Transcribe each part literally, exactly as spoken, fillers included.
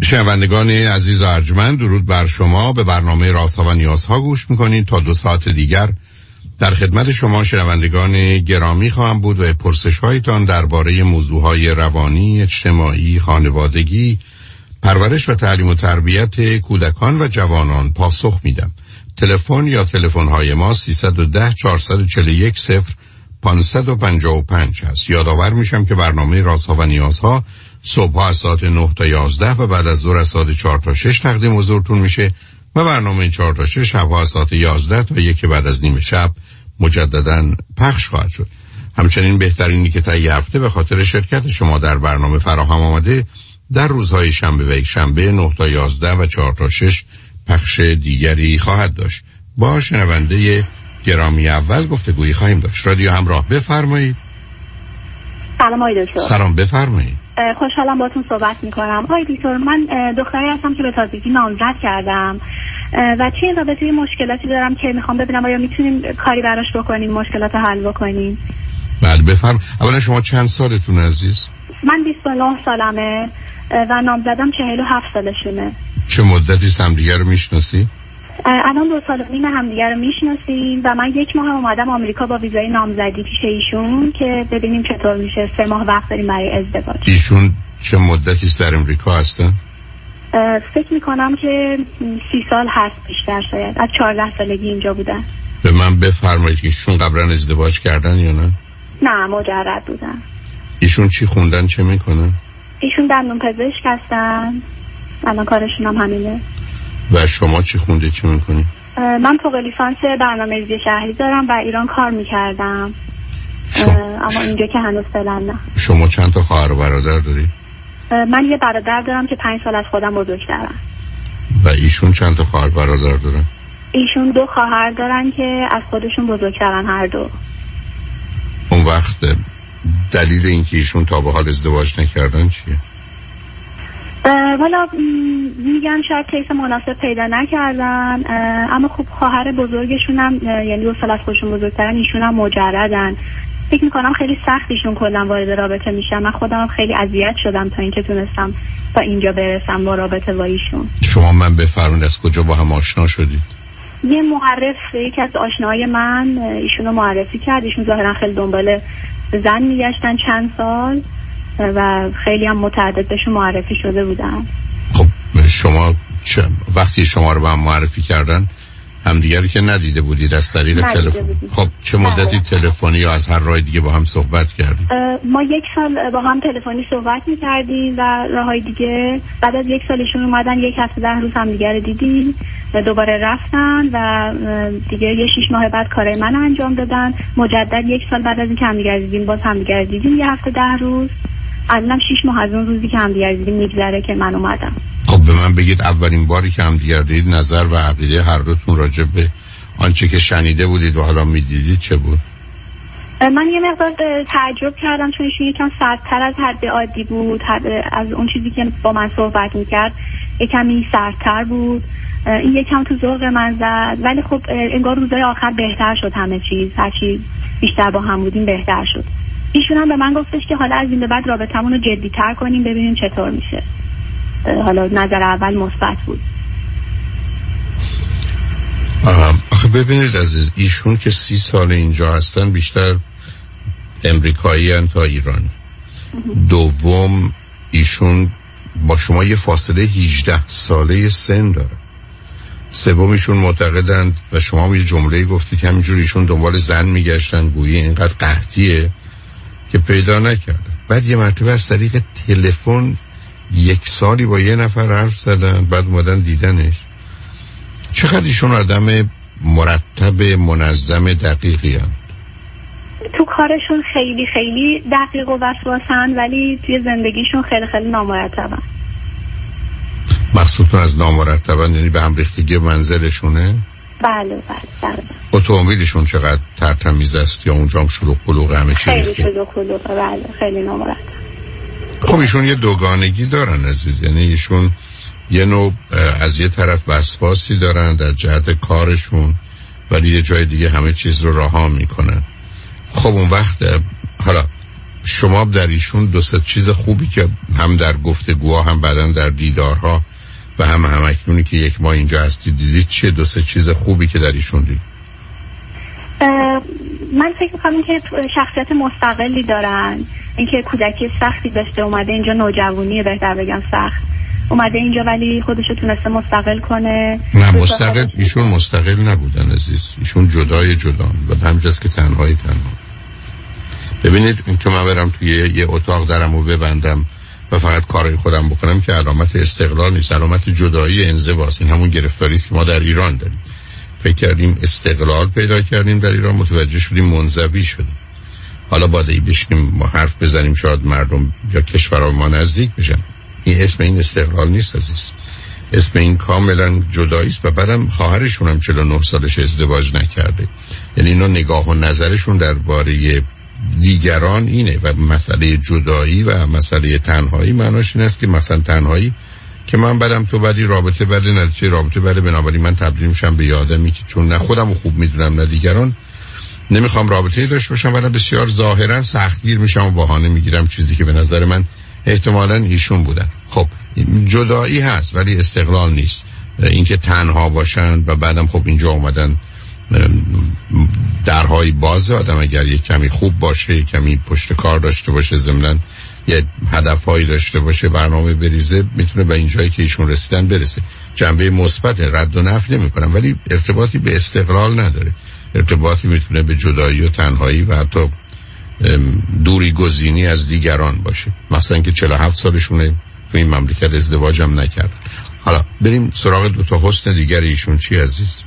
شنوندگان عزیز و ارجمند، درود بر شما. به برنامه رازها و نیازها گوش میکنید. تا دو ساعت دیگر در خدمت شما شنوندگان گرامی خواهم بود و پرسش هایتان درباره موضوعهای روانی، اجتماعی، خانوادگی، پرورش و تعلیم و تربیت کودکان و جوانان پاسخ میدم. تلفن یا تلفن های ما سیصد و ده چهارصد و چهل و یک صفر پانصد و پنجاه و پنج هست. یادآور میشم که برنامه رازها و نیازها صبح از ساعت نه تا یازده و بعد از ظهر از ساعت چهار تا شش تقدیم حضورتون میشه و برنامه چهار تا شش شبها از ساعت یازده تا یک بعد از نیم شب مجددا پخش خواهد شد. همچنین بهترینی که تا یه هفته به خاطر شرکت شما در برنامه فراهم آمده در روزهای شنبه و یک شنبه نه تا یازده و چهار تا شش پخش دیگری خواهد داشت. با شنونده گرامی اول گفتگویی خواهیم داشت. رادیو همراه، بفرمایید. سلام آقای دکتر. سلام، بفرمایید. خوشحالم باهاتون صحبت میکنم. آقای دکتر، من دختری هستم که به تازگی نامزد کردم و چه این رابطه مشکلاتی دارم که میخوام ببینم آیا میتونیم کاری براش بکنیم، مشکلات حل بکنیم. بله بفرم. اولا شما چند سالتون عزیز؟ من بیست و نه سالمه و نامزدم چهل و هفت سالشونه. چه مدتی همدیگه رو میشناسی؟ الان دو سال و نیم همدیگه رو میشناسیم و من یک ماه هم اومدم آمریکا با ویزای نامزدی پیش ایشون که ببینیم چطور میشه. سه ماه وقت داریم برای ازدواج. ایشون چه مدتی در امریکا هستن؟ فکر میکنم که سی سال هست بیشتر، شاید از چهارده سالگی اینجا بودن. به من بفرمایید که ایشون قبلا ازدواج کردن یا نه؟ نه، مجرد بودن. ایشون چی خوندن، چه میکنن؟ ایشون دندون پزشک هستن، الان کارشون هم همینه. و شما چی خونده، چی میکنی؟ من فوق لیسانس برنامه‌ریزی شهری دارم و ایران کار میکردم شما... اما اینجا که هنوز فعلا نه. شما چند تا خواهر و برادر داری؟ من یه برادر دارم که پنج سال از خودم بزرگترن. و ایشون چند تا خواهر برادر دارن؟ ایشون دو خواهر دارن که از خودشون بزرگترن هر دو. اون وقت دلیل اینکه ایشون تا به حال ازدواج نکردن چیه؟ والا میگن شاید کیس مناسب پیدا نکردن، اما خب خواهر بزرگشون هم یعنی دو سال از خودشون بزرگترن، ایشون هم مجردن. فکر میکنم خیلی سخت ایشون کلا وارد رابطه میشن. من خودم خیلی اذیت شدم تا اینکه تونستم تا اینجا برسم با رابطه با ایشون. شما من بفرمایید از کجا با هم آشنا شدید؟ یه معرف، یکی از آشناهای من ایشونو معرفی کرد. ایشون ظاهرا خیلی دنبال زن میگشتن چند سال و خیلی هم متعدد بهشون معرفی شده بودن. خب شما چه وقتی شما رو به هم معرفی کردن همدیگه که ندیده بودید از طریق تلفن؟ خب چه مدتی تلفنی یا از هر راه دیگه با هم صحبت کردید؟ ما یک سال با هم تلفنی صحبت می‌کردیم و راههای دیگه. بعد از یک سالشون اومدن یک هفته ده روز هم دیگه رو دیدیم، دوباره رفتن و دیگه یه شش ماه بعد کارای من انجام دادن. مجدد یک سال بعد از اینکه هم دیگه دیدیم باز هم دیگه دیدیم یه هفته ده روز. الانم شش ماه از اون روزی که هم دیگه دیدیم میگذره که من اومدم. خب به من بگید اولین باری که هم دیگه دید نظر و عقیده هر دوتون راجع به آنچه که شنیده بودید و حالا میدیدید چه بود؟ من یه مقدار تعجب کردم چون ایشون یکم سردتر از حد عادی بود. از اون چیزی که با من صحبت میکرد یکمی سردتر بود. این یکم تو ذوق من زد، ولی خب انگار روزای آخر بهتر شد همه چیز. هرچی بیشتر با هم بودیم بهتر شد. ایشون هم به من گفتش که حالا از این به بعد رابطمون رو جدی‌تر کنیم ببینیم چطور میشه. حالا نظر اول مثبت بود. آخه ببینید عزیز، ایشون که سی سال اینجا هستن بیشتر امریکایی هن تا ایرانی. دوم ایشون با شما یه فاصله هجده ساله سن داره. سوم ایشون معتقدند و شما یه جمله گفتید که همینجور ایشون دنبال زن میگشتن، گویی اینقدر قحطیه که پیدا نکردن. بعد یه مرتبه از طریق تلفن یک سالی با یه نفر حرف زدن، بعد اومدن دیدنش. چقدر ایشون آدم مرتب، منظم، دقیقی هستند؟ تو کارشون خیلی خیلی دقیق و وسواسن، ولی توی زندگیشون خیلی خیلی نامرتبن. مقصودتون از نامرتبن یعنی به هم ریختگی منزلشونه؟ بله بله بله. اتومبیلشون چقدر ترتمیز است یا اونجا هم شلوغ پلوغ همه چی خیلی شلوغ پلوغ؟ بله خیلی نامرتب. خب ایشون یه دوگانگی دارن عزیز، یعنی ایشون یه نوع از یه طرف وسواسی دارن در جهت کارشون، ولی یه جای دیگه همه چیز رو رها میکنن. خب اون وقت حالا شما در ایشون دو سه چیز خوبی که هم در گفتگوها هم بعداً در دیدارها و هم همکنونی که یک ماه اینجا هستی دیدید چیه دو سه چیز خوبی که در ایشون دید؟ من فکر می‌کنم که شخصیت مستقلی دارن، اینکه کودکی سختی داشته، اومده اینجا نوجوانی بهتر بگم سخت اومده اینجا ولی خودشو تونسته مستقل کنه. نه مستقل ایشون مستقل نبودن عزیز، ایشون جدای جدا و همجاست که تنهایی تنها. ببینید این که من برم توی یه اتاق درمو ببندم و فقط کارای خودم بکنم که علامت استقلال نیست، علامت جدایی انزواست. این همون گرفتاری است که ما در ایران داریم. فکر کردیم استقلال پیدا کردیم در ایران، متوجه شدیم منزوی شدیم. حالا باید ای بشیم ما حرف بزنیم شاید مردم یا کشورها ما نزدیک بشن. این اسم این استقلال نیست عزیز، اسم این کاملا جدایی است. و بعدم خواهرشون هم چهل و نه سالش ازدواج نکرده. یعنی اینا نگاه و نظرشون درباره دیگران اینه و مسئله جدایی و مسئله تنهایی معناش این است که مثلا تنهایی که من بدم تو بدی، رابطه بده، نتیجه رابطه بده، بنابراین من تبدیل میشم به یه آدمی که چون نه خودم خوب میدونم نه دیگران نمیخوام رابطه‌ای داشته باشم، ولی بسیار ظاهرا سختگیر میشم و بهانه میگیرم، چیزی که به نظر من احتمالاً ایشون بودن. خب جدایی هست ولی استقلال نیست، اینکه تنها باشن و بعدم خب اینجا اومدن درهای باز. آدم اگر یک کمی خوب باشه، کمی پشت کار داشته باشه، ضمناً یه هدفهایی داشته باشه، برنامه بریزه، میتونه به این جایی که ایشون رسیدن برسه. جنبه مثبت رد و نفی نمی‌کنم ولی ارتباطی به استقلال نداره، ارتباطی میتونه به جدایی و تنهایی و حتی دوری گزینی از دیگران باشه. مثلا که چهل و هفت سالشونه تو این مملکت ازدواج هم نکردن. حالا بریم سراغ دو تا حسن دیگر ایشون. چی عزیز؟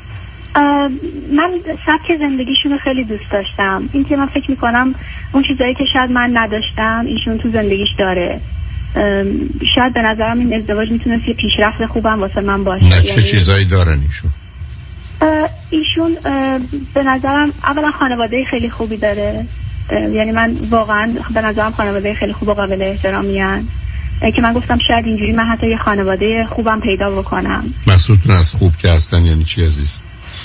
من سبک زندگیشون رو خیلی دوست داشتم، این که من فکر میکنم اون چیزایی که شاید من نداشتم ایشون تو زندگیش داره. شاید به نظرم این ازدواج میتونست یه پیشرفت خوبم واسه من باشه. نه چه چیزایی دارن ایشون؟ ایشون به نظرم اولا خانواده خیلی خوبی داره، یعنی من واقعا به نظرم خانواده خیلی خوب و قابل احترامی هن. که من گفتم شاید اینجوری من حتی یه خانواده خوبم پیدا بکنم. مسئولتون از خوب که هستن یعنی چی عزیز؟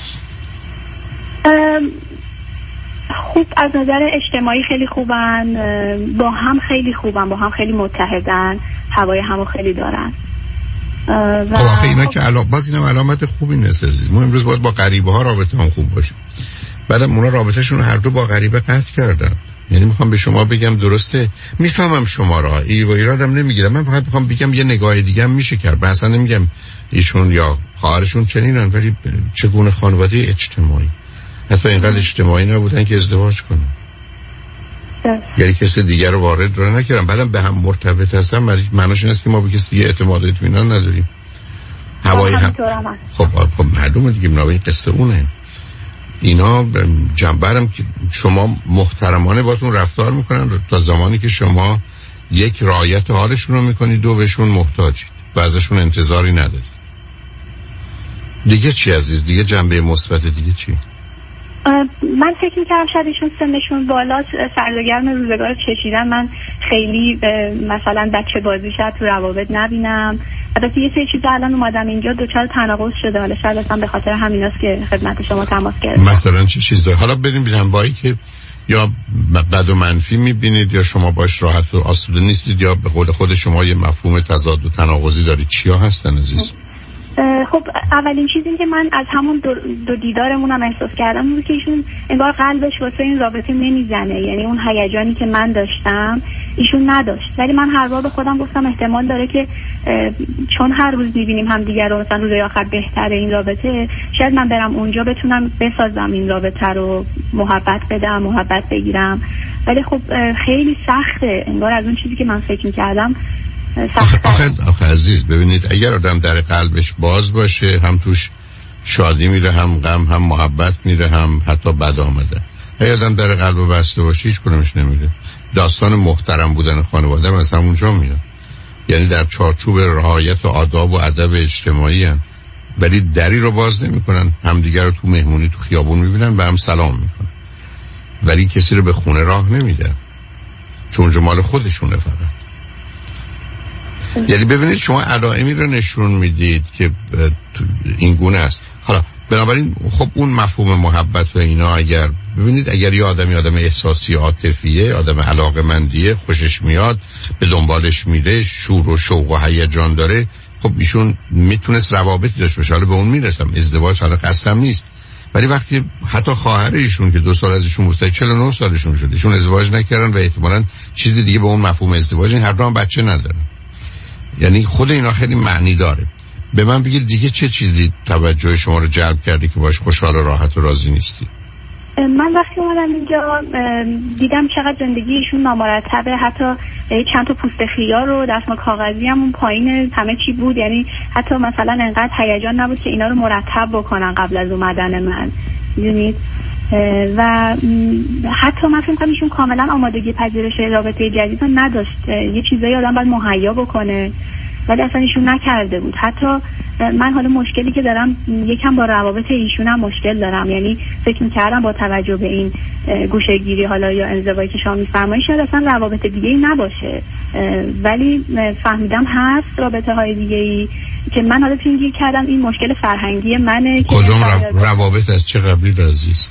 خوب از نظر اجتماعی خیلی خوبن، با هم خیلی خوبن، با هم خیلی متحدن، هوای همو خیلی دارن. خب آخه اینا که علا... باز اینم علامت خوبی نیست عزیز. ما امروز باید با غریبه ها رابطه هم خوب باشه، بعدم اونا رابطهشون هر دو با غریبه قطع کردن. یعنی میخوام به شما بگم درسته، میفهمم شما را، ای و ایرادم نمیگیرم، من فقط میخوام بگم یه نگاه دیگه هم میشه کرد. اصلا نمیگم ایشون یا خواهرشون چنینن، ولی چگونه خانواده اجتماعی حتی اینقدر اجتماعی نبودن که ازدواج کنن. یعنی کسی دیگر رو وارد رو نکردن، بعدم به هم مرتبط هستن، معناش این است که ما به کسی دیگه اعتماد و اطمینان نداریم. هوای هم خب خب معلومه دیگه، منابع این قصه اونه. اینا جنبرم که شما محترمانه باتون رفتار میکنن تا زمانی که شما یک رعایت حالشون رو میکنید، دو بهشون محتاجید و ازشون انتظاری ندارید. دیگه چی عزیز؟ دیگه جنبه مثبت دیگه چی؟ من فکر می‌کردم شاید ایشون سنشون بالا، سرگرم روزگار چشیدن، من خیلی مثلا بچه بازی شاید تو روابط نبینم. البته یه سری چیزا الان اومدم اینجا دوچار تناقض شده، حالا شاید اصلا به خاطر همیناست که خدمت شما تماس گرفتم. مثلا چه چیزایی؟ حالا بریم ببینم بایی که یا بد و منفی می‌بینید یا شما باش راحت و آسوده نیستید یا به قول خود شما یه مفهوم تضاد و تناقضی دارید. چیا هستن عزیز؟ خب اولین چیزی که من از همون دو, دو دیدارمونم احساس کردم بود که ایشون انگار قلبش واسه این رابطه نمیزنه، یعنی اون هیجانی که من داشتم ایشون نداشت. ولی من هر بار به خودم گفتم احتمال داره که چون هر روز میبینیم هم دیگر رو، مثلا روز آخر بهتره این رابطه، شاید من برم اونجا بتونم بسازم این رابطه رو، محبت بدم، محبت بگیرم. ولی خب خیلی سخته، انگار از اون چیزی که من فکر میکردم آخه, آخه, آخه عزیز ببینید، اگر آدم در قلبش باز باشه هم توش شادی میره، هم غم، هم محبت میره، هم حتی بد آمده. اگر آدم در قلب بسته باشه هیچ کنمش نمیره. داستان محترم بودن خانواده هم از همونجا میاد، یعنی در چارچوب رعایت و آداب و ادب اجتماعی هن. ولی دری رو باز نمیکنن، همدیگر رو تو مهمونی تو خیابون میبینن و هم سلام میکنن، ولی کسی رو به خونه راه نمیدن چون جمال خودشونه فقط. یعنی ببینید شما علائمی رو نشون میدید که این گونه است. حالا بنابراین خب اون مفهوم محبت و اینا، اگر ببینید اگر یه آدمی آدم احساسی عاطفیه، آدم علاقه‌مندیه، خوشش میاد، به دنبالش میره، شور و شوق و هیجان داره، خب ایشون میتونست روابطی داشته باشه. حالا به اون میرسم، ازدواج حالا قصدم نیست، ولی وقتی حتی خواهر ایشون که دو سال ازشون بوده، چهل و نه سالشون شده، ایشون ازدواج نکردن و احتمالاً چیزی دیگه به اون مفهوم ازدواج، این هر دو هم بچه ندارن. یعنی خود اینا خیلی معنی داره. به من بگید دیگه چه چیزی توجه شما رو جلب کرده که باش خوشحال و راحت و راضی نیستی؟ من وقتی اومدم اینجا دیدم چقدر زندگی ایشون نامرتبه، حتی چند تا پوست خیار و دستمال کاغذی هم اون پایین همه چی بود، یعنی حتی مثلا انقدر هیجان نبود که اینا رو مرتب بکنن قبل از اومدن من، میدونید. و حتی من فکر کنم ایشون کاملا آمادگی پذیرش رابطه جدید رو نداشت. یه چیزایی آدم باید مهیا بکنه ولی اصلا ایشون نکرده بود. حتی من حالا مشکلی که دارم یکم با روابط ایشون هم مشکل دارم، یعنی فکر می‌کردم با توجه به این گوشه‌گیری حالا یا انزوایی که شما می‌فرمایید شاید اصلا روابط دیگه‌ای نباشه، ولی فهمیدم هست رابطه های دیگه‌ای که من حالا فکر کردم این مشکل فرهنگی منه. کدوم رو... روابط از چه قبیل عزیز؟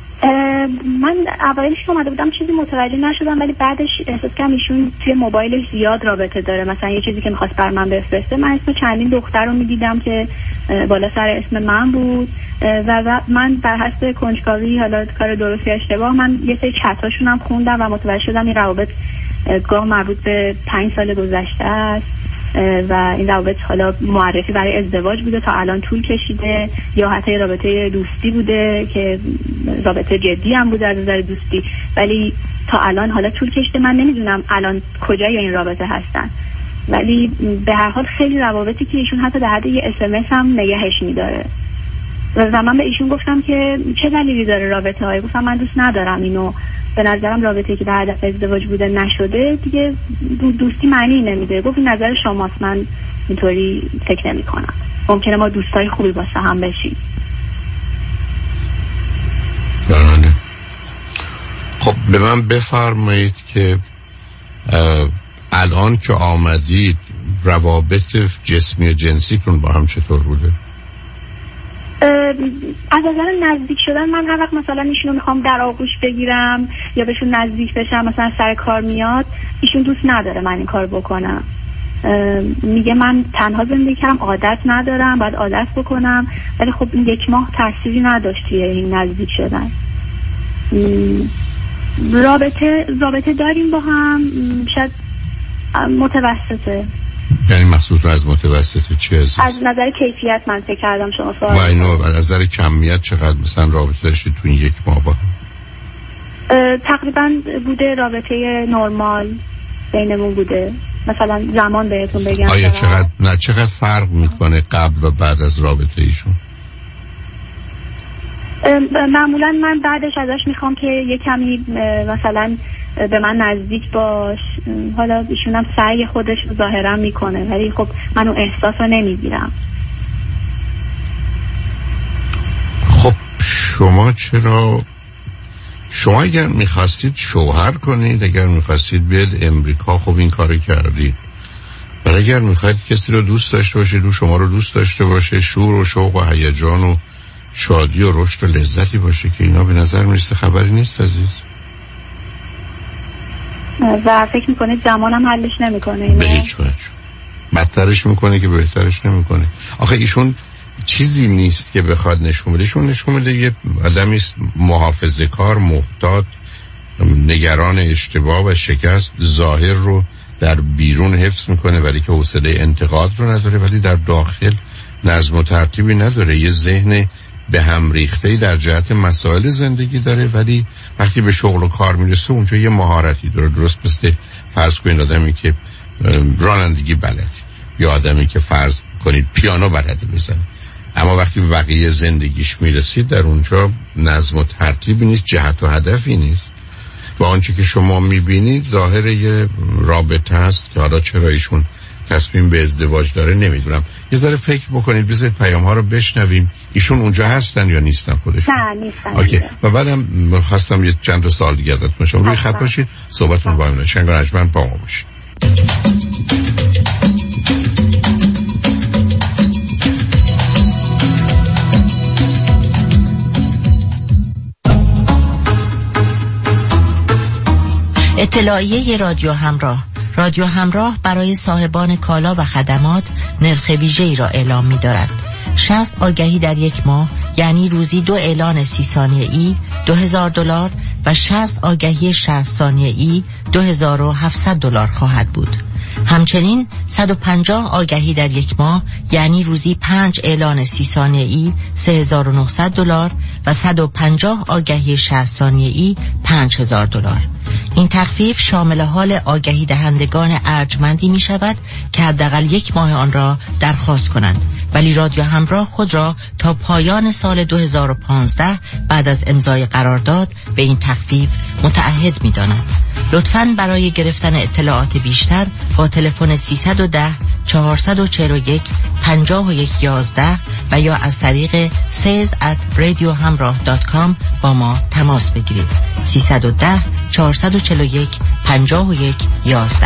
من اولش که اومده بودم چیزی متوجه نشدم، ولی بعدش احساس کردم ایشون توی موبایلش زیاد رابطه داره. مثلا یه چیزی که می‌خواست بر من بفرسته، من اسم چندین دختر رو می‌دیدم که بالا سر اسم من بود و من در حسب کنجکاوی حالا کار درست یا اشتباه من یه سری چتاشون هم خوندم و متوجه شدم این روابط گاه مربوط به پنج سال گذشته است و این روابط حالا معرفی برای ازدواج بوده، تا الان طول کشیده، یا حتی رابطه دوستی بوده که رابطه جدی هم بوده از نظر دوستی، ولی تا الان حالا طول کشیده. من نمیدونم الان کجای این رابطه هستن، ولی به هر حال خیلی روابطی که ایشون حتی در حد یه اس ام اس هم نگهش می‌داره. و من به ایشون گفتم که چه دلیلی داره رابطه های، گفتم من دوست ندارم اینو، به نظرم رابطه‌ای که در هدف ازدواج بوده نشده دیگه دوستی معنی نمیده. گفت این نظر شماست، من اینطوری فکر نمی کنم، ممکنه ما دوستای خوبی واسه هم بشیم. بله. خب به من بفرمایید که الان که آمدید روابط جسمی و جنسیتون با هم چطور بوده؟ از نظر نزدیک شدن من هر وقت مثلا ایشونو میخوام در آغوش بگیرم یا بهشون نزدیک بشم، مثلا سر کار میاد، ایشون دوست نداره من این کار بکنم، میگه من تنها زندگی کردم، عادت ندارم، باید عادت بکنم. ولی خب این یک ماه تأثیری نداشت این نزدیک شدن. رابطه رابطه داریم با هم، شاید متوسطه. یعنی مقصود از متوسط چی عزیز؟ از نظر کیفیت من فکر کردم شما سوال. و اینو از نظر کمیت چقدر مثلا رابطه داشتید تو این یک ماه با؟ تقریبا بوده رابطه نرمال بینمون بوده. مثلا زمان بهتون بگم آیا چقدر نه چقدر فرق میکنه قبل و بعد از رابطه ایشون؟ معمولا من بعدش ازش میخوام که یه کمی مثلا به من نزدیک باش، حالا ایشون هم سعی خودش رو ظاهرا میکنه ولی خب من اون احساس رو نمیگیرم. خب شما چرا شما اگر میخواستید شوهر کنید، اگر میخواستید بیاد امریکا، خب این کاری کردید، ولی اگر میخواید کسی رو دوست داشته باشید و شما رو دوست داشته باشه، شور و شوق و هیجان و شادی و رشد و لذتی باشه، که اینا به نظر میرسه خبری نیست عزیز. و فکر میکنید زمانم حلش نمیکنه؟ به هیچ وجه. بدترش میکنه که بهترش نمیکنه. آخه ایشون چیزی نیست که بخواد نشون بده، ایشون نشون بده یه آدمی است محافظه‌کار، محتاط، نگران اشتباه و شکست، ظاهر رو در بیرون حفظ میکنه ولی که حوصله انتقاد رو نداره، ولی در داخل نظم و ترتیبی نداره، یه ذهن به هم ریخته‌ای در جهت مسائل زندگی داره، ولی وقتی به شغل و کار میرسه اونجا یه مهارتی داره. درست مثل فرض کنید آدمی که رانندگی بلده یا آدمی که فرض کنید پیانو بلده بزنه، اما وقتی به بقیه زندگیش میرسید در اونجا نظم و ترتیبی نیست، جهت و هدفی نیست و آنچه که شما میبینید ظاهر یه رابطه هست که حالا چرا ایشون تصمیم به ازدواج داره نمیدونم. یه ذره فکر بکنید، بذارید پیام ها رو بشنویم. ایشون اونجا هستن یا نیستن خودشون؟ نه نیستن. اوکی. و بعدم خواستم یه چند تا سال دیگه ازت باشم. روی خط باشید، صحبتون با من شنگ و نجمن با ما باشید. اطلاعیه رادیو همراه. رادیو همراه برای صاحبان کالا و خدمات نرخ ویژه‌ای را اعلام می‌دارد. شصت آگهی در یک ماه یعنی روزی دو اعلان سی ثانیه‌ای دو هزار دلار و شصت آگهی شصت ثانیه‌ای دو هزار و هفتصد دلار خواهد بود. همچنین صد و پنجاه آگهی در یک ماه یعنی روزی پنج اعلان سی ثانیه‌ای سه هزار و نهصد دلار و صد و پنجاه آگهی شصت ثانیه‌ای پنج هزار دلار. این تخفیف شامل حال آگهی دهندگان ارجمندی می شود که حداقل یک ماه آن را درخواست کنند، ولی رادیو همراه خود را تا پایان سال دو هزار و پانزده بعد از امضای قرارداد به این تخفیف متعهد می داند. لطفاً برای گرفتن اطلاعات بیشتر با تلفن سیصد و ده چهارصد و چهل و یک پنجاه و یک یازده و یا از طریق سیلز ات رادیو همراه دات کام با ما تماس بگیرید. سیصد و ده چهارصد و چهل و یک پنجاه و یک یازده.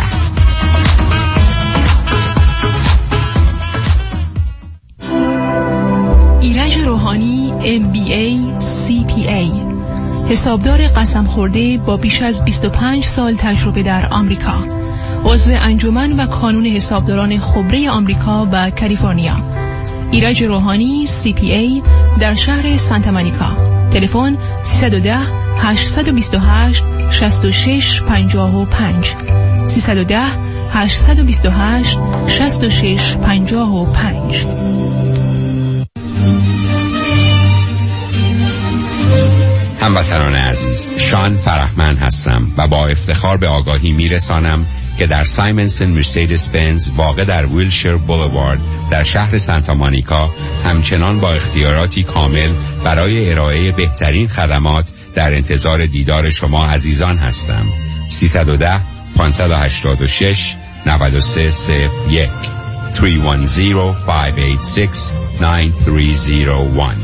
ایرج روحانی ام بی ای سی پی ای، حسابدار قسم خورده با بیش از بیست و پنج سال تجربه در آمریکا، عضو انجمن و کانون حسابداران خبره آمریکا و کالیفرنیا. ایرج روحانی سی پی ای در شهر سانتا مونیکا. تلفن سیصد و ده هشتصد و بیست و هشت شصت و شش پنجاه و پنج سیصد و ده هشتصد و بیست و هشت شصت و شش پنجاه و پنج. هموطنان عزیز، شان فرحمند هستم و با افتخار به آگاهی میرسانم که در سایمنسن مرسدس بنز واقع در ویلشیر بولوارد در شهر سانتا مونیکا همچنان با اختیاراتی کامل برای ارائه بهترین خدمات در انتظار دیدار شما عزیزان هستم. سیصد و ده پانصد و هشتاد و شش نود و سه صفر یک سه یک صفر پنج هشت شش نه سه صفر یک.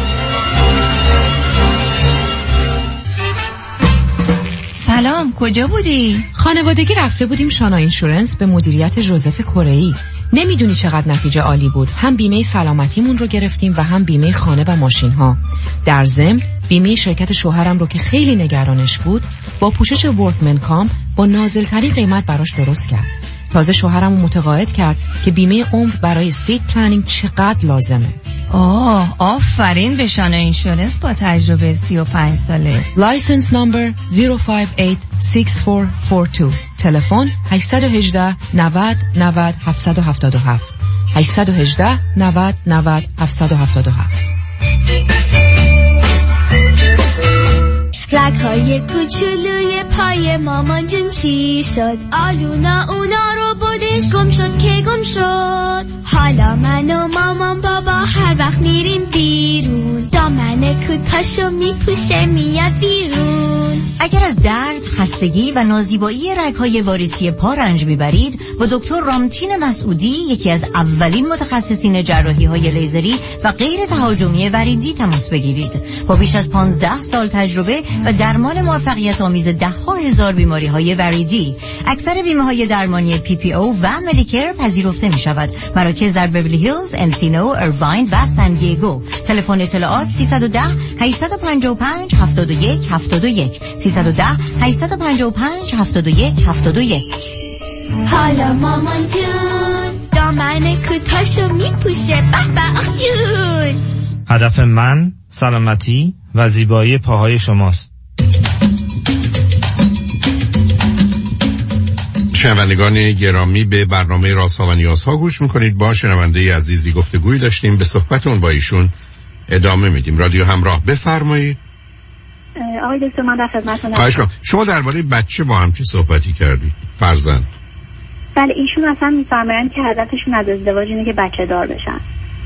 سلام، کجا بودی؟ خانوادگی رفته بودیم شانا اینشورنس به مدیریت ژوزف کره‌ای. نمیدونی چقدر نتیجه عالی بود. هم بیمه سلامتیمون رو گرفتیم و هم بیمه خانه و ماشین ها. در ضمن بیمه شرکت شوهرم رو که خیلی نگرانش بود با پوشش ورکمن کام با نازل‌ترین قیمت براش درست کرد. تازه شوهرم رو متقاعد کرد که بیمه عمر برای استیت پلنینگ چقدر لازمه. آه، آفرین به شانا اینشورنس با تجربه سی و پنج ساله. لایسنس نمبر صفر پنج هشت شش چهار چهار دو. تلفن هشت یک هشت نود نود هفت هفت هفت هشت یک هشت نود نود هفت هفت هفت. رگ‌های کوچولوی پای مامان جون چی شد؟ آلونا اونا رو بردش گم شد که گم شد. حالا من و مامان بابا هر وقت میریم بیرون دامن کوتاشو میپوشه میاد بیرون. اگر از درد، خستگی و نازیبایی رگ‌های واریسی پا رنج میبرید با دکتر رامتین مسعودی، یکی از اولین متخصصین جراحی‌های لیزری و غیر تهاجمی وریدی تماس بگیرید. با بیش از پانزده سال تجربه و درمان موفقیت آمیز ده ها هزار بیماری های وریدی، اکثر بیمه های درمانی پی پی او و مدیکر پذیرفته می شود. مراکز در بیولی هیلز، انسینو، ایرواین و سان دیگو. تلفن اطلاعات سیصد و ده هشتصد و پنجاه و پنج هفتاد و یک هفتاد و یک سیصد و ده هشتصد و پنجاه و پنج هفتاد و یک هفتاد و یک. حالا مامان جون دامن کوتاشو میپوشه به به جون. هدف من سلامتی و زیبایی پاهای شماست. شنوندگان گرامی، به برنامه رازها و نیازها گوش میکنید. با شنونده عزیزی گفتگوی داشتیم، به صحبتون با ایشون ادامه میدیم. رادیو همراه، بفرمایید. آقای دکتر من در خدمتتونم. خواهش می‌کنم. شما درباره بچه با هم چه صحبتی کردید؟ فرزند. بله، ایشون اصلا میفرمایند که هدفشون از ازدواج اینه که بچه دار بشن.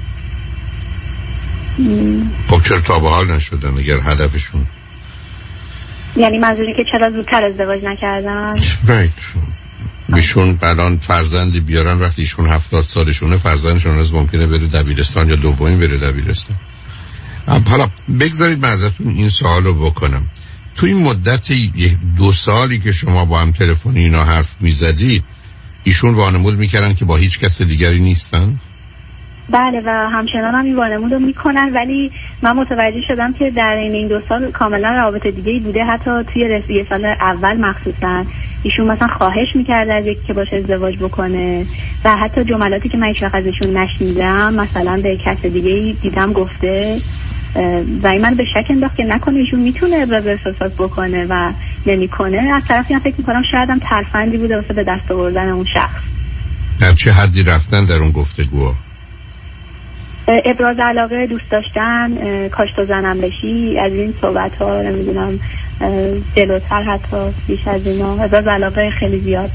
خب چرا تا به حال نشدن اگر هدفشون؟ یعنی منظوری که چرا زودتر ازدواج نکردن؟ رایت. ایشون الان فرزندی بیارن وقتی ایشون هفتاد سالشونه، فرزندشون از ممکنه بره دبیرستان یا دومین بره دبیرستان. حالا بگذارید من ازتون این سوالو بکنم. تو این مدت دو سالی که شما با هم تلفنی اینا حرف میزدید، ایشون وانمود میکردن که با هیچ کس دیگری نیستن؟ بله و همچنان هم این وانمود رو میکنن، ولی من متوجه شدم که در این دو سال کاملا رابطه دیگه ای بوده. حتی توی رسیه سال اول مخصوصا ایشون مثلا خواهش میکرد از یکی که باشه ازدواج بکنه و حتی جملاتی که من هیچ وقت ازشون نشنیدم مثلا به کس دیگه ای دیدم گفته و این من به شک انداخت که نکنه ایشون میتونه ابراز احساسات بکنه و نمیکنه. از طرفی هم فکر میکنم شاید هم ترفندی بوده واسه به دست آوردن اون شخص. در چه حدی رفتن در اون گفتگو؟ ابراز علاقه، دوست داشتن، کاش تو زنم بشی، از این صحبت ها نمیدونم جلوتر حتی بیش از اینا ابراز علاقه خیلی زیاد.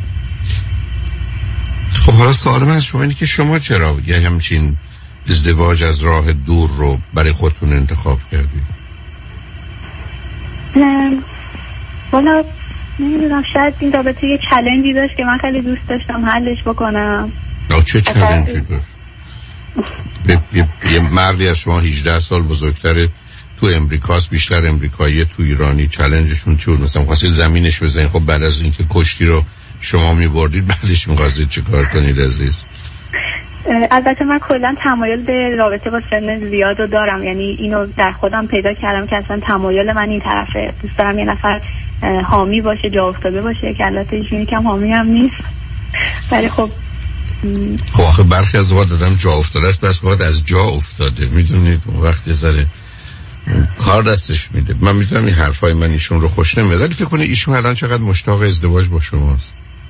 خب حالا سوال من از شما اینه که شما چرا یه همچین ازدواج از راه دور رو برای خودتون انتخاب کردید؟ والا نمیدونم، شاید این رابطه یه چالنجی داشت که من خیلی دوست داشتم حلش بکنم. نه چه چالنجی داشت؟ یه مردی از شما هجده سال بزرگتره، تو امریکاست، بیشتر امریکایی، تو ایرانی، چالنجشون چی بود؟ مثلا خواستید زمینش بزنید، خب بعد از اینکه کشتی رو شما میبردید بعدش می‌خواستید چه کار کنید عزیز؟ البته من کلا تمایل به رابطه با سن زیاد رو دارم، یعنی اینو در خودم پیدا کردم که اصلا تمایل من این طرفه. دوست دارم یه نفر حامی باشه، جا افتاده باشه، که البته ایشون یکم حامی هم نیست، ولی خب خب آخه برخی از وقت دادم جا افتاده است، بس وقت از جا افتاده، میدونید وقتی زره کار دستش میده. من میتونم این حرفای من ایشون رو خوش نمیاد، ولی فکر کنه ایشون الان چقدر مشتاق ازدواج با شماست؟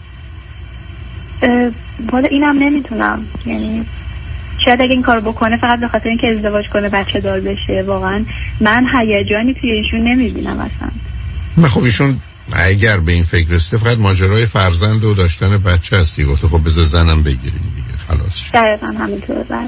والا اینم نمیتونم، یعنی شاید اگه این کار بکنه فقط به خاطر اینکه ازدواج کنه بچه دار بشه. واقعا من هیجانی توی ایشون نمیبینم اصلا. نه خب ایشون اگر به این فکر رسیده فقط ماجرای فرزند و داشتن بچه هستی، گفته خب بذار زنم بگیریم دیگه خلاص. دقیقا همینطور. بله.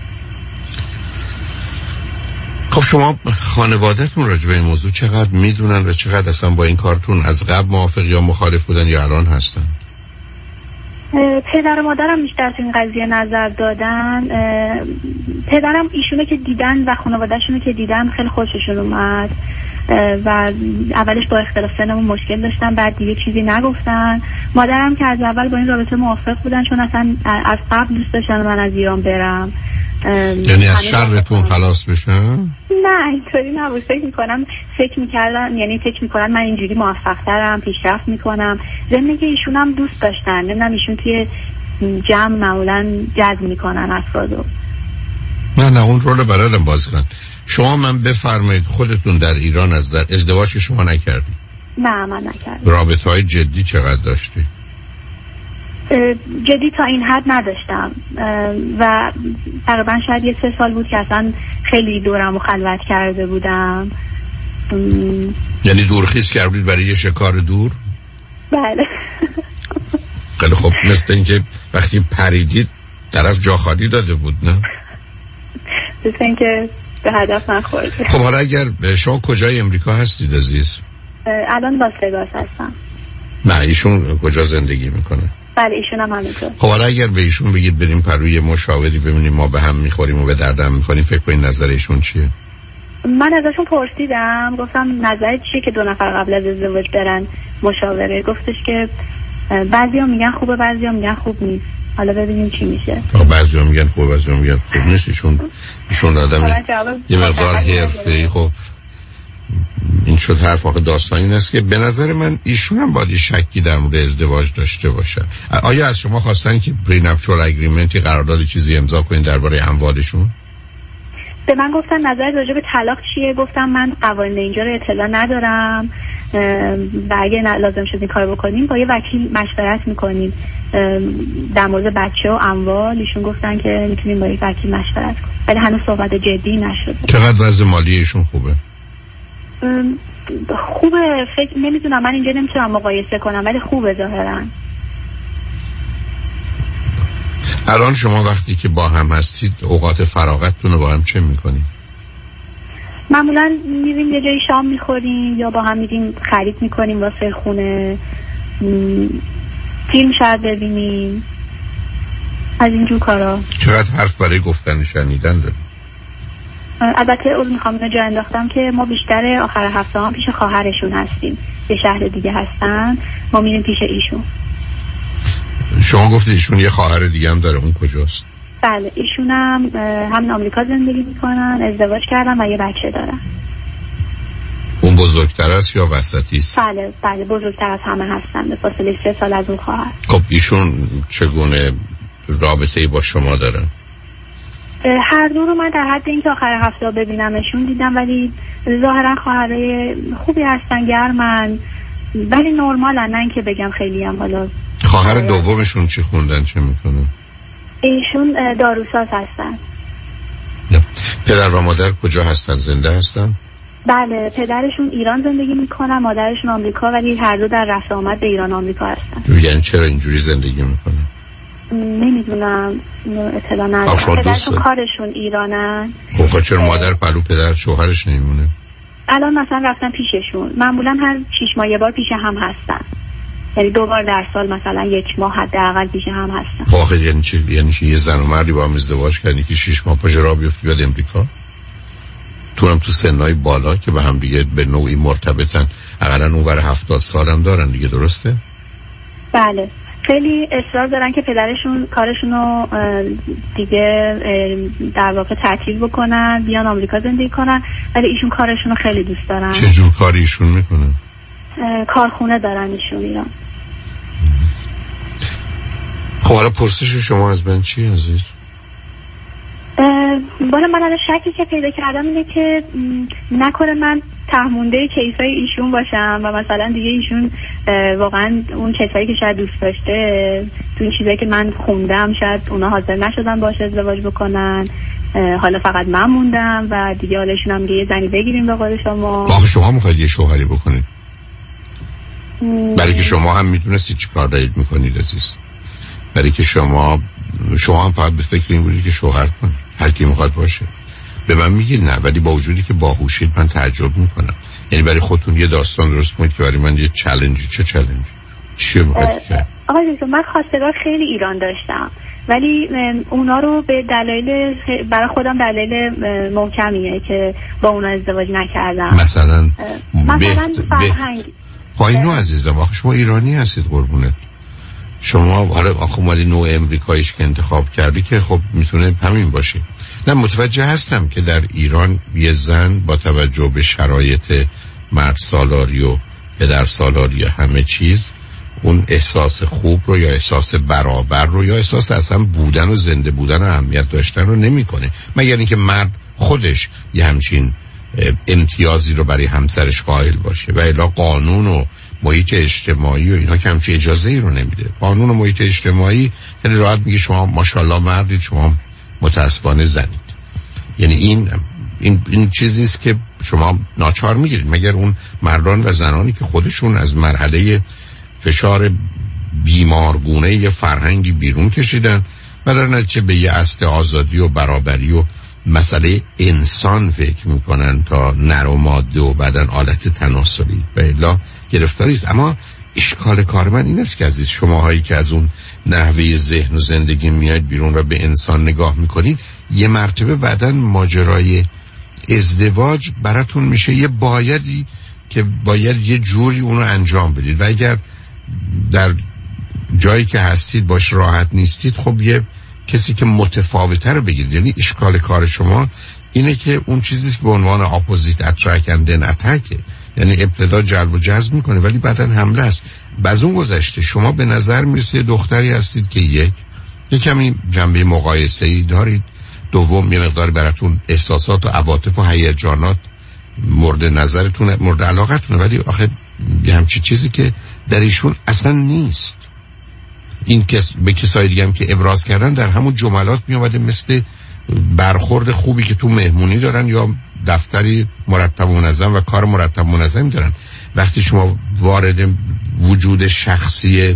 خب شما خانواده‌تون راجع به این موضوع چقدر میدونن و چقدر اصلا با این کارتون از قبل موافق یا مخالف بودن یا الان هستن؟ پدر و مادرم بیشتر تو این قضیه نظر دادن. پدرم ایشونه که دیدن و خانواده‌شونه که دیدن خیلی خوششون اومد و اولش با اختلاف سنمون مشکل داشتن، بعد دیگه چیزی نگفتن. مادرم که از اول با این رابطه موافق بودن، چون اصلا از قبل دوست داشتن من از ایران برم. یعنی از شرتون خلاص بشن؟ نه اینطوری نبود. فکر میکنم فکر میکردن یعنی فکر میکنن من اینجوری موفق ترم، پیشرفت میکنم. ضمن که ایشون هم دوست داشتن، نمیدونم ایشون توی جمع معمولا جذب میکنن افرادو. نه نه اون رول بلدم بازی کن. شما من بفرمایید خودتون در ایران از در ازدواج شما نکردید؟ نه من نکردم. رابطه های جدی چقدر داشتی؟ جدی تا این حد نداشتم و تقریبا شاید یه سه سال بود که اصلا خیلی دورم و خلوت کرده بودم. یعنی دورخیز کردید برای یه شکار دور؟ بله. خیلی خب، مثل اینکه وقتی پریدید طرف جا خالی داده بود نه؟ مثل اینکه به هدف نخورد. خب حالا اگر شما کجای امریکا هستید عزیز؟ الان لاس وگاس هستم. نه ایشون کجا زندگی میکنه؟ بله ایشون هم همینطور. خب حالا اگر به ایشون بگید بریم پروی مشاوری ببینیم ما به هم میخوریم و به دردم میخوریم، فکر کنید نظر ایشون چیه؟ من ازشون پرسیدم، گفتم نظرت چیه که دو نفر قبل از ازدواج برن مشاوره؟ گفتش که بعضیا میگن خوبه، بعضیا میگن خوب نیست، حالا ببینیم چی میشه. بعضیا میگن خوبه، بعضیا میگن خوب نیست. ایشون ایشون آدم یه مقدار حرفه‌ای. خب این شد حرف. آخه داستانی این است که به نظر من ایشون هم باید شکی در مورد ازدواج داشته باشه. آیا از شما خواستن که پرینپچوال اگریمنتی، قرارداد چیزی امضا کنین درباره اموالشون؟ به من گفتن نظرت راجع به طلاق چیه؟ گفتم من قوانین اینجا رو اطلاع ندارم و اگه لازم شد این کار بکنیم با یه وکیل مشورت میکنیم در مورد بچه و اموال. ایشون گفتن که میتونیم با یه وکیل مشورت کنیم، ولی هنوز صحبت جدی نشده. چقدر وضع مالی ایشون خوبه؟ خوبه. فکر نمیدونم، من اینجا نمیتونم مقایسه کنم، ولی خوبه ظاهرا. الان شما وقتی که با هم هستید اوقات فراغتتون رو با هم چه میکنید؟ معمولا میریم یه جایی شام میخوریم یا با هم میریم خرید میکنیم واسه خونه، فیلم شاید ببینیم، از اینجور کارا. چقدر حرف برای گفتن شنیدن داریم؟ البته اون میخوام اینو جا انداختم که ما بیشتر آخر هفته ها پیش خواهرشون هستیم، یه شهر دیگه هستن، ما میریم پیش ایشون. شما گفتید ایشون یه خواهر دیگه هم داره، اون کجاست؟ بله ایشون هم هم آمریکا زندگی میکنن، ازدواج کردن و یه بچه دارن. اون بزرگتر است یا وسطی است؟ بله بله بزرگتر از همه هستن، به فاصله سه سال از اون خواهر. خب ایشون چگونه رابطه‌ای با شما دارن؟ هر دو رو من در حد اینکه آخر هفته ببینمشون دیدم، ولی ظاهرا خواهرای خوبی هستن، گرمن، ولی نرمالن، نه اینکه بگم خیلی هم. حالا خواهر دومشون چی خوندن، چه میکنن؟ ایشون داروساز هستن. نه. پدر و مادر کجا هستن؟ زنده هستن؟ بله پدرشون ایران زندگی میکنن، مادرشون آمریکا، ولی هر دو در رفت آمد به ایران آمریکا هستن. یعنی چرا اینجوری زندگی میکنن؟ نمیدونم، اطلاع ندارم. پدرشون کارشون ایرانن. خب چرا مادر پلو پدر شوهرش نمیمونه؟ الان مثلا رفتن پیششون، معمولا هر شیش ماه یه بار پیش هم هستن، یعنی دو بار در سال مثلا یک ماه حداقل پیش هم هستن. خب آخه یعنی چی؟ یعنی یه زن و مردی با هم ازدواج کردن که شیش ماه پاش راه بیفته بیاد امریکا؟ تو هم تو سنای بالا که به هم دیگه به نوعی مرتبطن، حداقل اونور هفتاد سالم دارن دیگه، درسته؟ بله خیلی اصرار دارن که پدرشون کارشونو دیگه در واقع تعطیل بکنن، بیان آمریکا زندگی کنن، ولی ایشون کارشونو خیلی دوست دارن. چه جور کاری ایشون میکنن؟ کارخونه دارن ایشون ایران. خب حالا پرسش شما از من چی عزیز؟ بالا من الان شکی که پیدا کردم اینه که نکنه من تهمونده کیسای ایشون باشم و مثلا دیگه ایشون واقعا اون کیسایی که شاید دوست داشته، تو این چیزایی که من خوندم، شاید اونا حاضر نشدن باش ازدواج بکنن، حالا فقط من موندم و دیگه حالا ایشون هم یه زنی بگیریم به قول شما. آخه شما میخواید یه شوهری بکنید؟ برای که شما هم میدونستید چی کار دارید میکنید عزیز. برای که شما شما هم فقط به فکر این بودید که شوهر کنید، هر کی میخواد باشه. به من میگید نه، ولی با وجودی که باهوشید من تعجب میکنم. یعنی برای خودتون یه داستان درست کنید که برای من یه چالنجی. چه چالنجی؟ چیه میخواید کرد؟ آقای دکتر من خواستگار خیلی ایران داشتم، ولی اونا رو به دلایل برای خودم دلایل محکمیه که با اونا ازدواج نکردم. مثلا مثلا فرهنگ. خب اینو عزیزم آخه شما ایرانی هستید قربونه. شما حالا آخه اومدی نوع امریکاییش که انتخاب کردی که خب میتونه همین باشه. نه متوجه هستم که در ایران یه زن با توجه به شرایط مرد سالاری و پدر سالاری و همه چیز اون احساس خوب رو یا احساس برابر رو یا احساس اصلا بودن و زنده بودن و اهمیت داشتن رو نمیکنه، مگر اینکه مرد خودش یه همچین امتیازی رو برای همسرش قائل باشه و الا قانون و محیط اجتماعی و اینا که همچین اجازه ای رو نمیده. قانون و محیط اجتماعی یعنی راحت میگه شما ماشاءالله مردید، شما متاسفانه زنید. یعنی این این این چیزی است که شما ناچار میگیرید، مگر اون مردان و زنانی که خودشون از مرحله فشار بیمارگونه یه فرهنگی بیرون کشیدن و در نتیجه به یه اصل آزادی و برابری و مسئله انسان فکر میکنن تا نر و ماده و بعدن آلت تناسلی و الا گرفتاری است. اما اشکال کار من این است که عزیز شماهایی که از اون نحوه ذهن و زندگی میاید بیرون و به انسان نگاه میکنید، یه مرتبه بعدن ماجرای ازدواج براتون میشه یه بایدی که باید یه جوری اونو انجام بدید و اگر در جایی که هستید باش راحت نیستید خب یه کسی که متفاوته رو بگیرید. یعنی اشکال کار شما اینه که اون چیزی که به عنوان اپوزیت اترک اند دن اتک، یعنی ابتدا جلب و جذب میکنه ولی بعدن حمله است. باز اون گذشته شما به نظر میرسه دختری هستید که یک یک کمی جنبه مقایسه‌ای دارید، دوم یه مقدار براتون احساسات و عواطف و هیجانات مورد نظرتون مورد علاقتونه، ولی آخه یه همچی چیزی که در ایشون اصلا نیست. این کس به کسای دیگه هم که ابراز کردن در همون جملات می اومده مثل برخورد خوبی که تو مهمونی دارن یا دفتری مرتب و منظم و کار مرتب و منظم دارن. وقتی شما وارد وجود شخصی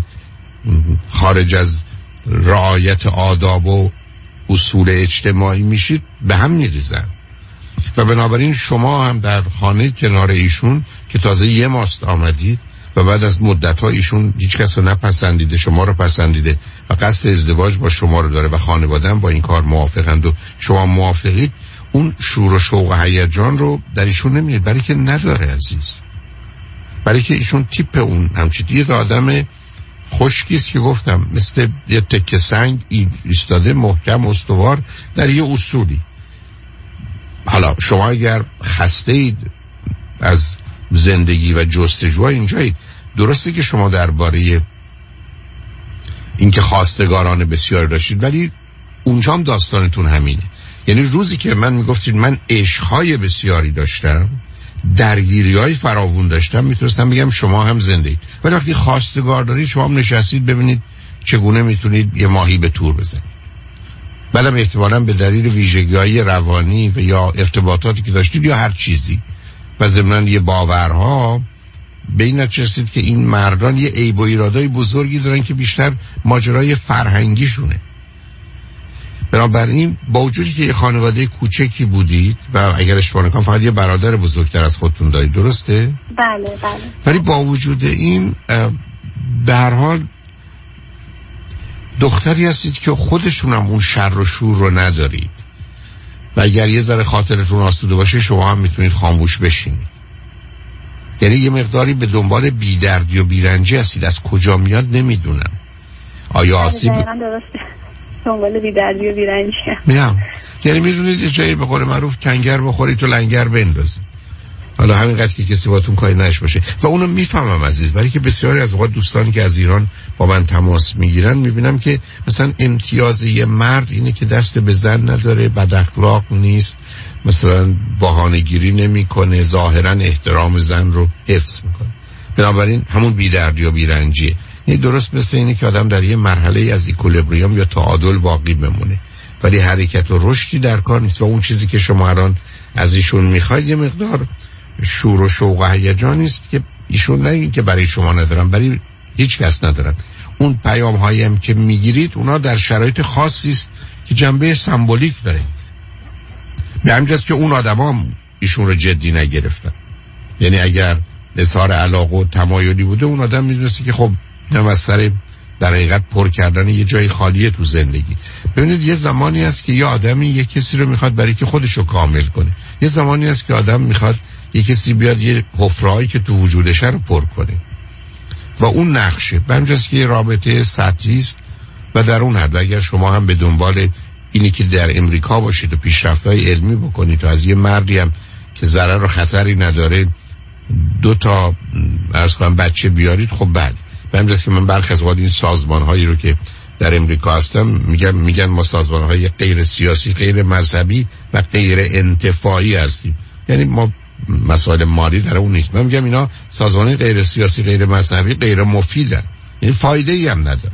خارج از رعایت آداب و اصول اجتماعی میشید به هم میریزن و بنابراین شما هم در خانه کنار ایشون که تازه یه ماست آمدید و بعد از مدت‌ها ایشون هیچ کس رو نپسندیده، شما رو پسندیده و قصد ازدواج با شما رو داره و خانواده هم با این کار موافقند و شما موافقید، اون شور و شوق و هیجان رو در ایشون نمیاد، برای که نداره عزیز، برای که ایشون تیپ اون همچین یه آدم خشکیست که گفتم مثل یه تکه سنگ ایستاده محکم استوار در یه اصولی. حالا شما اگر خسته اید از زندگی و جستجو اینجایید، درسته که شما درباره اینکه خواستگاران بسیار داشتید، ولی اونجا هم داستانتون همینه. یعنی روزی که من میگفتید من عشقهای بسیاری داشتم، درگیری‌های فراوون داشتم، میتونستم بگم شما هم زنده اید. ولی وقتی خواستگار دارید شما هم نشستید ببینید چگونه میتونید یه ماهی به تور بزنید. بعدم احتمالاً به دلیل ویژگی‌های روانی و یا ارتباطاتی که داشتید یا هر چیزی و ضمناً یه باورها به این نتیجه رسید که این مردان یه عیب و ایرادای بزرگی دارن که بیشتر ماجرای فرهنگیشونه. بنابراین با وجودی که یه خانواده کوچکی بودید و اگر اشتباه نکنم فقط یه برادر بزرگتر از خودتون دارید، درسته؟ بله بله. ولی با وجود این به هر حال دختری هستید که خودشون هم اون شر و شور رو ندارید و اگر یه ذره خاطرتون آسوده باشه شما هم میتونید خاموش بشینید. یعنی یه مقداری به دنبال بیدردی و بیرنجی هستید. از کجا میاد نمیدونم. آیا آسیب دنبال بیدردی و بیرنجی میام. یعنی میدونید یه جایی به قول معروف کنگر بخورید تو لنگر بندازید. حالا همینقدر که کسی باتون کاری نش باشه و اونو میفهمم عزیز، برای که بسیاری از اوقات دوستانی که از ایران با من تماس میگیرن میبینم که مثلا امتیاز یه مرد اینه که دست به زن نداره، بد اخلاق نیست، مثلا بهانه‌گیری نمیکنه، ظاهرا احترام زن رو حفظ میکنه. بنابراین همون بی‌دردی و بیرنجیه. این درست مثل اینه که آدم در یه مرحله از ایکولیبریوم یا تعادل باقی بمونه ولی حرکت و رشدی در کار نیست و اون چیزی که شما الان از ایشون میخواید یه مقدار شور و شوق و هیجان است که ایشون نه این که برای شما ندارن، برای هیچ کس ندارن. اون پیام هایی هم که میگیرید اونا در شرایط خاصی است که جنبه سمبولیک داره. به همجاست که اون آدم هم ایشون رو جدی نگرفتن. یعنی اگر اظهار علاقه و تمایلی بوده اون آدم میدونسته که خب نه از سر در حقیقت پر کردن یه جای خالیه تو زندگی. ببینید یه زمانی هست که یه آدمی یه کسی رو میخواد برای که خودش رو کامل کنه، یه زمانی هست که آدم میخواد یه کسی بیاد یه حفره‌ای که تو وجودش رو پر کنه و اون نقشه بنجاست که یه رابطه سطحی است و در اون حد اگر شما هم به دنبال اینی که در امریکا باشید و پیشرفت‌های علمی بکنید و از یه مردی هم که ضرر و خطری نداره دو تا عرض کنم بچه بیارید، خب بله. به همین جاست که من برخی از اوقات این سازمان‌هایی رو که در امریکا هستم میگن میگن ما سازمان‌های غیر سیاسی، غیر مذهبی و غیر انتفاعی هستیم. یعنی ما مسائل مالی در اون نیست. من میگم اینا سازمان‌های غیر سیاسی، غیر مذهبی، غیر مفیدن. این فایده‌ای هم نداره.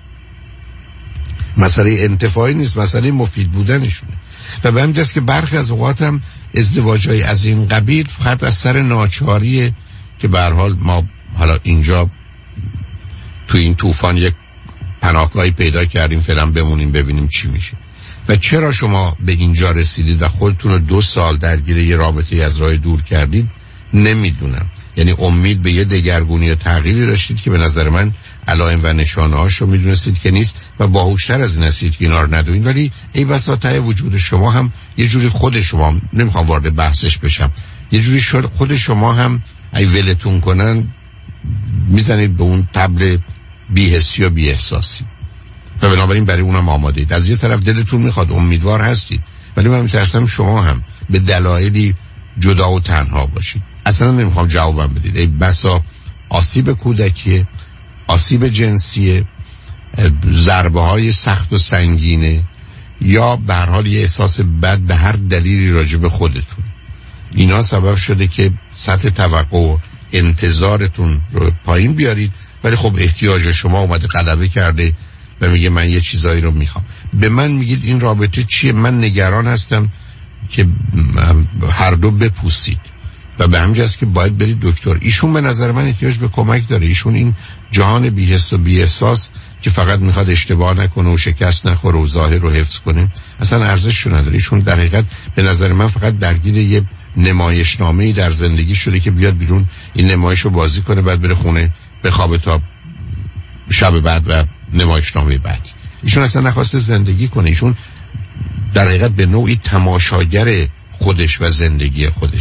مسئله انتفاعی نیست، مسئله مفید بودنشونه. و به همین جاست که برخی از اوقات هم ازدواج‌های از این قبیل فقط از سر ناچاریه که به هر حال ما حالا اینجا تو این طوفان یک پناهگاهی پیدا کردیم، فعلا بمونیم ببینیم چی میشه. و چرا شما به اینجا رسیدید و خودتون رو دو سال درگیر یه رابطه از راه دور کردید نمیدونم. یعنی امید به یه دگرگونی و تغییری داشتید که به نظر من علائم و نشانه هاش رو میدونستید که نیست و باهوشتر از این هستید که اینا رو ندونید. ولی ای بسا ته وجود شما هم یه جوری خود شما هم نمیخوام وارد بحثش بشم، یه جوری خود شما هم ای ولتون کنن میزنید به اون طبل بی‌حسی و بی‌احساسی و بنابراین برای اونم آماده اید. از یه طرف دلتون میخواد، امیدوار هستید، ولی من میترسم شما هم به دلایلی جدا و تنها باشید. اصلا نمیخوام جوابم بدید. ای بسا آسیب کودکیه، آسیب جنسیه، ضربه های سخت و سنگینه یا به هر حال یه احساس بد به هر دلیلی راجع به خودتون. اینا سبب شده که سطح توقع و انتظارتون رو پایین بیارید، ولی خب احتیاج شما اومده غلبه کرده و میگه من یه چیزایی رو میخوام. به من میگید این رابطه چیه؟ من نگران هستم که هر دو بپوسید و به همین جاست که باید برید دکتر. ایشون به نظر من احتیاج به کمک داره. ایشون این جهان بی‌حس و بی‌احساس که فقط میخواد اشتباه نکنه و شکست نخوره و ظاهر رو حفظ کنه اصلا ارزشش نداره. ایشون در حقیقت به نظر من فقط درگیر یه نمایشنامه‌ای در زندگی شده که بیاد بیرون این نمایش رو بازی کنه، بعد بره خونه بخوابه تا شب بعد و نمایشنامه بعد. ایشون اصلا نخواسته زندگی کنه. ایشون در حقیقت به نوعی تماشاگر خودش و زندگی خودشه.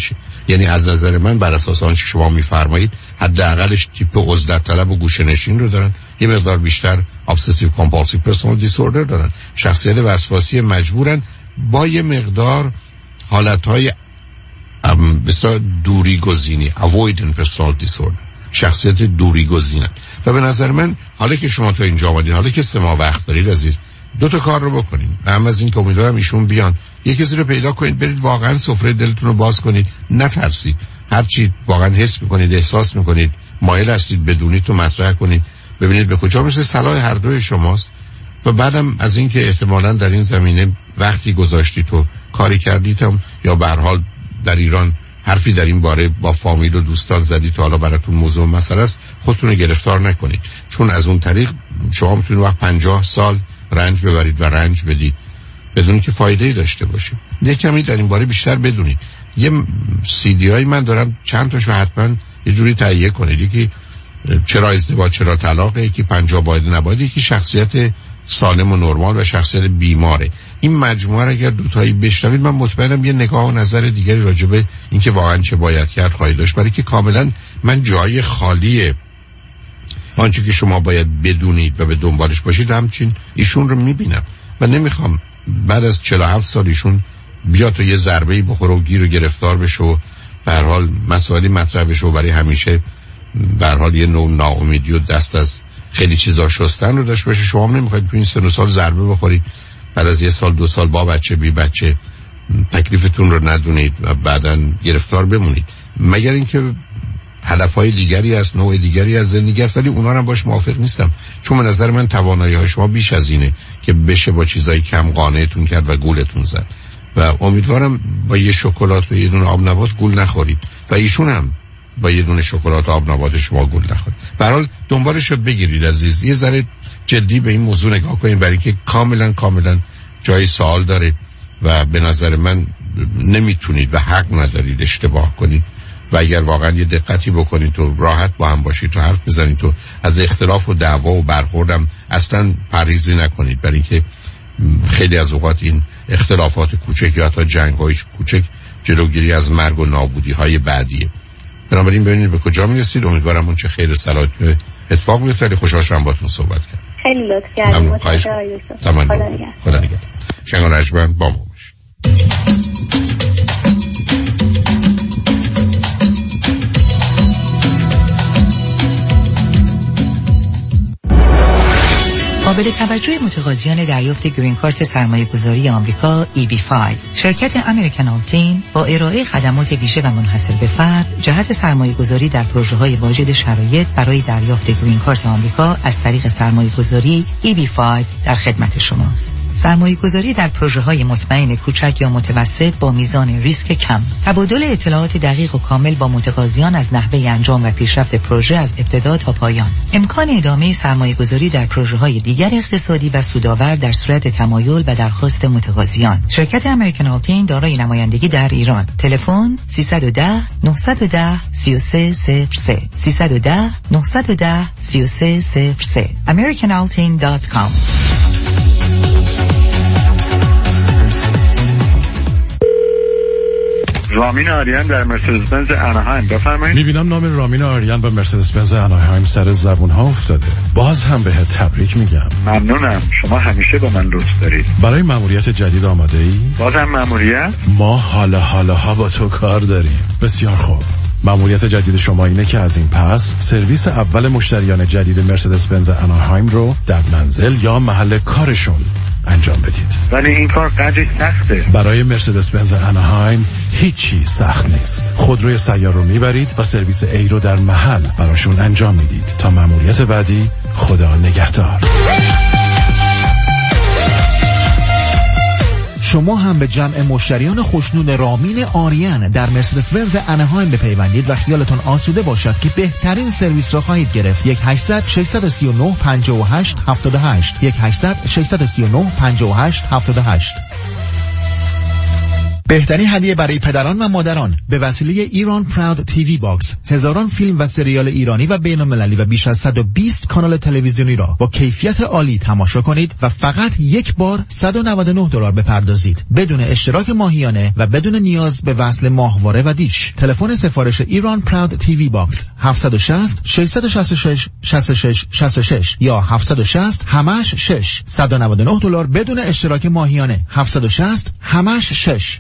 یعنی از نظر من بر اساس آنچه شما میفرمایید حداقلش تیپ عزلت طلب و گوشه‌نشین رو دارن، یه مقدار بیشتر obsessive compulsive personality disorder دارن، شخصیت وسواسی مجبورن، با یه مقدار حالتهای بسیار دوری گزینی avoidant personality disorder، شخصیت دوری گزینن. و به نظر من حالا که شما تا اینجا آمدین، حالا که سه ماه وقت دارید عزیز، دو تا کار رو بکنید. هم از این که امیدوارم ایشون بیان، یه کسی رو پیدا کنید، برید واقعا سفره دلتون رو باز کنید، نترسید، هر چی واقعا حس میکنید، احساس میکنید، مایل هستید بدونید تو مطرح کنید، ببینید به کجا میرسه. صلاح هر دوی شماست. و بعدم از این که احتمالاً در این زمینه وقتی گذاشتید تو کاری کردید هم، یا به هر حال در ایران حرفی در این باره با فامیل و دوستان زدید، حالا براتون موضوع مسئله است، خودتون رو گرفتار نکنید، چون از اون طریق شما میتونید وقت پنجاه سال رنج ببرید و رنج بدید بدون که فایده‌ای داشته باشه. یک کمی در این باره بیشتر بدونید. یه سی دی آی من دارم، چند تاشو حتما یه جوری تهیه کنید. یکی چرا ازدواج چرا طلاق، یکی پنجاه باید نباید، یکی شخصیت سالم و نرمال و شخصیت بیماره. این مجموعه اگر دوتایی بشنوید، من مطمئنم یه نگاه و نظر دیگری راجع به اینکه واقعا چه باید کرد خواهید داشت، برای که کاملا من جای خالی آنچه که شما باید بدونید و به دنبالش باشید همچین ایشون رو میبینم و نمیخوام بعد از چهل و هفت سال ایشون بیا تو یه ضربه‌ای بخوره و گیر و گرفتار بشه و به هر حال مسائلی مطرح بشه و برای همیشه به هر حال یه نوع ناامیدی و دست از خیلی چیزا شستن رو داشته باشه. شما هم نمیخواید تو این سن و سال ضربه بخورید، بعد از یه سال دو سال با بچه بی بچه تکلیفتون رو ندونید و بعداً گرفتار بمونید، مگر اینکه هدفهای دیگری از نوع دیگری از زندگی است. ولی اونا هم باش موافق نیستم، چون به نظر من توانایی های شما بیش از اینه که بشه با چیزایی کم قانعتون کرد و گولتون زد. و امیدوارم با یه شکلات و یه دونه آب نبات گول نخورید و ایشون هم با یه دونه شکلات آب نبات شما گول نخورید. به هر حال دنبالش رو بگیرید عزیز، یه ذره جدی به این موضوع نگاه کنید، برای که کاملا کاملا جای سوال داره و به نظر من نمیتونید و حق ندارید اشتباه کنید. و اگر واقعا یه دقتی بکنید تو راحت با هم باشید تو حرف بزنید تو از اختلاف و دعوا و برخوردم اصلا پریزی نکنید، برای اینکه خیلی از اوقات این اختلافات کوچک یا حتی جنگ‌های کوچک جلوگیری از مرگ و نابودی های بعدیه. بنابراین ببینید به کجا میرسید. امیدوارم اون چه خیر صلاح اتفاق بیفته. خیلی خوشحال شدم باهاتون صحبت کردم. خیلی لطف کردید. خدا نگهدار. خدا نگهدار. شنگان رجبن با ما باشید. قابل توجه متقاضیان دریافت گرین کارت سرمایه‌گذاری آمریکا ای بی پنج، شرکت امریکن آلتین با ارائه خدمات ویژه و منحصر به فرد جهت سرمایه‌گذاری در پروژه‌های واجد شرایط برای دریافت گرین کارت آمریکا از طریق سرمایه‌گذاری ای بی پنج در خدمت شماست. سرمایه‌گذاری در پروژه‌های مطمئن کوچک یا متوسط با میزان ریسک کم، تبادل اطلاعات دقیق و کامل با متقاضیان از نحوه انجام و پیشرفت پروژه از ابتدا تا پایان، امکان ادامه سرمایه‌گذاری در پروژه‌های دیگر اقتصادی و سودآور در صورت تمایل و درخواست متقاضیان. شرکت امریکن آلتین دارای نمایندگی در ایران. تلفن سیصد و ده نهصد و ده سی و سه صفر سه سیصد و ده نهصد و ده سی و سه صفر سه american altin dot com. رامین آریان در مرسدس بنز اناهایم، بفرمایید. میبینم نام رامین آریان و مرسدس بنز اناهایم سر زبون ها افتاده. باز هم بهت تبریک میگم. ممنونم، شما همیشه با من لطف دارید. برای مأموریت جدید آماده ای؟ باز هم مأموریت؟ ما حالا حالا ها با تو کار داریم. بسیار خوب. مأموریت جدید شما اینه که از این پس سرویس اول مشتریان جدید مرسدس بنز اناهایم رو در منزل یا محل کارشون انجام بدید. ولی این کار قدری سخته. برای مرسدس بنز اناهایم هیچی سخت نیست. خودروی سیار رو میبرید و سرویس ای رو در محل براشون انجام میدید. تا مأموریت بعدی، خدا نگهدار. شما هم به جمع مشتریان خوشنود رامین آریان در مرسدس بنز اناهایم بپیوندید و خیالتون آسوده باشد که بهترین سرویس را خواهید گرفت. یک هشتصد ششصد و سی و نه پنجاه و هشت هفتاد و هشت یک هشتصد ششصد و سی و نه پنجاه و هشت هفتاد و هشت. بهترین هدیه برای پدران و مادران به وسیله ایران پراود تیوی باکس، هزاران فیلم و سریال ایرانی و بین‌المللی و بیش از صد و بیست کانال تلویزیونی را با کیفیت عالی تماشا کنید و فقط یک بار صد و نود و نه دلار بپردازید بدون اشتراک ماهیانه و بدون نیاز به وصل ماهواره و دیش. تلفن سفارش ایران پراود تیوی باکس هفت شش صفر شش شش شش شش شش شش شش یا هفت شش صفر همش شش صد و نود و نه دلار بدون اشتراک ماهیانه هفت شش صفر همش شش.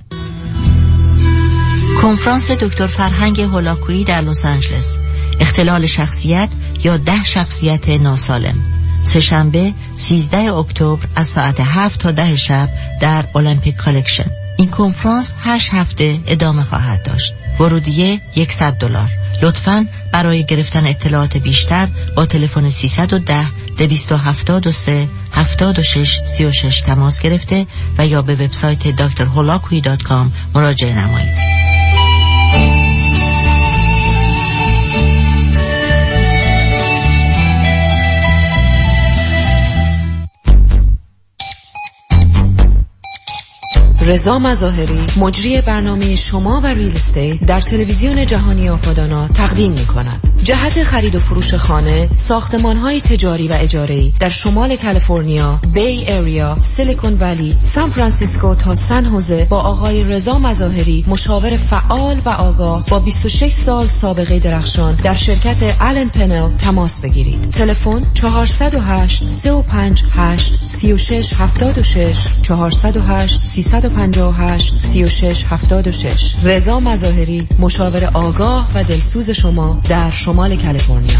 کنفرانس دکتر فرهنگ هولاکویی در لس آنجلس، اختلال شخصیت یا ده شخصیت ناسالم، سه‌شنبه سیزده اکتبر از ساعت هفت تا ده شب در المپیک کالکشن. این کنفرانس هشت هفته ادامه خواهد داشت. ورودیه صد دلار. لطفاً برای گرفتن اطلاعات بیشتر با تلفن سیصد و ده دویست و هفتاد و سه هفتاد و شش سی و شش تماس گرفته و یا به وبسایت دکتر هولاکویی دات کام مراجعه نمایید. رضا مظاهری، مجری برنامه شما و ریل استیت در تلویزیون جهانی آپادانا تقدیم می‌کند. جهت خرید و فروش خانه، ساختمان‌های تجاری و اجاره‌ای در شمال کالیفرنیا، بی ایریا، سیلیکون ولی، سان فرانسیسکو تا سن خوزه با آقای رضا مظاهری، مشاور فعال و آگاه با بیست و شش سال سابقه درخشان در شرکت آلن پنل تماس بگیرید. تلفن چهار صفر هشت سه پنج هشت سه شش هفت شش چهار صفر هشت سه پنج هشت سی و شش هفتاد و شش. رضا مظاهری، مشاور آگاه و دلسوز شما در شمال کالیفرنیا.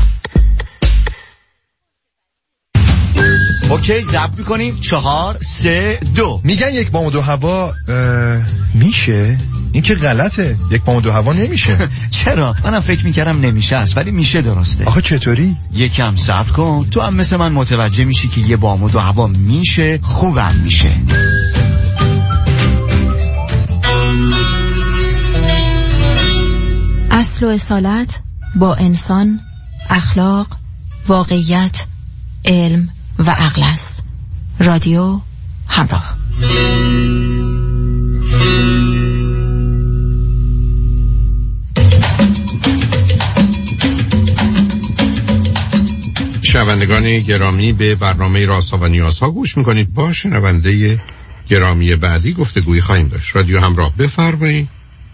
اوکی، ضبط میکنیم. چهار سه دو. میگن یک بام و دو هوا میشه؟ این که غلطه. یک بام و دو هوا نمیشه. چرا؟ منم فکر میکردم نمیشه است، ولی میشه. درسته. آخه چطوری؟ یکم صبر کن، تو هم مثل من متوجه میشی که یه بام و دو هوا میشه، خوبم میشه. اصل و اصالت با انسان، اخلاق، واقعیت، علم و عقل است. رادیو همراه. شنوندگان گرامی، به برنامه رازها و نیازها گوش میکنید. با شنونده گرامی بعدی گفتگویی خواهیم داشت. رادیو همراه، بفرمایید.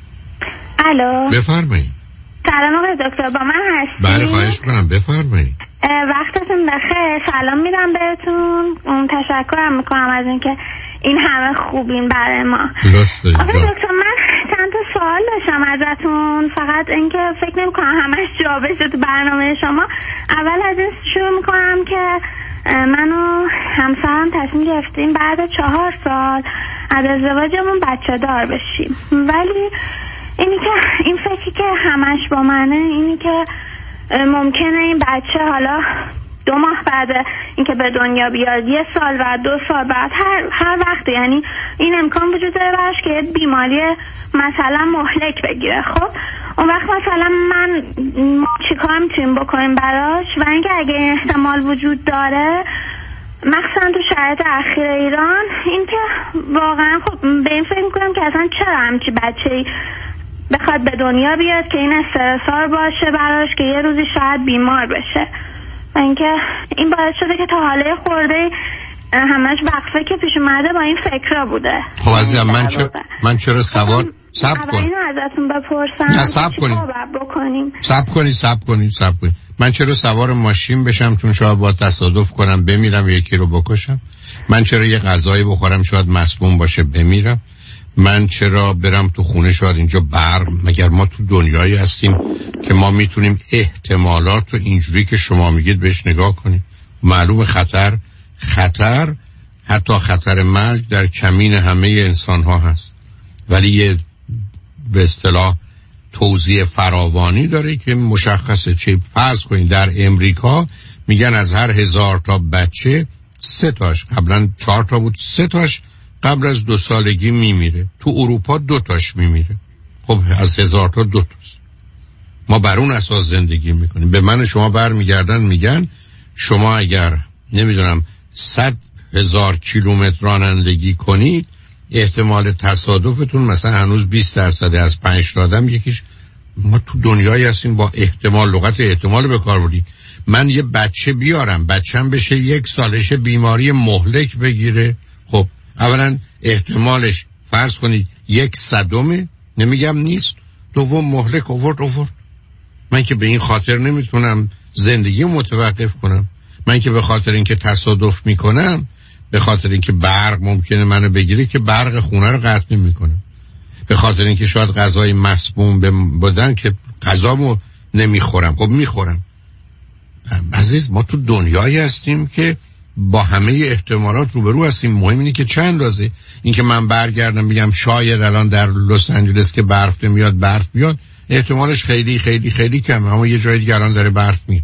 الو، بفرمایید. سلام آقای دکتر، با من هستی؟ بله، خواهش میکنم، بفرمایید. وقتتون بخیر. سلام میدم بهتون. تشکرم میکنم از اینکه این همه خوبین برای ما. آقای دکتر، من چند تا سوال داشتم ازتون، فقط اینکه فکر نمیکنم همش جا بشه تو برنامه شما. اول از این شروع میکنم که من و همسرم تصمیم گرفتیم بعد چهار سال از ازدواجمون بچه دار بشیم، ولی اینی که این فکری که همش با منه اینی که ممکنه این بچه حالا دو ماه بعد اینکه به دنیا بیاد، یه سال بعد، دو سال بعد، هر هر وقت، یعنی این امکان وجود داره براش که یه بیماری مثلا مهلک بگیره. خب اون وقت مثلا من چی کار میتونیم بکنیم براش؟ و اینکه اگه این احتمال وجود داره، مخصوصا تو شرایط اخیر ایران، اینکه واقعا خب به این فکر میکنم که اصلا چرا همچی بچه‌ای بخواد به دنیا بیاد که این استرسار باشه براش که یه روزی شاید بیمار بشه. و اینکه این باعث شده که تا حاله خورده همش وقفه که پیش اومده با این فکرها بوده. خب عزیزم، من چه من چرا سوار صبر کن. اینو ازتون بپرسم. نه، صبر کنید. بکنیم. صبر کنید، صبر کنید، صبر کنید. من چرا سوار ماشین بشم چون شاید با تصادف کنم بمیرم و یکی رو بکشم؟ من چرا یه غذایی بخورم شاید مسموم باشه بمیرم؟ من چرا برم تو خونه شاید اینجا برق؟ مگر ما تو دنیایی هستیم که ما میتونیم احتمالات رو اینجوری که شما میگید بهش نگاه کنیم؟ معلوم خطر خطر حتی خطر مرگ در کمین همه انسان ها هست، ولی یه به اصطلاح توزیع فراوانی داره که مشخصه. چه فرض کنید در امریکا میگن از هر هزار تا بچه سه تاش، قبلا چهار تا بود، سه تاش قبل از دو سالگی میمیره. تو اروپا دو تاش میمیره. خب از هزار تا دو تاست. ما بر اون اساس زندگی میکنیم. به من شما برمیگردن میگن شما اگر نمیدونم صد هزار کیلومتر رانندگی کنید احتمال تصادفتون مثلا هنوز بیست درصد از پنج تا آدم یکیش. ما تو دنیایی هستیم با احتمال، لغت احتمال به کار بردیم. من یه بچه بیارم، بچه‌م بشه یک سالشه بیماری مهلک بگیره، خب اولا احتمالش فرض کنید یک صدمه، نمیگم نیست، دوم مهلک اوورد اوورد. من که به این خاطر نمیتونم زندگی متوقف کنم. من که به خاطر اینکه تصادف میکنم، به خاطر اینکه برق ممکنه منو بگیره که برق خونه رو قطع نمیکنم، به خاطر اینکه شاید غذای مسموم بدن که غذامو نمیخورم، خب میخورم. عزیز ما تو دنیایی هستیم که با همه احتمالات روبرو هستیم. مهم اینه که چند اندازه. اینکه من برگردم بگم شاید الان در لس آنجلس که برف نمیاد برف بیاد، احتمالش خیلی خیلی خیلی کمه، اما یه جای دیگه الان داره برف میاد.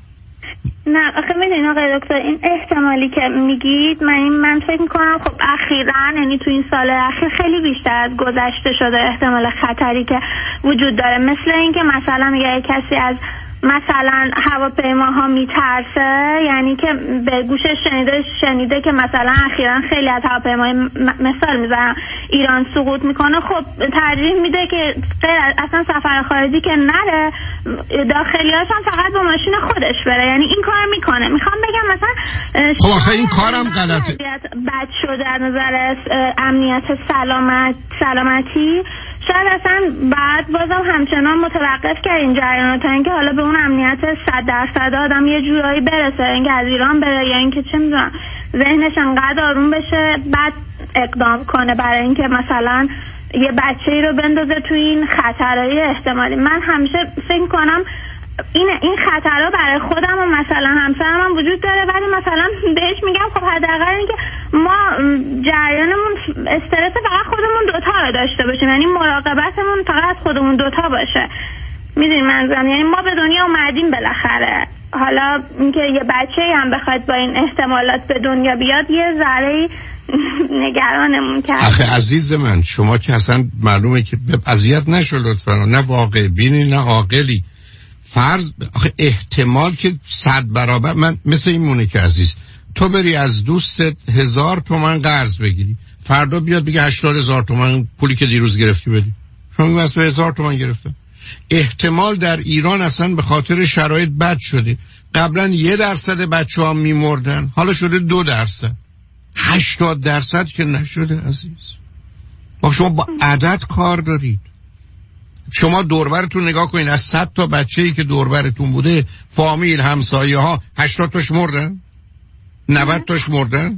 نه آخه میدونی آقای دکتر، این احتمالی که میگید من این من فکر میکنم خب اخیراً، یعنی تو این سال اخیر خیلی بیشتر از گذشته شده احتمال خطری که وجود داره. مثل اینکه مثلا میگه کسی از مثلا هواپیماها میترسه، یعنی که به گوشش شنیده شنیده که مثلا اخیراً خیلی از هواپیماهای مثال میذارم ایران سقوط میکنه، خب ترجیح میده که غیر اصلا سفر خارجی که نره، داخلیاش هم فقط با ماشین خودش بره. یعنی این کار میکنه. میخوام بگم مثلا خب آخه این کارم غلطه. بد شده از نظر امنیت سلامت سلامتی، شاید اصلا بعد بازم همچنان متوقف کرد این جریان تا اینکه حالا به اون امنیت صد درصد آدم یه جورایی برسه، اینکه از ایران بره یا اینکه چه میدونم ذهنش انقدر آروم بشه بعد اقدام کنه برای اینکه مثلا یه بچه‌ای رو بندازه تو این خطرهای احتمالی. من همیشه فکر کنم این این خطرها برای خودم و مثلا همسرم هم وجود داره، ولی مثلا بهش میگم خب حداقل اینکه ما جریانمون استرس فقط خودمون دوتا رو داشته باشیم، یعنی مراقبتمون فقط خودمون دوتا باشه. میدونی منظورم، یعنی ما به دنیا اومدیم بالاخره، حالا اینکه یه بچه‌ای هم بخواد با این احتمالات به دنیا بیاد یه ذره نگرانمون کرد. آخه عزیز من شما که اصلا معلومه که اذیت نشو لطفا، نه واقع بینی نه عاقلی. فرض آخه احتمال که صد برابر، من مثل این مونه که عزیز تو بری از دوستت هزار تومن قرض بگیری، فردا بیاد بگه هشتاد هزار تومن پولی که دیروز گرفتی بدی، شما میگه واسه هزار تومن گرفتم. احتمال در ایران اصلا به خاطر شرایط بد شده، قبلا یه درصد بچه ها میمردن، حالا شده دو درصد، هشتاد درصد که نشده عزیز. با شما با عدد کار دارید. شما دوربرتون نگاه کنین، از صد تا بچه‌ای که دوربرتون بوده، فامیل، همسایه ها، هشتاد تاش مردن، نود تاش مردن.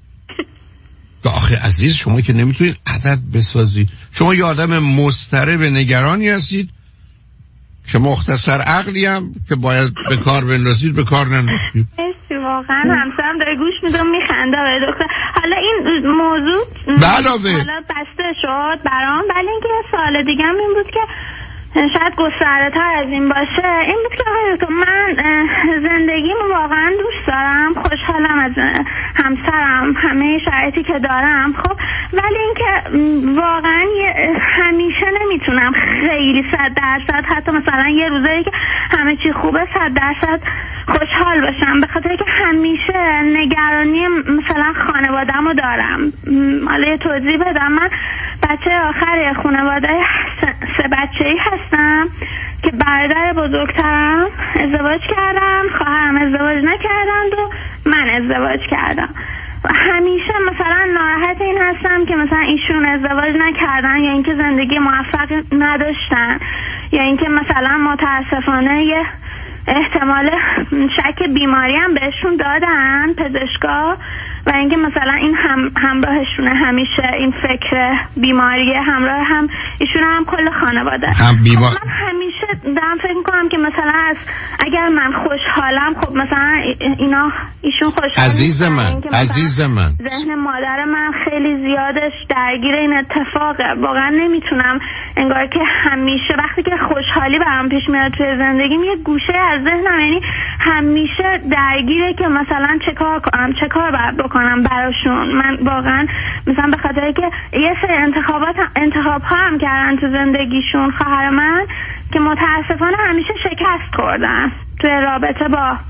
آخه عزیز شما که نمیتونید عدد بسازید. شما یه آدم مضطرب نگرانی هستید که مختصر عقلی هم که باید به کار بندازید به کار نندازید. واقعا همسرم داره گوش میده و میخنده آقای دکتر. حالا این موضوع علاوه حالا بسته شد برام، ولی اینکه یه سوال دیگه هم این بود که شاید گسترده تر از این باشه. این بود که آقای دکتر من زندگیمو واقعا دوست دارم، خوشحالم از همسرم، همه شرایطی که دارم، خب ولی اینکه واقعا همیشه نمیتونم خیلی صد درصد، حتی مثلا یه روزایی که همه چی خوبه صد درصد خوشحال باشم، به خاطر که همیشه نگرانی مثلا خانواده‌مو دارم. حالا یه توضیح بدم، من بچه آخر خانواده سه بچه‌ای هستم که برادر بزرگترم ازدواج کردن، خواهرم ازدواج نکردند و من ازدواج کردم. همیشه مثلا ناراحت این هستم که مثلا ایشون ازدواج نکردن یا اینکه زندگی موفق نداشتن یا اینکه مثلا متاسفانه یه احتمال شک بیماری هم بهشون دادن پزشکا و اینکه مثلا این هم همراهشونه، همیشه این فکر بیماری همراه هم ایشون هم کل خانواده هم بیمار... خب من همیشه دارم فکر میکنم که مثلا از اگر من خوشحالم خب مثلا اینا ایشون خوشحال عزیز من عزیز من ذهن مادر من خیلی زیادش درگیر این اتفاقه. واقعا نمیتونم، انگار که همیشه وقتی که خوشحالی برام پیش میاد توی زندگیم یه گوشه از ذهنم یعنی همیشه درگیره که مثلا چه کار کنم چه کار باید بکنم براشون. من واقعا مثلا به خاطر که یه سری انتخابات انتخاب ها هم کردن تو زندگیشون خواهر من که متاسفانه همیشه شکست خوردن توی رابطه با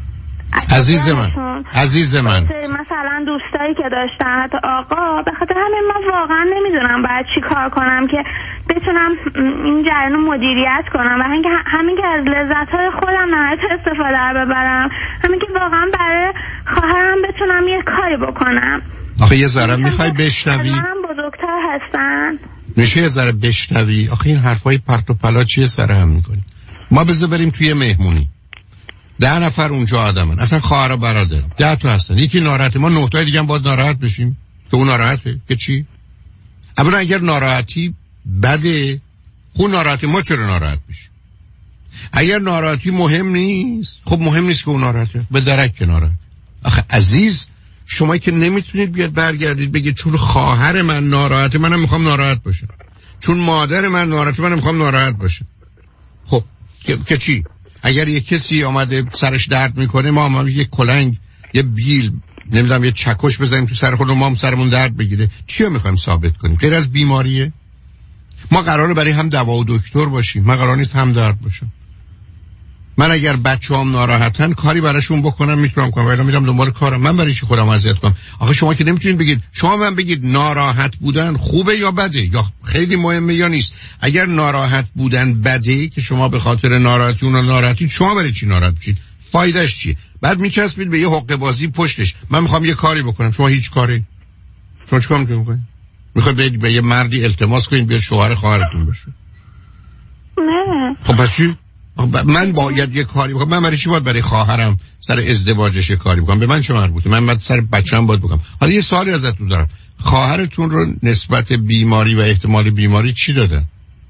عزیز من عزیز من مثلا دوستایی که داشتن حتی آقا، به خاطر همین من واقعا نمیدونم باید چی کار کنم که بتونم این جریان رو مدیریت کنم و همین که از لذت‌های خودم نهایت استفاده رو ببرم، همین که واقعا برای خواهرم بتونم یه کاری بکنم. آخه یه ذره میخوای بشنوی؟ من بزرگتر هستن میشه یه ذره بشنوی؟ آخه این حرفای پرت و پلا چیه سر هم میکنی؟ ما بذار بریم توی مهمونی، ده نفر اونجا آدمن، اصلا خواهر و برادر ده تا هستن، یکی ناراحته، ما نه تا دیگه هم باید ناراحت بشیم که اون ناراحته که چی؟ اولا اگر ناراحتی بده، خون ناراحتی، ما چرا ناراحت بشیم؟ اگر ناراحتی مهم نیست، خب مهم نیست که اون ناراحته، به درک که ناراحت. آخه عزیز، شما که نمیتونید بیاد برگردید بگید چون خواهر من ناراحته منم میخوام ناراحت باشم، چون مادر من ناراحته منم میخوام ناراحت باشم. خب که, که چی؟ اگر یه کسی آمده سرش درد میکنه، ما هم یه کلنگ، یه بیل، نمیدونم یه چکش بزنیم تو سر خود و ما هم سرمون درد بگیره، چی رو میخوایم ثابت کنیم؟ غیر از بیماریه؟ ما قراره برای هم دوا و دکتر باشیم، من قرار نیست هم درد باشم. من اگر بچه‌ام ناراحتن کاری براشون بکنم میتونم کنم، ولی میرم دنبال کارم. من برای چی خودم اذیت کنم؟ آخه شما که نمیتونید بگید، شما من بگید ناراحت بودن خوبه یا بده، یا خیلی مهمه یا نیست. اگر ناراحت بودن بده که شما به خاطر ناراحتی اون ناراحتی، شما برای چی ناراحت بشید؟ فایدهش چیه؟ بعد میچسبید به یه حقه بازی پشتش. من میخوام یه کاری بکنم، شما هیچ کاری. شما چیکار میکنید؟ میخواید به یه مردی التماس کنید بیا شوهر خواهرتون بشه؟ نه. خب پس چی؟ من باید یه کاری بکنم. من برای چی باید برای خواهرم سر ازدواجش یه کاری بکنم؟ به من چه مربوطه؟ من باید سر بچه‌م باید بکنم. حالا یه سوالی ازتون دارم، خواهرتون رو نسبت بیماری و احتمال بیماری چی دادن؟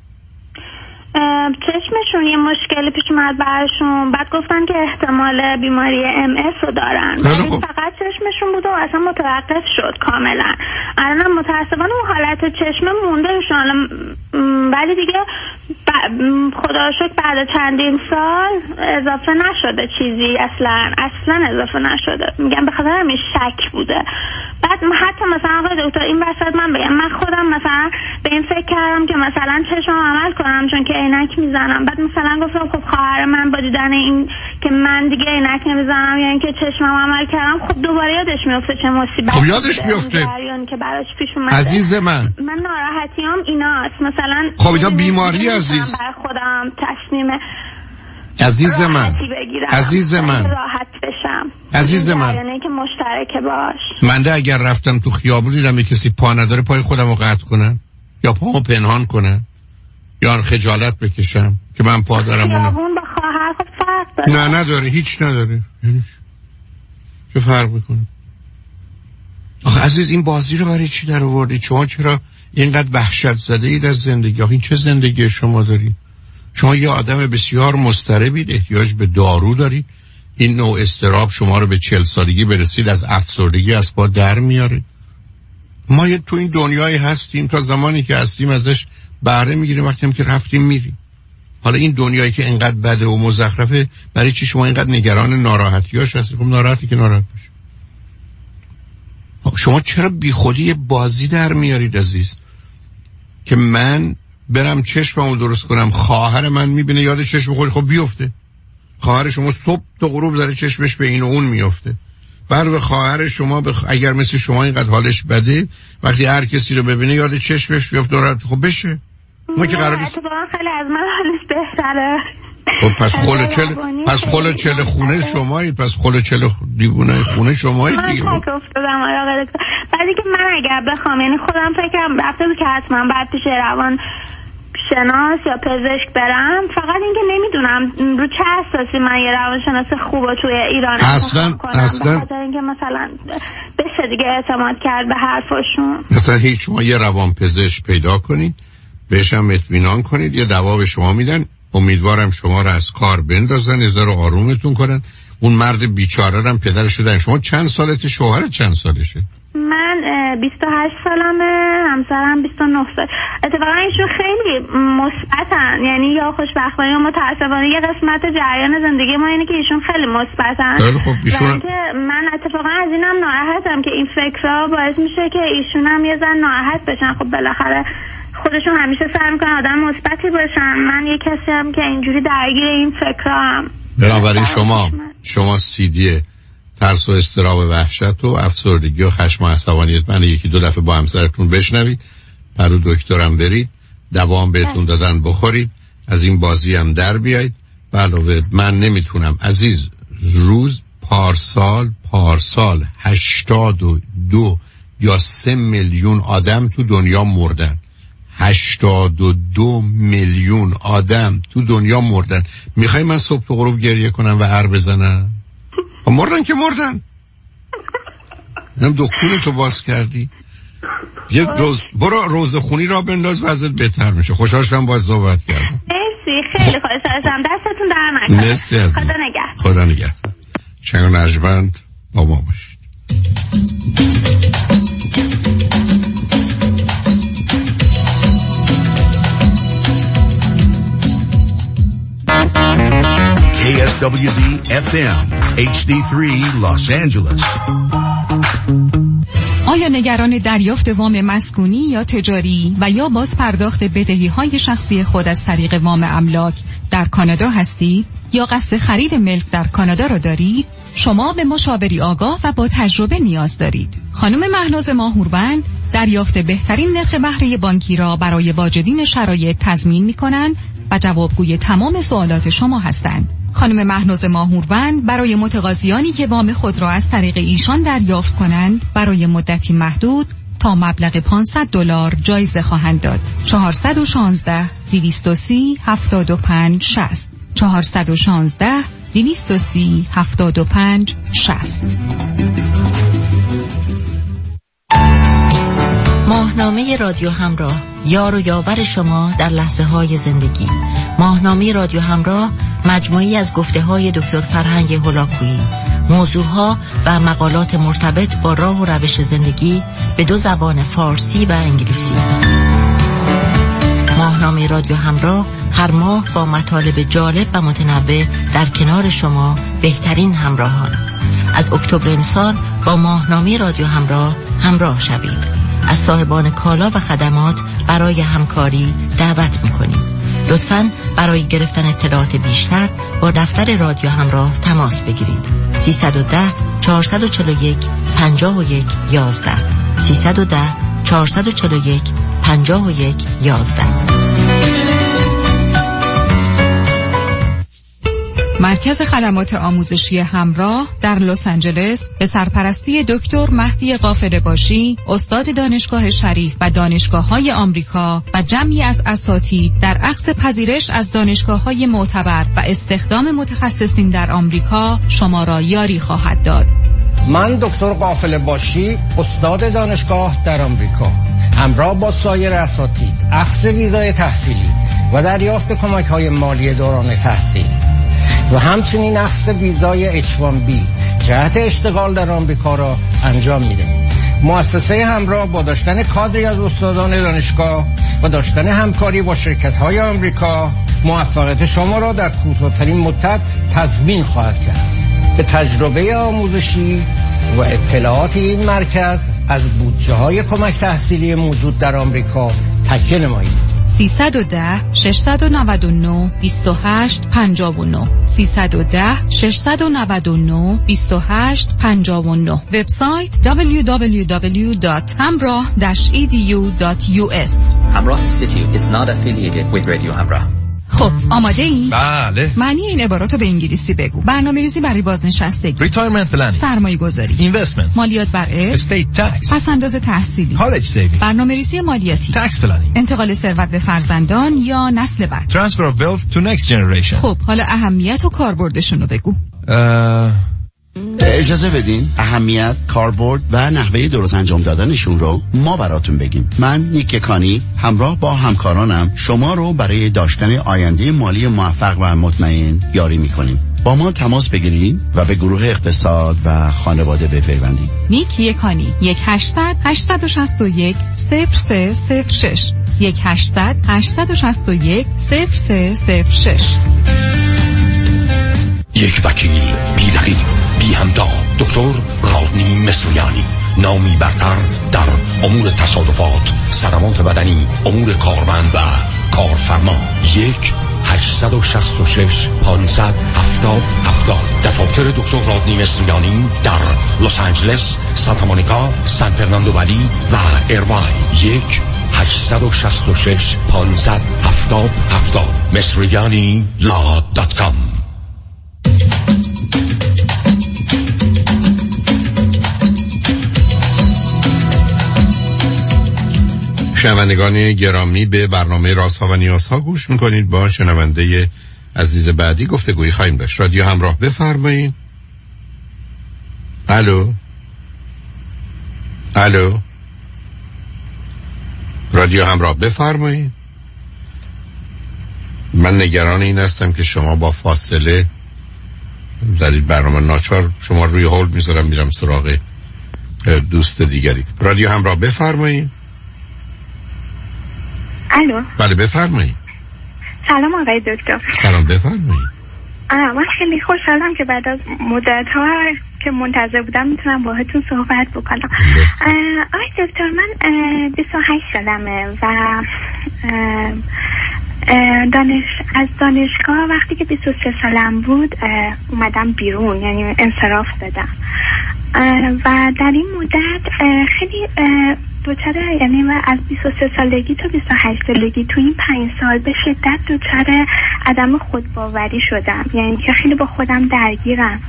چشمشون یه مشکلی پیش اومد برشون، بعد گفتن که احتمال بیماری ام اس رو دارن، ولی فقط چشمشون بود و اصلا متوقف شد کاملا. الان متاسفانه اون حالت چشم موندهشون، ولی دیگه خدا رو شکر بعد چندین سال اضافه نشده چیزی، اصلا اصلا اضافه نشده. میگم به خاطر همین شک بوده. بعد حتی مثلا آقای دکتر این وسط من بگم، من خودم مثلا به این فکر کردم که مثلا چشمم عمل کنم چون که عینک میزنم. بعد مثلا گفتم خب خواهر من با دیدن این که من دیگه عینک نمیزنم یا اینکه چشمم عمل کردم، خب دوباره یادش میفته چه مصیبتی. خب یادش میفته که براش پیش اومده. عزیز من، من ناراحتیام ایناست مثلا. خب اینا بیماری عزیز. برای خودم تصمیم عزیز من، عزیز من، راحت بشم، عزیز من، یعنی که مشترک باش. من ده اگر رفتم تو خیابون دیدم کسی پا نداره، پای خودم رو قطع کنم یا پامو پنهان کنم یا خجالت بکشم که من پا دارم؟ خیابون با خواهر خب فرق داره؟ نه نداره، هیچ نداره. چه فرق میکنه؟ آخه عزیز این بازی رو برای چی در آوردید؟ شما چرا اینقدر وحشت زده اید از زندگی؟ آخه این چه زندگی شما دارید؟ شما یه آدم بسیار مضطربید، احتیاج به دارو دارید. این نوع اضطراب شما رو به چهل سالگی برسید از افسردگی از پا در میاره. ما یه تو این دنیایی هستیم، تا زمانی که هستیم ازش بهره میگیریم، وقتی هم که رفتیم میریم. حالا این دنیایی که اینقدر بده و مزخرفه، برای چی شما اینقدر نگران ناراحتیاش هستید؟ خب ناراحتی که ناراحت باشید. شما چرا بی خودی بازی در میارید عزیز؟ که من برم چشممو درست کنم، خواهر من میبینه یاد چشم خود، خب بیفته. خواهر شما صبح تا غروب داره چشمش به این و اون میفته. بعد به خواهر شما بخ... اگر مثل شما اینقدر حالش بده، وقتی هر کسی رو ببینه یاد چشمش بیفته، خب بشه. ما که قرار نیست خیلی از من حالش بهتره. خب پس خل چل پس خل چل خونه شمایید، پس خل چل دیوونه خونه شمایید دیگه. من فکر افتادم آقا دکتر، بعدی که من اگر بخوام، یعنی خودم فکرم رفته بود که حتما بعد پیش روان شناس یا پزشک برم، فقط اینکه نمیدونم رو چه اساسی من یه روانشناس خوب توی ایران اصلا اصلا به خاطر اینکه مثلا بشه دیگه اعتماد کرد به حرفاشون. مثلا هیچ، شما یه روان پزشک پیدا کنید، بهش هم اطمینان کنید، یه دوا به شما میدن، امیدوارم شما رو از کار بندازن، از رو آرومتون کنن. اون مرد بیچاره هم پدرش شدن. شما چند سالته؟ شوهرت چند سالشه؟ من بیست و هشت سالمه، همسرم بیست و نه سال. اتفاقا ایشون خیلی مثبتن، یعنی یا خوشبختانه یا متاسفانه یه قسمت جریان زندگی ما اینه که ایشون خیلی مثبتن. خب ایشون من اتفاقا از اینم ناراحتم که این فکرها باعث میشه که ایشون هم یه زن ناراحت بشن. خب بالاخره خودشون همیشه سعی میکنن آدم مثبتی باشن، من یه کسی هم که اینجوری درگیر این فکرها هم. بنابراین شما شما سی دی ترس و اضطراب و وحشت و افسردگی و خشم و عصبانیت من یکی دو دفعه با همسرتون بشنوید، برای دکترم برید، دوام بهتون دادن بخورید، از این بازی هم در بیایید. علاوه من نمیتونم عزیز، روز پارسال پارسال هشتاد و دو یا سه میلیون آدم تو دنیا مردن. هشتاد و دو میلیون آدم تو دنیا مردن. میخوای من صبح تا غروب گریه کنم و هر بزنم؟ مردن که مردن. هم دکونه تو باز کردی. یک روز برو روزخونی را بنداز وضعیت بهتر میشه. خوشحال شدم باید صحبت کردم. مرسی، خیلی خوشحال شدم. دستتون در نکنه. مرسی عزیز. خدا نگهدار. خدا نگهدار. شنگ نجوند با ما باشید. کی اس دبلیو دی اف ام اچ دی سه Los Angeles. آیا نگران دریافت وام مسکونی یا تجاری و یا باز پرداخت بدهی‌های شخصی خود از طریق وام املاک در کانادا هستید یا قصد خرید ملک در کانادا را دارید؟ شما به مشاوری آگاه و با تجربه نیاز دارید. خانم مهناز ماهوربند دریافت بهترین نرخ بهره بانکی را برای واجدین شرایط تضمین می‌کنند و جوابگوی تمام سوالات شما هستند. خانم مهناز ماهوربند برای متقاضیانی که وام خود را از طریق ایشان دریافت کنند برای مدتی محدود تا مبلغ پانصد دلار جایزه خواهند داد. چهارصد و شانزده دویست و سی هفتاد و پنج شصت چهارصد و شانزده دویست و سی هفتاد و پنج شصت. ماهنامه رادیو همراه، یار و یاور شما در لحظه های زندگی. ماهنامه رادیو همراه مجموعی از گفته های دکتر فرهنگ هولاکویی، موضوعها و مقالات مرتبط با راه و روش زندگی به دو زبان فارسی و انگلیسی. ماهنامه رادیو همراه هر ماه با مطالب جالب و متنوع در کنار شما بهترین همراهان. از اکتبر امسال با ماهنامه رادیو همراه همراه شوید. از صاحبان کالا و خدمات برای همکاری دعوت می‌کنیم. لطفاً برای گرفتن اطلاعات بیشتر با دفتر رادیو همراه تماس بگیرید. سیصد و ده چهارصد و چهل و یک پنجاه و یک یازده سیصد و ده چهارصد و چهل و یک پنجاه و یک یازده. مرکز خدمات آموزشی همراه در لس آنجلس به سرپرستی دکتر مهدی قافله باشی، استاد دانشگاه شریف و دانشگاه‌های آمریکا و جمعی از اساتید در اخذ پذیرش از دانشگاه‌های معتبر و استخدام متخصصین در آمریکا شما را یاری خواهد داد. من دکتر قافله باشی، استاد دانشگاه در آمریکا، همراه با سایر اساتید اخذ ویزای تحصیلی و دریافت کمک‌های مالی دوران تحصیل و همچنین اخذ ویزای اچ وان بی جهت اشتغال در آمریکا را انجام می‌دهیم. مؤسسه همراه با داشتن کادری از استادان دانشگاه و داشتن همکاری با شرکت‌های آمریکا موفقیت شما را در کوتاه‌ترین مدت تضمین خواهد کرد. به تجربه آموزشی و اطلاعات این مرکز از بودجه‌های کمک تحصیلی موجود در آمریکا تکیه نمایید. سیصد و ده ششصد و نود و نه بیست و هشت پنجاه و نه سیصد و ده ششصد و نود و نه بیست و هشت پنجاه و نه. وبسایت دبلیو دبلیو دبلیو دات hamrah dash e d u dot u s. Hamrah Institute is not affiliated with Radio Hamrah. خب آماده این؟ بله. معنی این عبارات رو به انگلیسی بگو. برنامه‌ریزی برای بازنشستگی، Retirement planning، سرمایه‌گذاری، Investment، مالیات بر ارث، Estate tax، پس‌انداز تحصیلی، College saving، برنامه‌ریزی مالیاتی، Tax planning، انتقال ثروت به فرزندان یا نسل بعد، Transfer of wealth to next generation. خب حالا اهمیت و کاربردشون رو بگو. اه... اجازه بدین اهمیت، کاربرد و نحوه درست انجام دادنشون رو ما براتون بگیم. من نیک کانی همراه با همکارانم شما رو برای داشتن آینده مالی موفق و مطمئن یاری میکنیم. با ما تماس بگیرید و به گروه اقتصاد و خانواده بپیوندید. نیک یکانی یک هشتصد هشتصد و شصت و یک صفر سه صفر شش یک هشتصد هشتصد و شصت و یک صفر سه صفر شش. یک وکیل بی رقیب بی همتا، دکتر رادنی مصریانی، نامی برتر در امور تصادفات، صدمات بدنی، امور کارمند و کارفرما. یک هشت شش شش پانصد هفتاد هفتاد. دفاتر دکتر رادنی مصریانی در لس آنجلس، سانتا مونیکا، سان فرناندو ولی و ایرواین. یک هشت شش شش پانصد هفتاد هفتاد. مصریانی لا دات کام. شنوندگان گرامی، به برنامه رازها و نیازها گوش میکنید. با شنونده عزیز بعدی گفتگویی خواهیم داشت. رادیو همراه، بفرمایید. الو الو رادیو همراه، بفرمایید. من نگران این هستم که شما با فاصله در این برنامه ناچار شما روی هولد میذارم، میرم سراغ دوست دیگری. رادیو همراه، بفرمایید. الو. بله بفرمایید. سلام آقای دکتر. سلام، بفرمایید. من خیلی خوشحالم که بعد از مدت ها که منتظر بودم میتونم باهاتون صحبت بکنم. آقای دکتر، من بیست و هشت سالمه و دانش از دانشگاه وقتی که بیست و سه سالم بود اومدم بیرون، یعنی انصراف دادم و در این مدت خیلی دوچار، یعنی من از بیست و سه سالگی تا بیست و هشت سالگی تو این پنج سال به شدت دوچار عدم خودباوری شدم، یعنی که خیلی با خودم درگیرم،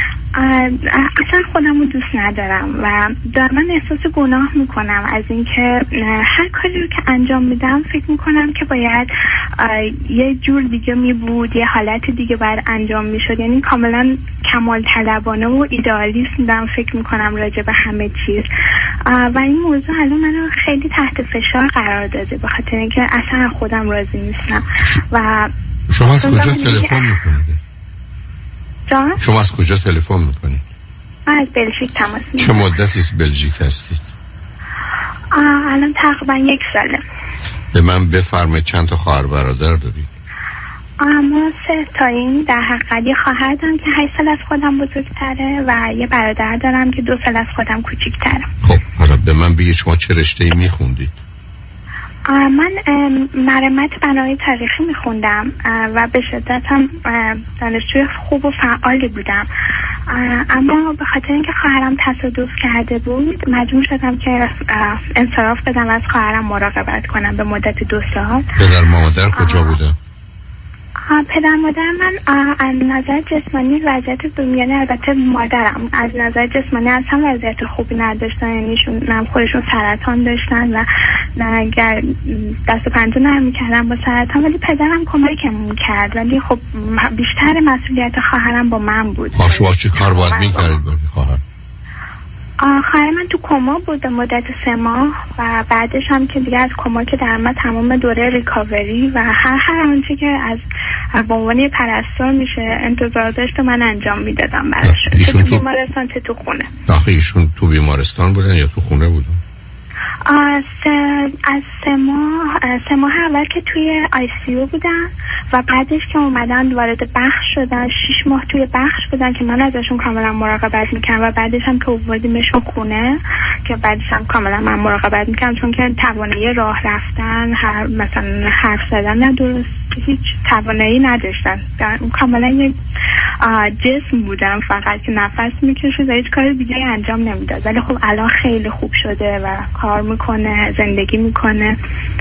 اصلا خودم رو دوست ندارم و دائما احساس گناه میکنم از اینکه هر کاری رو که انجام میدم فکر میکنم که باید یه جور دیگه میبود، یه حالت دیگه باید انجام میشد، یعنی کاملا کمال طلبانه و ایدئالیست میدم فکر میکنم راجع به همه چیز و این موضوع الان منو خیلی تحت فشار قرار داده به خاطر اینکه اصلا خودم راضی نیستم. و شما از کجا تلفن میکنید؟ جان؟ شما از کجا تلفن میکنید؟ من از بلژیک تماس میگیرم. چه مدتی از بلژیک هستید؟ الان تقریبا یک ساله. به من بفرمایید چند تا خواهر برادر دارید؟ ما سه تاییم، در حقیقت یه خواهر دارم که هشت سال از خودم بزرگتره و یه برادر دارم که دو سال از خودم کوچیک‌تره. خب حالا به من بگید شما چه رشته‌ای میخوندید؟ من مرمت بنای تاریخی میخوندم و به شدت هم دانشجوی خوب و فعالی بودم، اما به خاطر اینکه خواهرم تصادف کرده بود مجبور شدم که انصراف بدم و از خواهرم مراقبت کنم به مدت دو سال. پدر مادر کجا بودن؟ پدر مادر من از نظر جسمانی وضعیت دومیانه، البته مادرم از نظر جسمانی اصلا وضعیت خوبی نداشتن، یعنی شون خودشون سرطان داشتن و اگر دست و پنجه نرم میکردم با سرطان، ولی پدرم کمکم میکرد، ولی خب بیشتر مسئولیت خواهرم با من بود. خب شما چه کار باید میکردید برای خواهر؟ خواهر من تو کما بود به مدت سه ماه و بعدش هم که دیگه از کما که در من تمام دوره ریکاوری و هر هر آنچه که از به عنوان پرستار میشه انتظار داشت من انجام میدادم براش، چه تو بیمارستان چه تو خونه. آخه ایشون تو بیمارستان بودن یا تو خونه بودن؟ از از سه ماه سه ماه اول که توی آی سی او بودن و بعدش که اومدن وارد بخش شدن شش ماه توی بخش بودن که من ازشون کاملا مراقبت میکنم و بعدش هم که آوردیمشون خونه که بعدش هم کاملا من مراقبت میکنم، چون که توانایی راه رفتن هر مثلا حرف زدن ندرست هیچ توانایی نداشتن، کاملا یک جسم بودم فقط که نفس میکشید و هیچ کار دیگه انجام نمیداد، ولی خب الان خیلی خوب شده و کار میکنه، زندگی میکنه.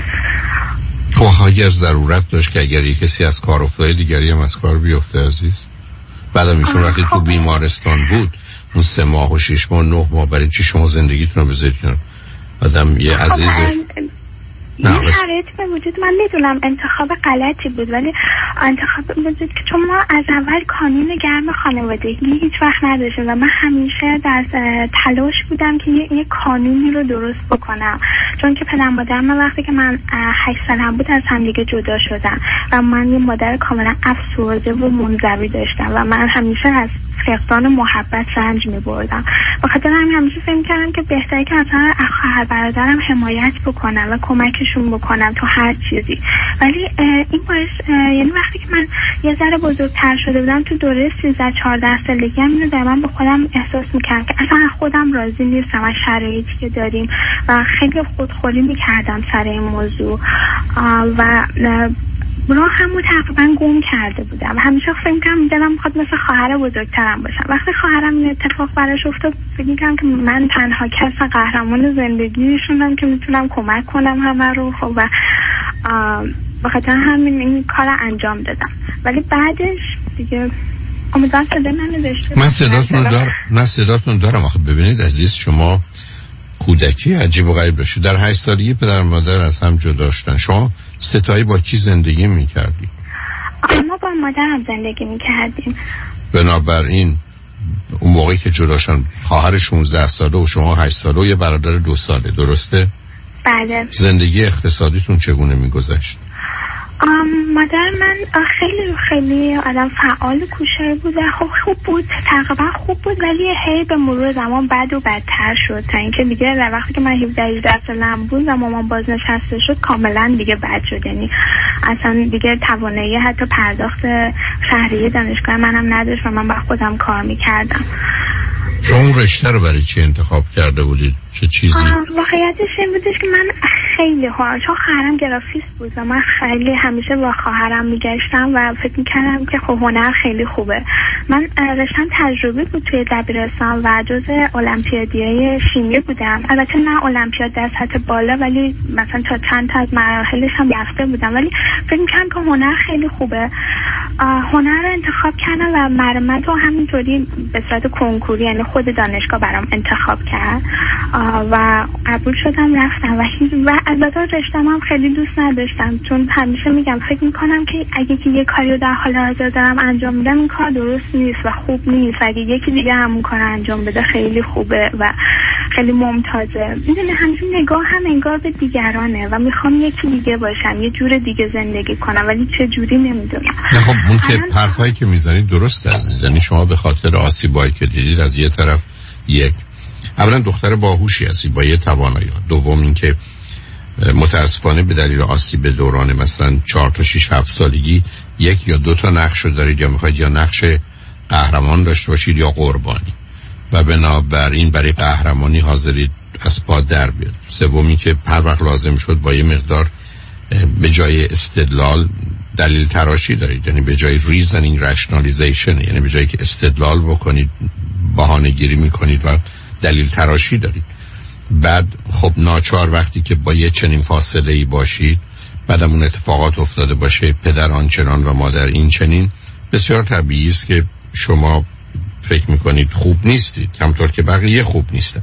خب اگر ضرورت داشت که اگر یک کسی از کار افتاده دیگری هم از کار بیفته عزیز؟ بعدم ایشون وقتی تو بیمارستان بود اون سه ماه و شش ماه نه ماه برای چی شما زندگیتون رو بذارید کنار؟ آدم یه عزیز این شرایط به وجود من میدونم انتخاب غلطی بود، ولی انتخاب بود که چون ما از اول کانون گرم خانوادگی هیچ وقت نداشتیم و من همیشه در تلاش بودم که یه, یه کانونی رو درست بکنم، چون که پدر مادر من وقتی که من هشت سالم بود از هم دیگه جدا شدن و من یه مادر کاملا افسرده و منزوی داشتم و من همیشه از فقدان محبت رنج می بردم. بخاطر همین همیشه فکر کردم که بهتره که اصلا خواهر برادرم حمایت بکنم و کمکشون بکنم تو هر چیزی، ولی این باعث یعنی وقتی که من یه ذره بزرگتر شده بودم تو دوره سیزده چهارده سالگی هم اینو دائما به خودم احساس میکردم که اصلا خودم راضی نیستم از شرایطی که داریم و خیلی خودخوری میکردم سر این موضوع و راهمو تقریبا گم کرده بودم و همیشه فکر می‌کردم دلم می‌خواد مثل خواهر بزرگترم باشم. وقتی خواهرم این اتفاق براش افتاد فکر می‌کردم که من تنها کس قهرمان زندگیشونم که میتونم کمک کنم همه رو. خب و بخاطر همین این کار انجام دادم. ولی بعدش دیگه امیدوارم صدا من داشته من صداتون دارم. نه صداتون دارم. آخه ببینید عزیز، شما کودکی عجیب و غریب داشتید. در هشت سالگی پدر و مادر از هم جدا شدن. شما ستایی با کی زندگی میکردید؟ ما با مادرم زندگی میکردیم. بنابراین اون موقعی که جدا شدن خواهر شانزده ساله و شما هشت ساله و یه برادر دو ساله، درسته؟ بله. زندگی اقتصادیتون چگونه میگذشت؟ مادر من خیلی خیلی آدم فعال کوشر بود. خب خوب بود، تقریبا خوب بود، ولی هی به مرور زمان بد و بدتر شد تا اینکه دیگه در وقتی که من هفده هجده سالم بود و مامان بازنشسته شد کاملا دیگه بد شد. یعنی اصلا دیگه توانایی حتی پرداخت شهریه دانشگاه منم نداشت و من با خودم کار میکردم. شما اون رشته رو برای چی انتخاب کرده بودید؟ چه چیزی؟ واقعیتش این بودش که من خیلی هنر، چون خواهرم گرافیست بود و من خیلی همیشه با خواهرم میگشتم و فکر میکردم که خب هنر خیلی خوبه. من رشتم تجربی بود توی دبیرستان و جزء المپیادیای شیمی بودم. البته نه المپیاد در سطح بالا، ولی مثلا تا چند تا از مراحلش هم رفته بودم، ولی فکر میکردم که هنر خیلی خوبه. هنر رو انتخاب کردم و مرمت رو همینطوری به صورت کنکوری، یعنی خود دانشگاه برام انتخاب کرد و قبول شدم رفتم و و البته رشتم هم خیلی دوست نداشتم، چون همیشه میگم فکر میکنم که اگه که یه کاری رو در حال حاضر دارم انجام میدم این کار درست نیست و خوب نیست. اگه یکی دیگه همون کار انجام بده خیلی خوبه و خیلی ممتازه. میدونی همیشه نگاه هم انگار به دیگرانه و میخوام یکی دیگه باشم، یه جور دیگه زندگی کنم، ولی چه جوری نمیدونم. نه خب اون که حرفایی که میزنید درسته عزیز. یعنی شما به خاطر آسیبایی که دیدید از یه طرف، یک اولا دختر باهوشی هستی با یه توانایی، دوم این که متاسفانه به دلیل آسیب دوران مثلا چهار تا شش هفت سالگی یک یا دو تا نقش رو دارید، یا میخواید یا نقش قهرمان داشته باشید یا قربانی، و بنابراین برای قهرمانی حاضرید از پا در بیاد. سومی که هر وقت لازم شد با یه مقدار به جای استدلال دلیل تراشی دارید، یعنی به جای ریزنینگ رشنالیزیشن، یعنی به جایی که استدلال بکنید بهانه گیری میکنید و دلیل تراشی دارید. بعد خب ناچار وقتی که با یه چنین فاصله ای باشید، بعدم اون اتفاقات افتاده باشه، پدر آنچنان و مادر این چنین، بسیار طبیعی است که شما فکر میکنید خوب نیستید، همطور که بقیه خوب نیستن.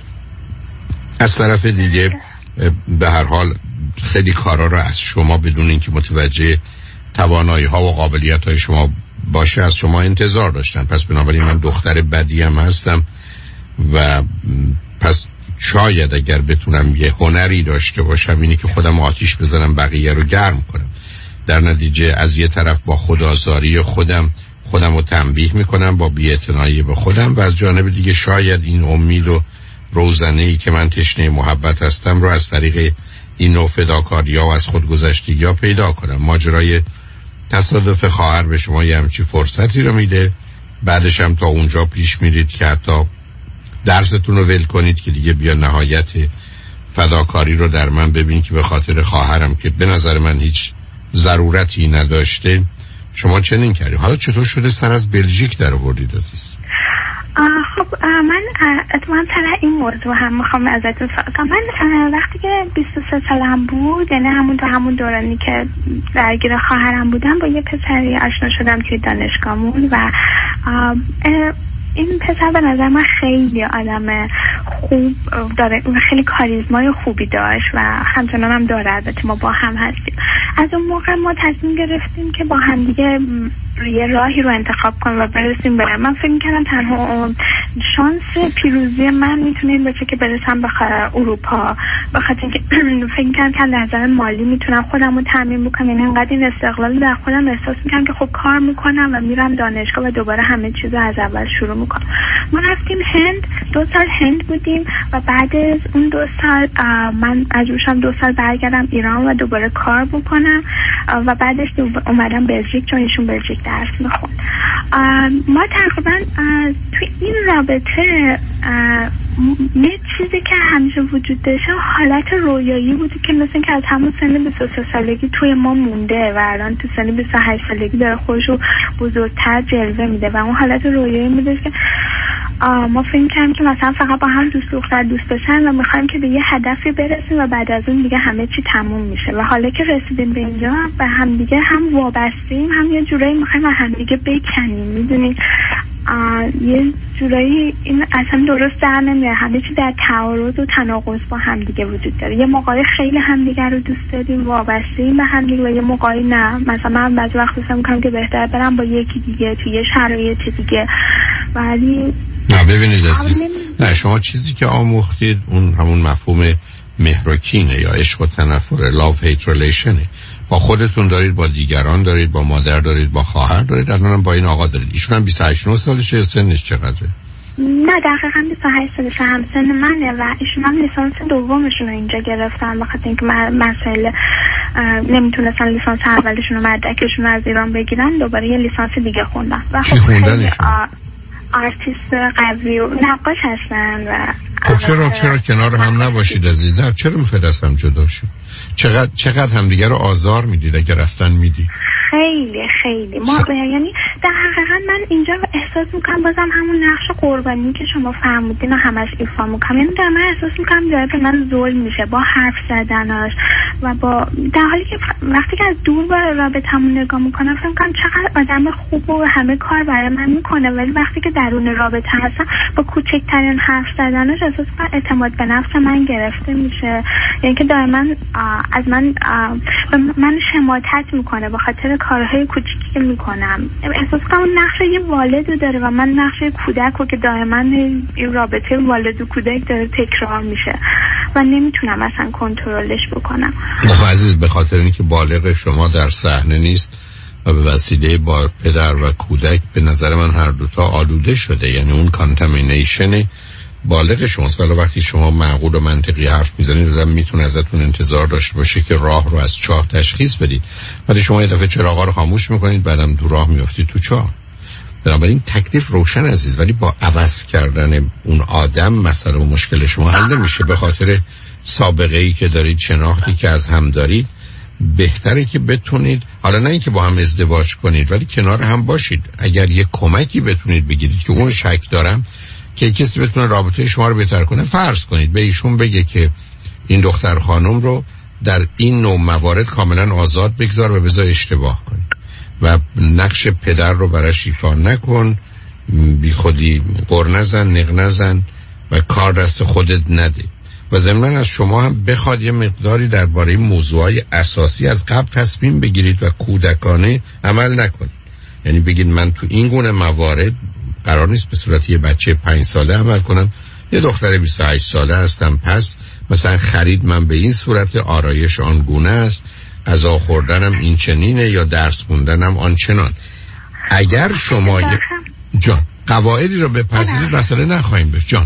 از طرف دیگه به هر حال خیلی کارا رو از شما بدون اینکه متوجه توانایی ها و قابلیت های شما باشه از شما انتظار داشتن. پس بنابراین من دختر بدی هم هستم و پس شاید اگر بتونم یه هنری داشته باشم اینی که خودم آتیش بزنم بقیه رو گرم کنم. در نتیجه از یه طرف با خودآزاری خودم خودم رو تنبیه میکنم با بی‌اعتنایی به خودم، و از جانب دیگه شاید این امید و روزنه‌ای که من تشنه محبت هستم رو از طریق این نوع فداکاری‌ها و از خودگذشتگی‌ها پیدا کنم. ماجرای تصادف خواهر به شما یه همچی فرصتی رو میده، بعدش هم تا اونجا پیش میرید که حتی درستون رو ول کنید که دیگه بیا نهایت فداکاری رو در من ببین که به خاطر خواهرم که به نظر من هیچ ضرورتی نداشته شما چنین کردید. حالا چطور شده سر از بلژیک در آوردید عزیز؟ خب من اتمام سر این موضوع هم میخوام ازتون سوال کنم. من وقتی که بیست و سه سالم بود، یعنی همون تو همون دورانی که درگیر خواهرم بودم، با یه پسری آشنا شدم توی دانشگاهمون و این پسر به نظر من خیلی آدم خوب داره، خیلی کاریزمای خوبی داشت و همچنان هم داره. البته ما با هم هستیم. از اون موقع ما تصمیم گرفتیم که با هم دیگه یه راهی رو انتخاب کنیم و برسیم به. من فکر می‌کردم تنها شانس پیروزی من میتونه این باشه که برسم به اروپا، بخاطر اینکه فکر می‌کردم که از نظر مالی میتونم خودم رو تامین بکنم. یعنی انقدر این استقلال در خودم احساس می‌کردم که خب کار میکنم و میرم دانشگاه و دوباره همه چیزو از اول شروع میکنم. ما رفتیم هند، دو سال هند بودیم و بعد از اون دو سال من مجبورم دو سال برگردم ایران و دوباره کار بکنم و بعدش اومدم بلژیک، چون ایشون بلژیک درس میخوند. ما تقریبا توی این رابطه یه چیزی که همیشه وجود داشته حالت رویایی بودی که مثل که از همون سن بیست و سه سالگی توی ما مونده و الان تو سن بیست و هشت سالگی داره خودشو بزرگتر جلوه میده و اون حالت رویایی میده که ما فکر کنیم که مثلا فقط با هم دوست دختر دوست داشتن و میخوایم که به یه هدفی برسیم و بعد از اون دیگه همه چی تموم میشه و حالا که رسیدیم به اینجا و هم دیگه هم وابسته‌ایم هم یه جورایی میخوایم هم دیگه بکنیم. میدونید یه جورایی این اصلا درست در نمیاد، همه چی در تعارض و تناقض با هم دیگه وجود داره. یه موقعی خیلی همدیگه رو دوست داریم وابسته‌ایم به هم دیگه و یه موقعی نه. مثلا من بعضی وقت فکر می‌کنم که بهتره برم با یکی دیگه توی یه شرایط دیگه، ولی نه ببینید عزیز، نه شما چیزی که آموختید اون همون مفهوم مهر و کینه یا عشق و تنفر، love hate relation. با خودتون دارید، با دیگران دارید، با مادر دارید، با خواهر دارید، الانم با این آقا دارید. ایشون هم بیست و هشت سالشه، سنش چقدره؟ نه دقیقاً بیست و هشت سالشه، هم سن منه و ایشون هم لیسانس دومشون رو اینجا گرفتن بخاطر اینکه مسئله نمیتونستن لیسانس اولشون و مدرکشون از ایران بگیرن، دوباره یه لیسانس دیگه خوندن. چی خوندنشون؟ آرتیست قوی و نقاش هستن و خب چرا چرا کنار هم نباشید عزیز؟ نه چرا میخواید از هم جدا شید؟ چقدر چقدر همدیگه رو آزار میدید اگر اصلا میدید؟ خیلی خیلی ما س... یعنی در حقیقت من اینجا احساس میکنم بازم همون نقش قربانی که شما فرمودین و همش ایفا میکنم، یعنی در من احساس میکنم داره به من ظلم میشه با حرف زدناش و با در حالی که وقتی که از دور با رابطمون نگاه میکنم فکر میکنم چقدر آدم خوب و همه کار برای من میکنه، ولی وقتی که درون رابطه هستم با کوچکترین حرف زدناش احساس میکنم اعتماد به نفس من گرفته میشه، یعنی که دائما از من من شماتت میکنه به خاطر کارهای کوچیکی که میکنم. احساس کنم نقش یه والد داره و من نقش کودک رو که دائما این رابطه والد و کودک داره تکرار میشه و نمیتونم اصلا کنترلش بکنم. نه عزیز، به خاطر اینکه بالغ شما در صحنه نیست و به وسیله با پدر و کودک به نظر من هر دوتا آلوده شده، یعنی اون کانتامینیشن بالغ شماست. ولی وقتی شما معقول و منطقی حرف میزنید آدم میتونه ازتون انتظار داشته باشه که راه رو از چاه تشخیص بدید، ولی شما یه دفعه چراغا رو خاموش میکنید بعدم تو راه میافتید تو چاه. بنابراین تکلیف روشن عزیز، ولی با عوض کردن اون آدم مسئله و مشکل شما حل نمیشه. به خاطر سابقه ای که دارید، شناختی که از هم دارید، بهتره که بتونید حالا نه اینکه با هم ازدواج کنید ولی کنار هم باشید. اگر یه کمکی بتونید بگیرید که اون شک دارم که کسی بتونه رابطه شما رو بهتر کنه، فرض کنید به ایشون بگه که این دختر خانم رو در این نوع موارد کاملا آزاد بگذار و بذار اشتباه کنید و نقش پدر رو براش ایفا نکن، بی خودی قر نزن، نق نزن و کار دست خودت نده و ضمناً از شما هم بخواد یه مقداری درباره موضوعای اساسی از قبل تصمیم بگیرید و کودکانه عمل نکنید. یعنی بگید من تو این گونه موارد قرار نیست به صورت یه بچه پنج ساله عمل کنم، یه دختر بیست و هشت ساله هستم، پس مثلا خرید من به این صورت، آرایش آن گونه است، غذا خوردنم این چنینه یا درس خوندنم آن چنان. اگر شما یه جان قواعدی رو بپذیرید مسئله نخواهیم بشه. جان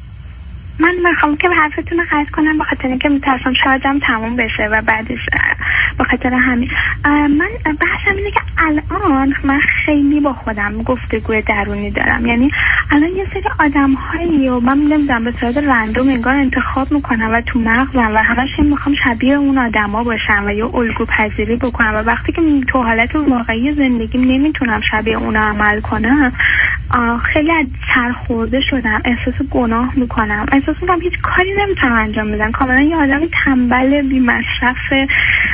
من میخوام که حرفتون رو قطع کنم به خاطر اینکه میترسم شارژم تموم بشه و بعدش به خاطر همین من بحثم اینه که الان من خیلی با خودم گفتگوی درونی دارم. یعنی الان یه سری آدم هایی و من نمیدونم به صورت رندوم انگار انتخاب میکنم و تو مغزم و همش میخوام شبیه اون آدما باشم و یا الگو پذیری بکنم و وقتی که تو حالت واقعی زندگیم نمیتونم شبیه اونا عمل کنم خیلی از سرخورده شدم، احساس گناه میکنم، احساس میکنم هیچ کاری نمیتونم انجام بدم، کاملا یه آدم تنبل بی مصرف.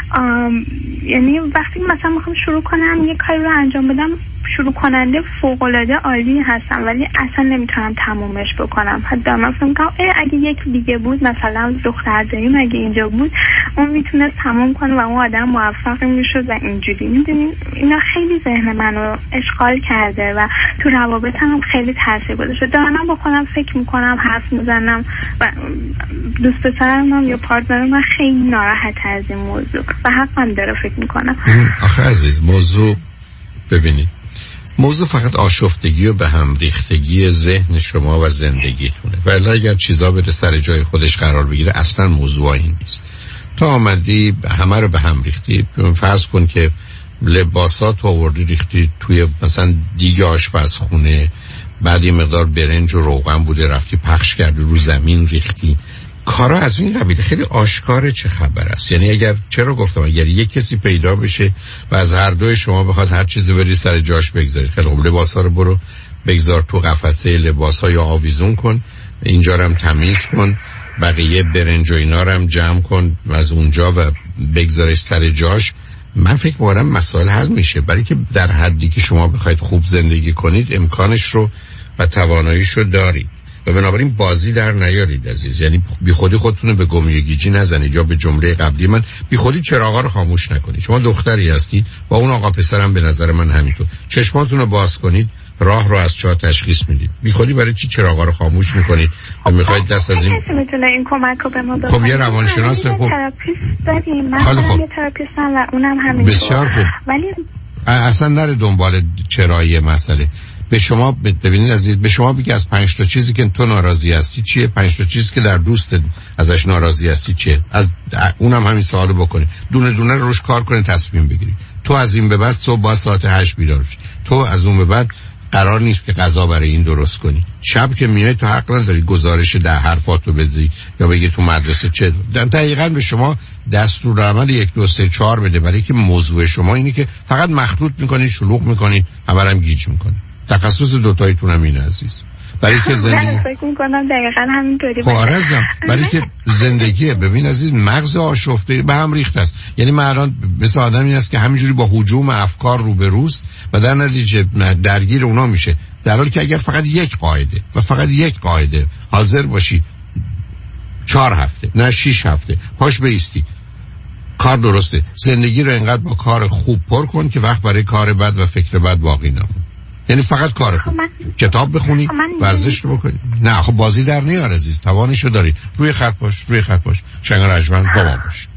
یعنی وقتی مثلا میخوام شروع کنم یه کاری رو انجام بدم، شروع کننده فوق‌العاده عالی هستم ولی اصلا نمیتونم تمومش بکنم. حتی من فکر می‌کنم اگه یک دیگه بود، مثلا دختر داریم اگه اینجا بود اون میتونه تموم کنه و اون آدم موفق میشد و اینجوری. میدونین اینا خیلی ذهن منو اشغال کرده و تو روابطم هم خیلی تاثیر گذاشته. دارم با خودم فکر میکنم، حرف میزنم و دوست پسرم یا پارتنرم من خیلی ناراحت از این موضوع و حقم داره فکر میکنم. آخه عزیز موضوع ببینید، موضوع فقط آشفتگی و به هم ریختگی ذهن شما و زندگیتونه. ولی اگر چیزا بره سر جای خودش قرار بگیره اصلا موضوع این نیست. تا آمدی همه رو به هم ریختی، فرض کن که لباسات آوردی ریختی توی مثلا دیگه آشپزخونه، بعد یه مقدار برنج و روغن بوده رفتی پخش کردی رو زمین ریختی. کارا از این قبیل خیلی آشکاره چه خبر است. یعنی اگر چرا گفتم اگر یک کسی پیدا بشه و از هر دوی شما بخواد هر چیزی بری سر جاش بگذاری، خیلی خوب لباسا رو برو بگذار تو قفسه لباسا یا آویزون کن، اینجا رو هم تمیز کن، بقیه برنج و اینا رو هم جمع کن از اونجا و بگذارش سر جاش. من فکر می‌کنم مسائل حل میشه، برای که در حدی که شما بخواید خوب زندگی کنید امکانش رو و تواناییش رو دارید و بنابراین بازی در نیارید عزیز. یعنی بی خودی خودتون رو به گمی گیجی نزنید یا به جمله قبلی من بی خودی چراغا رو خاموش نکنید. شما دختری هستید با اون آقا پسرم به نظر من همینطور، چشماتون رو باز کنید، راه رو از چاه تشخیص میدید. بی خودی برای چی چراغا رو خاموش میکنید و میخواید دست از این میتونه این کمک رو به ما بکنه؟ خب یه روانشناس خوب تراپیست داریم، من خب. یه تراپیستم و اونم همین. بسیار خوب، ولی اصلا نره دنبال چرایی مسئله. به شما ببینید عزیز، به شما بگی از پنج تا چیزی که تو ناراضی هستی چیه، پنج تا چیزی که در دوستت ازش ناراضی هستی چیه، از اونم همین سوالو بکنید، دونه دونه روش کار کنید، تصمیم بگیرید. تو از این به بعد صبح باید ساعت هشت بیدار شی، تو از اون به بعد قرار نیست که غذا برای این درست کنی، شب که میای تو حق نداری گزارش ده حرفاتو بدی یا بگی تو مدرسه چه. دقیقاً به شما دستورالعمل یک دو سه چهار بده، برای که موضوع شما اینه که فقط مخلوط میکنید، شلوغ میکنید، همرم گیج میکنید. تخصص دوتاییتون هم اینه عزیز، برای که زندگی فکر میکنم دقیقاً همینطوری باشه. برای که زندگیه. ببین عزیز، مغز آشفته به هم ریخته است. یعنی من الان مثل آدمی هست که همینجوری با هجوم افکار روبروست و در نتیجه درگیر اونا میشه، در حالی که اگر فقط یک قاعده و فقط یک قاعده حاضر باشی چهار هفته نه شیش هفته پاش بیستی، کار درسته. زندگی رو انقدر با کار خوب پر کن که وقت برای کار بد و فکر بد باقی نمونه. یعنی فقط کار خوب، کتاب بخونی، ورزش رو بکنی. نه خب بازی در نیار عزیز، توانشو داری. روی خط باش، روی خط باش. شنگ رجمن با ما باش.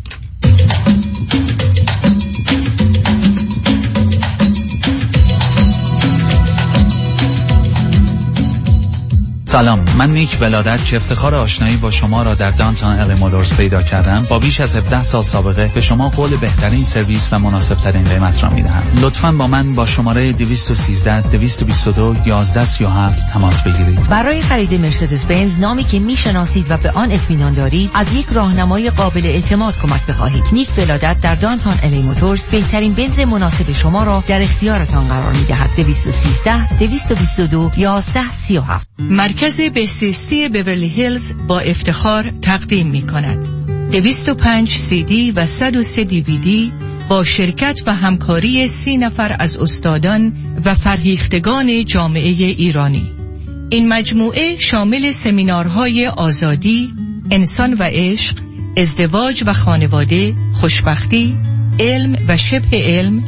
سلام، من نیک ولادت که افتخار آشنایی با شما را در دانتون ال مودرز پیدا کردم. با بیش از هفده سال سابقه به شما قول بهترین سرویس و مناسب ترین قیمت را میدهم. لطفاً با من با شماره دویست و سیزده دویست و بیست و دو یازده سی و هفت تماس بگیرید. برای خرید مرسدس بنز، نامی که میشناسید و به آن اطمینان دارید، از یک راهنمای قابل اعتماد کمک بخواهید. نیک ولادت در دانتون ال مودرز بهترین بنز مناسب شما را در اختیارتان قرار میدهد. دویست و سیزده دویست و بیست و دو یازده سی و هفت. مرکز بهزیستی بیورلی هیلز با افتخار تقدیم می کند دویست و پنج سی دی و صد و سه دی وی دی با شرکت و همکاری سی نفر از استادان و فرهیختگان جامعه ایرانی. این مجموعه شامل سمینارهای آزادی، انسان و عشق، ازدواج و خانواده، خوشبختی، علم و شبه علم،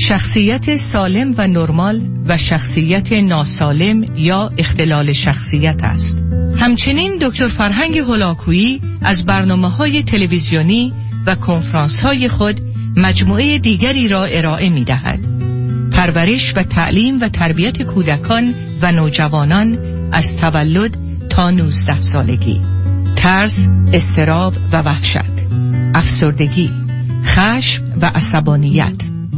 شخصیت سالم و نرمال و شخصیت ناسالم یا اختلال شخصیت است. همچنین دکتر فرهنگ هولاکویی از برنامه‌های تلویزیونی و کنفرانس‌های خود مجموعه دیگری را ارائه می‌دهد. پرورش و تعلیم و تربیت کودکان و نوجوانان از تولد تا نوزده سالگی، ترس، اضطراب و وحشت، افسردگی، خشم و عصبانیت،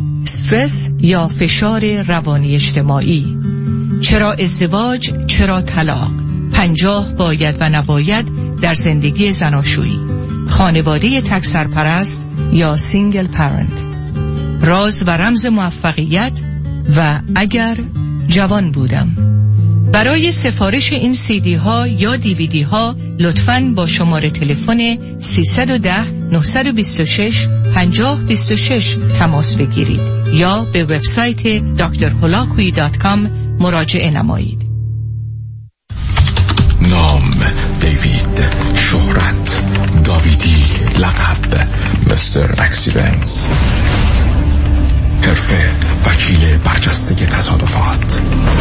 استرس یا فشار روانی اجتماعی، چرا ازدواج، چرا طلاق، پنجاه باید و نباید در زندگی زناشویی، خانواده تک سرپرست یا سینگل پرنت، راز و رمز موفقیت و اگر جوان بودم. برای سفارش این سی دی ها یا دی وی دی ها لطفاً با شماره تلفن سیصد و ده نهصد و بیست و شش پنجاه بیست و شش تماس بگیرید یا به وبسایت دکتر هولاکویی دات کام مراجعه نمایید. نام دیوید، شهرت داویدی، لقب مستر اکسیدنس، حرفه وکیل برجسته تصادفات.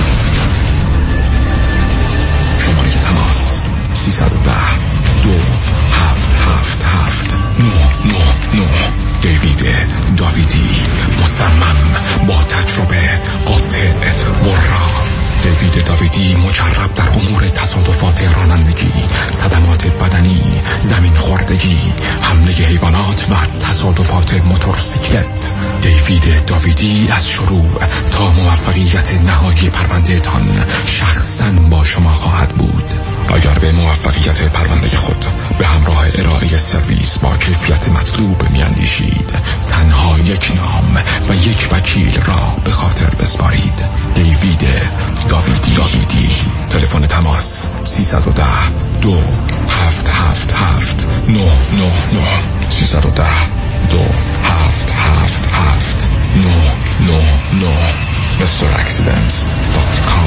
شماره تماس سیصد و ده دو هفت هفت هفت نه نه نه. دیوید داویدی، مصمم، با تجربه، قاطع، برا. دیوید داویدی مجرب در امور تصادفات رانندگی، صدمات بدنی، زمین خوردگی، حمله حیوانات و تصادفات موتورسیکلت. دیوید داویدی از شروع تا موفقیت نهایی پرونده تان شخص زن با شما خواهد بود. اگر به موفقیت پرونده خود به همراه ارائه سرویس با کیفیت مطلوب میاندیشید، تنها یک نام و یک وکیل را به خاطر بسپارید: دیوید داویدی. داویدی. تلفن تماس سیصد و ده دو هفت هفت هفت نه نه نه سیصد و ده دو هفت هفت هفت نه نه نه مستر اکسیدنتس دات کام.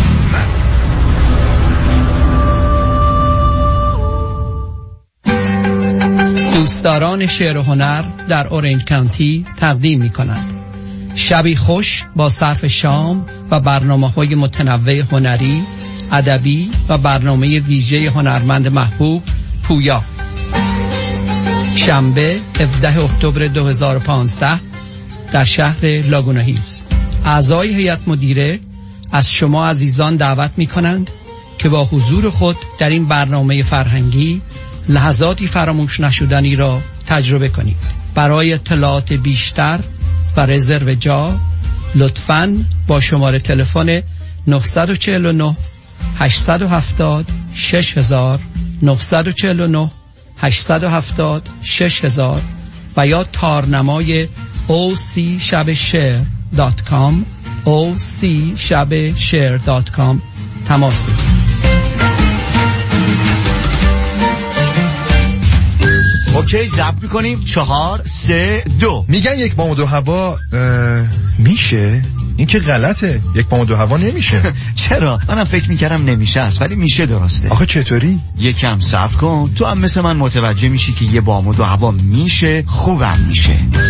دوستداران شعر و هنر در اورنج کانتی تقدیم می کنند شبی خوش با صرف شام و برنامه‌های متنوع هنری، ادبی و برنامه ویژه هنرمند محبوب پویا. شنبه هفدهم اکتبر دو هزار و پانزده در شهر لاگونا هیلز. اعضای هیئت مدیره از شما عزیزان دعوت می کنند که با حضور خود در این برنامه فرهنگی لحظاتی فراموش نشدنی را تجربه کنید. برای اطلاعات بیشتر و رزرو جا لطفاً با شماره تلفن نه چهار نه هشت هفت صفر شش هزار نه چهار نه هشت هفت صفر شش هزار و یا تارنمای او سی شب شعر دات کام او سی شب شعر دات کام تماس بگیرید. اوکی، ضبط میکنیم. چهار سه دو. میگن یک بام و دو هوا میشه؟ این که غلطه. یک بام و دو هوا نمیشه. چرا؟ منم فکر میکردم نمیشه است، ولی میشه. درسته. آخه چطوری؟ یکم صبر کن، تو هم مثل من متوجه میشی که یه بام و دو هوا میشه، خوبم میشه.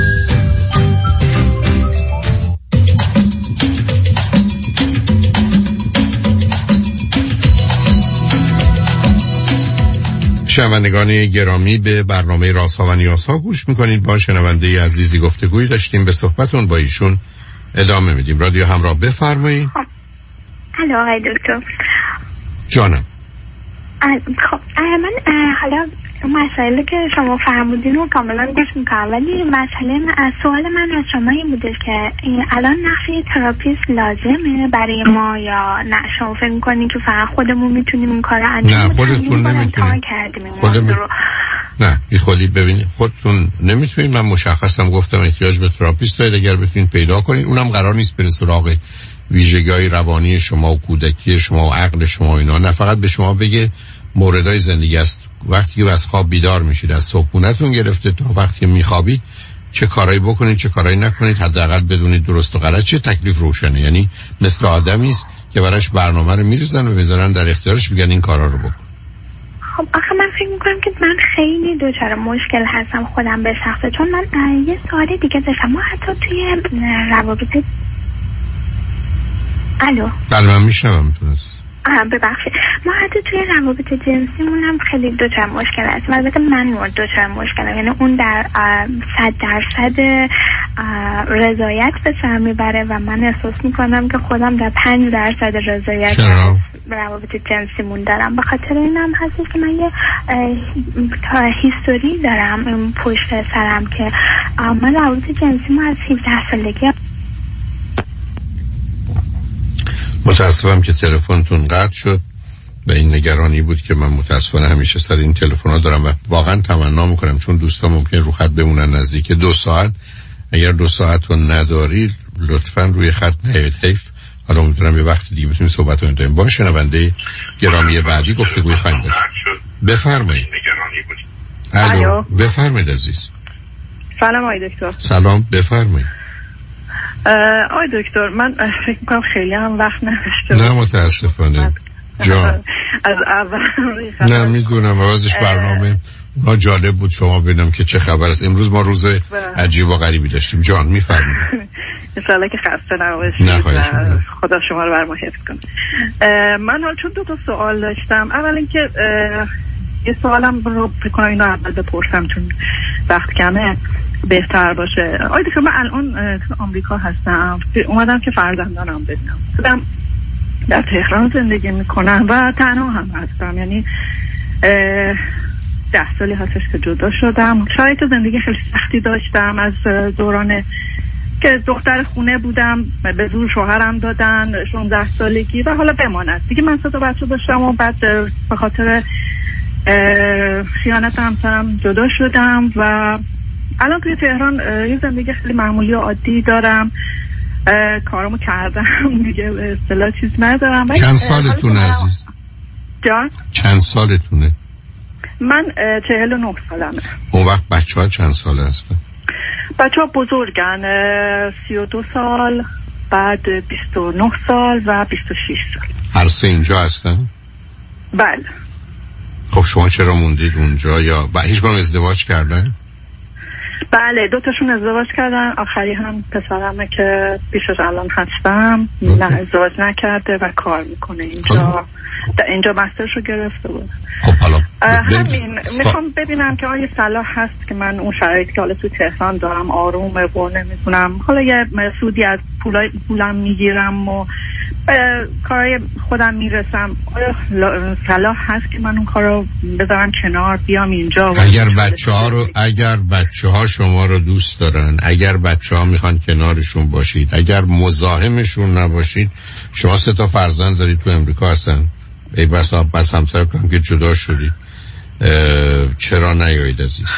شنوندگان گرامی، به برنامه رازها و نیازها گوش میکنید. با شنونده عزیزی گفتگوی داشتیم، به صحبتون با ایشون ادامه میدیم. رادیو همراه، بفرمایید. الو آقای دکتر. جانم. خب من حالا مسائلی که شما فرمودین رو کاملا گوش میکنم، ولی مسئله من، سوال من از شما این بوده که الان نفی تراپیست لازمه برای ما یا نه؟ شما فکر میکنین که فقط خودمون میتونیم این کار رو انجام بدیم؟ نه، خودتون نمیتونید. خودمون نه، بی خودی ببینید خودتون نمیتونید. من مشخصم گفتم احتیاج به تراپیست دارید. اگر بتونید پیدا کنید، اونم قرار نیست بره سراغ ویژگی‌های روانی شما و کودکی شما و عقل شما اینا، نه فقط به شما بگه موردای زندگی است. وقتی که از خواب بیدار میشید، از صبحونتون گرفته تا وقتی میخوابید، چه کارایی بکنید چه کارایی نکنید، حداقل بدونید درست و غلط چه، تکلیف روشنه. یعنی مثل آدمی است که براش برنامه رو میریزن و میذارن در اختیارش، میگن این کارا رو بکن. خب آخه من فکر میکنم که من خیلی دوچار مشکل هستم خودم به شخصه، چون من یه سوال دیگه داشتم. ما حتی توی روابط الو بله من میشنوم تو ببخشید، ما حتی توی روابط جنسیمون هم خیلی دوچار مشکل هست. البته من دوچار مشکلم، یعنی اون در صد درصد رضایت به سر میبره و من احساس میکنم که خودم در پنج درصد رضایت روابط جنسیمون دارم. به خاطر اینم هستش که من یه تا هیستوری دارم پشت سرم که من روابط جنسیمون از هفده سالگی. متاسفم که تلفنتون قطع شد و این نگرانی بود که من متاسفانه همیشه سر این تلفن‌ها دارم و واقعا تمنا میکنم، چون دوستان ممکن رو خط بمونن نزدیک دو ساعت. اگر دو ساعت رو ندارید لطفاً روی خط نیایید، حیف. حالا میتونم یه وقت دیگه بتونیم صحبت رو انجام با شنونده گرامی بعدی گفتگوی خواهیم داشت. بفرمایید. الو بفرمایید عزیز. سلام آقای دکتر. سلام بفرمایید. آقای دکتر من فکر میکنم خیلی هم وقت نداشته. نه متاسفانه جان. از اول نه میدونم عوضش برنامه اونا جالب بود شما ببینم که چه خبر است. امروز ما روز عجیب و غریبی داشتیم. جان میفرمایید. ان شاءالله که خسته نباشید. نه خواهش می‌کنم. خدا شما رو بر ما حفظ کنه. من حال چون دو تا سوال داشتم. اول اینکه یه سوالم رو فکر کنم اینو اول بپرسم چون وقت کمه بهتر باشه. آقای دکتر من الان تو آمریکا هستم، اومدم که فرزندانم ببینم. خودم در تهران زندگی میکنم و تنها هم هستم، یعنی ده سالی هستش که جدا شدم. شرایط زندگی خیلی سختی داشتم از دوران که دختر خونه بودم، به زور شوهرم دادن شانزده سالگی و حالا بماند دیگه. من سه تا بچه داشتم و بعد به خاطر خیانت همسرم جدا شدم و الان توی تهران یه زندگی خیلی معمولی و عادی دارم. کارمو کردم دیگه، به اصطلاح چیز ندارم. چند سالتون عزیز؟ جان؟ چند سالتونه؟ من چهل و نه سالمه. اون وقت بچه ها چند ساله هستن؟ بچه ها بزرگن، سی و دو سال، بعد بیست و نه سال و بیست و شش سال. هر سه اینجا هستن؟ بله. خب شما چرا موندید اونجا؟ یا با هیچ کنم ازدواج کردن؟ بله دو تاشون ازدواج کردن، آخری هم پسرمه که پیشش الان هستم نه ازدواج نکرده و کار میکنه اینجا. اینجا مسترشو گرفته بود. خب حالا همین میخوام ببینم که آیا صلاح هست که من اون شرایطی که حالا تو تهران دارم آرومه و نمیتونم حالا یه سودی از پولای پولم میگیرم و کارای خودم میرسم، آیا صلاح هست که من اون کارو بذارم کنار بیام اینجا؟ اگر بچه ها رو اگر بچه ها شما رو دوست دارن، اگر بچه ها میخوان کنارشون باشید، اگر مزاحمشون نباشید، شما سه تا فرزند دارید تو امریکا هستن، ای بس بس همسر کنم که جدا شدید، چرا نیایید عزیز؟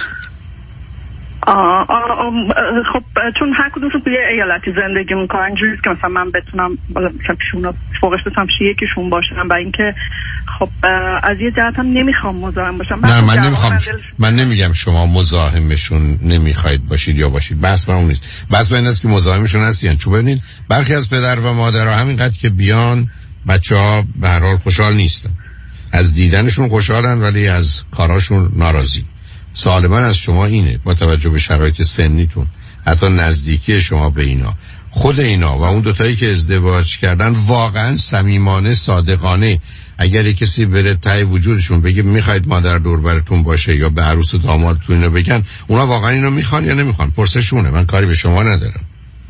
آه آه آه خب چون هر کدومشون توی ایالتی زندگی میکنن، اینجوریه که مثلا من بتونم مثلا پیشون فوقش بتونم یکیشون باشم و اینکه خب از یه جهت هم نمیخوام مزاحم باشم. نه من نمیخوام، من نمیگم شما مزاحمشون نمیخواید باشید یا باشید، بس من اون نیست، بس من این است که مزاحمشون هستین. چون ببینید برخی از پدر و مادرها همینقدر که بیان بچه‌ها به هر حال خوشحال نیستن، از دیدنشون خوشحالن ولی از کاراشون ناراضی. سوال من از شما اینه، با توجه به شرایط سنیتون، حتی نزدیکی شما به اینا، خود اینا و اون دوتایی که ازدواج کردن واقعا صمیمانه صادقانه اگر یک کسی بره ته وجودشون بگه میخواید مادر دور براتون باشه یا به عروس و دامادتون اینو بگن، اونا واقعا اینو میخوان یا نمیخوان؟ پرسشونه، من کاری به شما ندارم.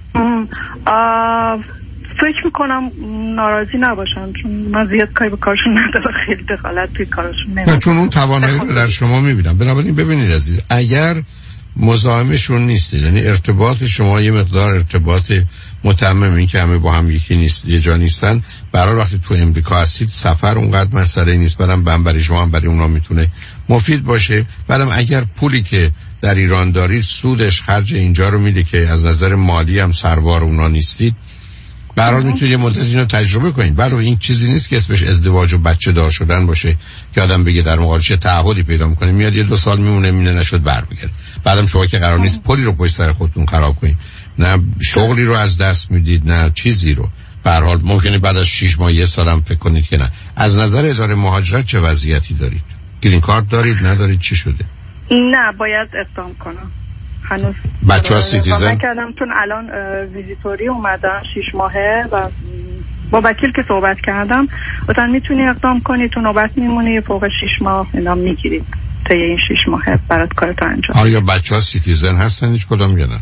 فکر میکنم ناراضی نباشن چون من زیاد کاری به کارشون ندارم، خیلی دخالت توی کارشون نمیکنم. نه چون اون توانایی رو در شما میبینم. بنابراین ببینید عزیز، اگر مزاحمشون نیستید، یعنی ارتباط شما یه مقدار ارتباط متمم، این که همه با هم یکی نیست، یه جا نیستن، برای وقتی تو امریکا هستید سفر اونقدر مسئله نیست، بعدم بهم برای شما هم برای اونا میتونه مفید باشه. بعدم اگر پولی که در ایران دارید سودش خرج اینجا رو میده که از نظر مالی هم سربار اونا نیستید، برای میتونید یه مدت اینو تجربه کنید. برای این چیزی نیست که اسمش ازدواج و بچه دار شدن باشه که آدم بگه در مقابلش تعهدی پیدا میکنه، میاد یه دو سال میمونه، میونه نشد برمیگرده. بعدم شما که قرار نیست پولی رو پشت سر خودتون خراب کنید، نه شغلی رو از دست میدید نه چیزی رو. به هر حال ممکنه بعد از شش ماه یه سال هم فکر کنید که نه. از نظر اداره مهاجرت چه وضعیتی دارید؟ گرین کارت دارید ندارید؟ چی شده؟ نه باید اقدام کنم. هنوز بچه ها سیتیزن کردم چون الان ویزیتوری اومدن شش ماهه و با وکیل که صحبت کردم گفتن میتونی اقدام کنی، تو نوبت میمونی، فوق شش ماه اینا میگیرید تا این شش ماهه برات کارتو انجام. آیا بچه ها سیتیزن هستن؟ هیچ کدام یا نه؟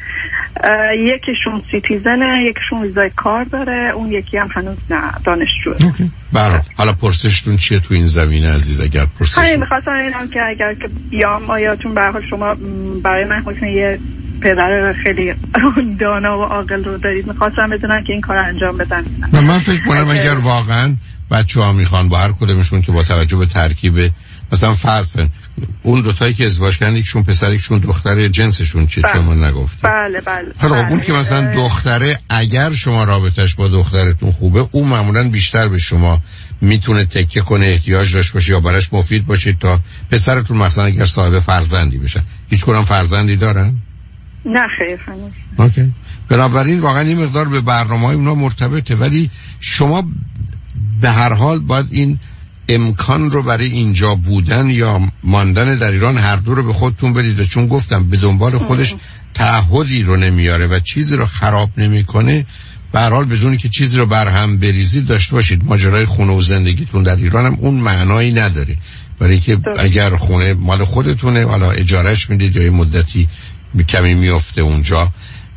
یکیشون سیتیزنه، یکیشون ویزای کار داره، اون یکی هم هنوز نه دانشجوه. اوکی. برات حالا پرسشتون چیه تو این زمینه عزیز؟ اگر پرسش خیلی می‌خواستم اینم که اگر که بیام آیا چون به هر حال شما برای من خودتون یه پدر خیلی دانا و عاقل رو دارید، می‌خواستم بدونم که این کارو انجام بدن. من فکر کنم اگر واقعا بچه‌ها میخوان با هر کدومشون که با توجه به ترکیب مثلا فرض اون دوتایی که ازدواج کردن یکشون پسر یکشون دختره، جنسشون چیه؟ چون من نگفتم. بله بله. خب اون که مثلا دختره، اگر شما رابطش با دخترتون خوبه، اون معمولا بیشتر به شما میتونه تکیه کنه، احتیاج داشت باشه یا براش مفید باشه تا پسرتون مثلا اگر صاحب فرزندی بشن. هیچ کدوم فرزندی دارن؟ نه خیر هنوز. اوکی. بنابراین واقعا این مقدار به برنامه‌های اونا مرتبطه، ولی شما به هر حال باید این امکان رو برای اینجا بودن یا ماندن در ایران هر دو رو به خودتون بدید. چون گفتم به دنبال خودش تعهدی رو نمیاره و چیزی رو خراب نمیکنه، به هر حال بدونی که چیزی رو برهم بریزید داشته باشید. ماجرای خونه و زندگیتون در ایران هم اون معنایی نداره، برای که اگر خونه مال خودتونه حالا اجارهش میدید یا یه مدتی کمی میفته اونجا،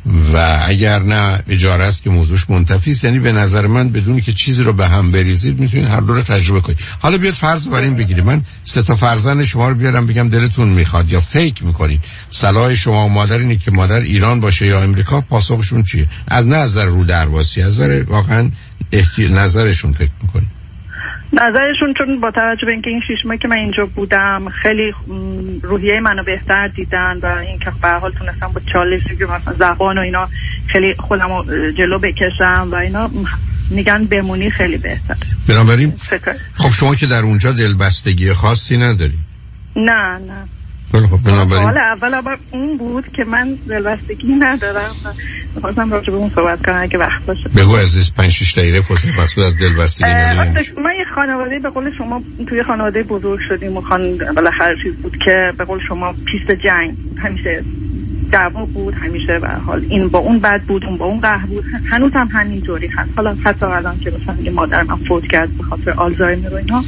و اگر نه اجاره است که موضوعش منتفی است. یعنی به نظر من بدون که چیزی رو به هم بریزید میتونید هر دو رو تجربه کنید. حالا بیاد فرض بر این بگیرید من سه تا فرزند شما رو بیارم بگم دلتون میخواد یا فکر میکنید صلاح شما و مادر اینه که مادر ایران باشه یا امریکا، پاسخشون چیه؟ از نه از نظر رو درواسی، از نظر واقعا احتی... نظرشون فکر میکنید؟ نظرشون چون با توجه به اینکه این شش ماه که من اینجا بودم خیلی روحیه منو بهتر دیدن و اینکه به هر حال تونستم با چالشی که مثلا زبان و اینا خیلی خودمو جلو بکشم و اینا میگن بمونی خیلی بهتر. بنابراین خب شما که در اونجا دلبستگی خاصی نداری؟ نه نه. خب بنابراین حالا اول اول اون بود که من دلبستگی ندارم. می‌خواستم راجع به اون صحبت کنم اگه وقت باشه. بگو عزیز پنج شش دقیقه فرصت بس از دلبستگی ندارم. من یه خانواده به قول شما توی خانواده بزرگ شدیم و خان بالاخره چیز بود که به قول شما پیست جنگ همیشه دعوا بود، همیشه به هر حال این با اون بد بود، اون با اون قهر بود. هنوز هم همینطوری هست. حالا حتی الان که مثلا یه مادر من فوت کرد به خاطر آلزایمر و اینا،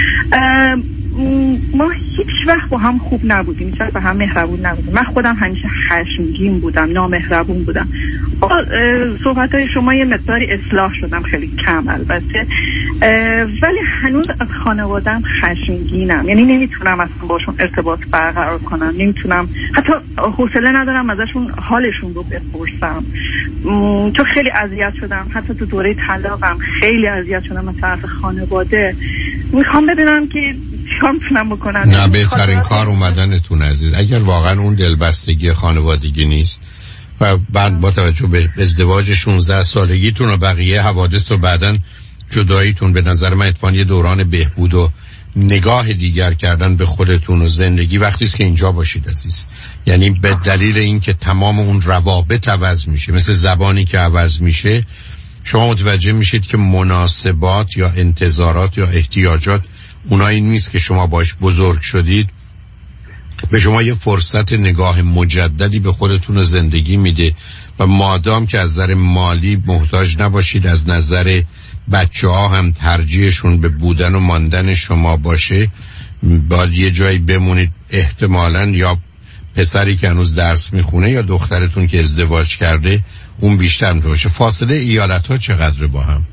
ما هیچ وقت با هم خوب نبودیم، هیچ وقت با هم مهربون نبودیم. من خودم همیشه خشمگین بودم، نامهربون بودم. صحبت‌های شما یه مقداری اصلاح شدم، خیلی کم البته، ولی هنوز از خانواده‌ام خشمگینم. یعنی نمیتونم اصلا باشون ارتباط برقرار کنم، نمیتونم، حتی حوصله ندارم ازشون حالشون رو بپرسم. تو خیلی اذیت شدم، حتی تو دوره طلاقم خیلی اذیت شدم از طرف خانواده. میخوام بدونم که چیکار میتونم بکنم. نه بهترین کار اومدنتون عزیز. اگر واقعا اون دلبستگی خانوادگی نیست و بعد با توجه به ازدواج شانزده سالگیتون و بقیه حوادث و بعدن جداییتون، به نظر من اتفاقاً یه دوران بهبود و نگاه دیگر کردن به خودتون و زندگی وقتی است که اینجا باشید عزیز. یعنی به دلیل اینکه تمام اون روابط عوض میشه، مثل زبانی که عوض میشه، شما متوجه میشید که مناسبات یا انتظارات یا احتیاجات اونایی نیست که شما باش بزرگ شدید. به شما یه فرصت نگاه مجددی به خودتون و زندگی میده و مادام که از نظر مالی محتاج نباشید، از نظر بچه ها هم ترجیحشون به بودن و ماندن شما باشه، باید یه جایی بمونید. احتمالاً یا پسری که هنوز درس میخونه یا دخترتون که ازدواج کرده اون بیشتر میتونه باشه. فاصله ایالت ها چقدر با هم؟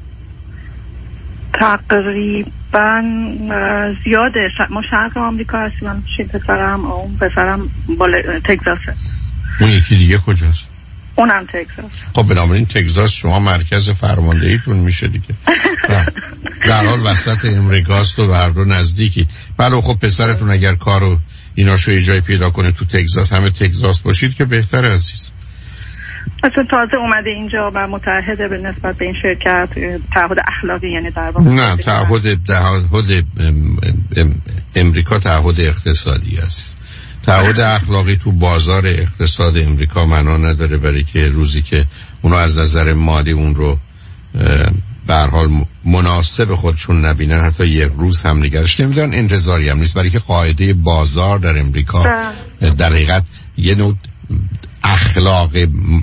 تقریبا زیاده. ما شرق آمریکا هستیم، من شین پسرم، اون پسرم بالا تگزاسه. اون یکی دیگه کجاست؟ اونم تگزاس. خب بنابراین تگزاس شما مرکز فرماندهیتون میشه دیگه. در حال وسط امریکاست و هر دو نزدیکی. بله خب پسرتون اگر کارو ایناشو یه جای پیدا کنه تو تگزاس، همه تگزاس باشید که بهتره عزیز. اصلا تازه اومده اینجا و متعهده به نسبت به این شرکت، تعهد اخلاقی، یعنی در واقع نه تعهد تعهد امریکا تعهد اقتصادی است. تعهد اخلاقی تو بازار اقتصاد امریکا معنا نداره، برای که روزی که اونا از نظر مالی اون رو به هر حال مناسب خودشون نبینن، حتی یک روز هم نگرش نمیدن، انتظاری هم نیست، برای که قاعده بازار در امریکا در حقیقت یه نوع اخلاق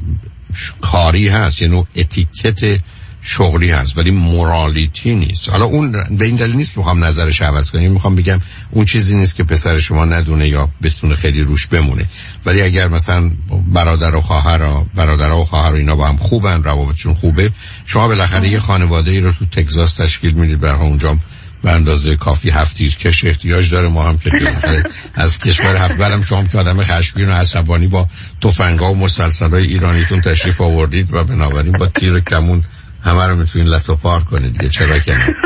کاری هست، یه نوع اتیکت شغلی هست، ولی مورالیتی نیست. حالا اون به این دلیل نیست میخوام نظرش عوض کنیم، میخوام بگم اون چیزی نیست که پسر شما ندونه یا بتونه خیلی روش بمونه. ولی اگر مثلا برادر و خواهر برادر و خواهر اینا با هم خوبن، روابطشون خوبه، شما بالاخره یه خانواده ای رو تو تگزاس تشکیل میدید، برای اونجا به اندازه کافی هفتیر کش احتیاج داره. ما هم که از کشور هفت برم، شما که آدم خشمگین و عصبانی با تفنگ‌ها و مسلسل‌های ایرانیتون تشریف آوردید و بنابراین با تیر کمون همه رو میتونین لطو پار کنید دیگه، چرا که نه؟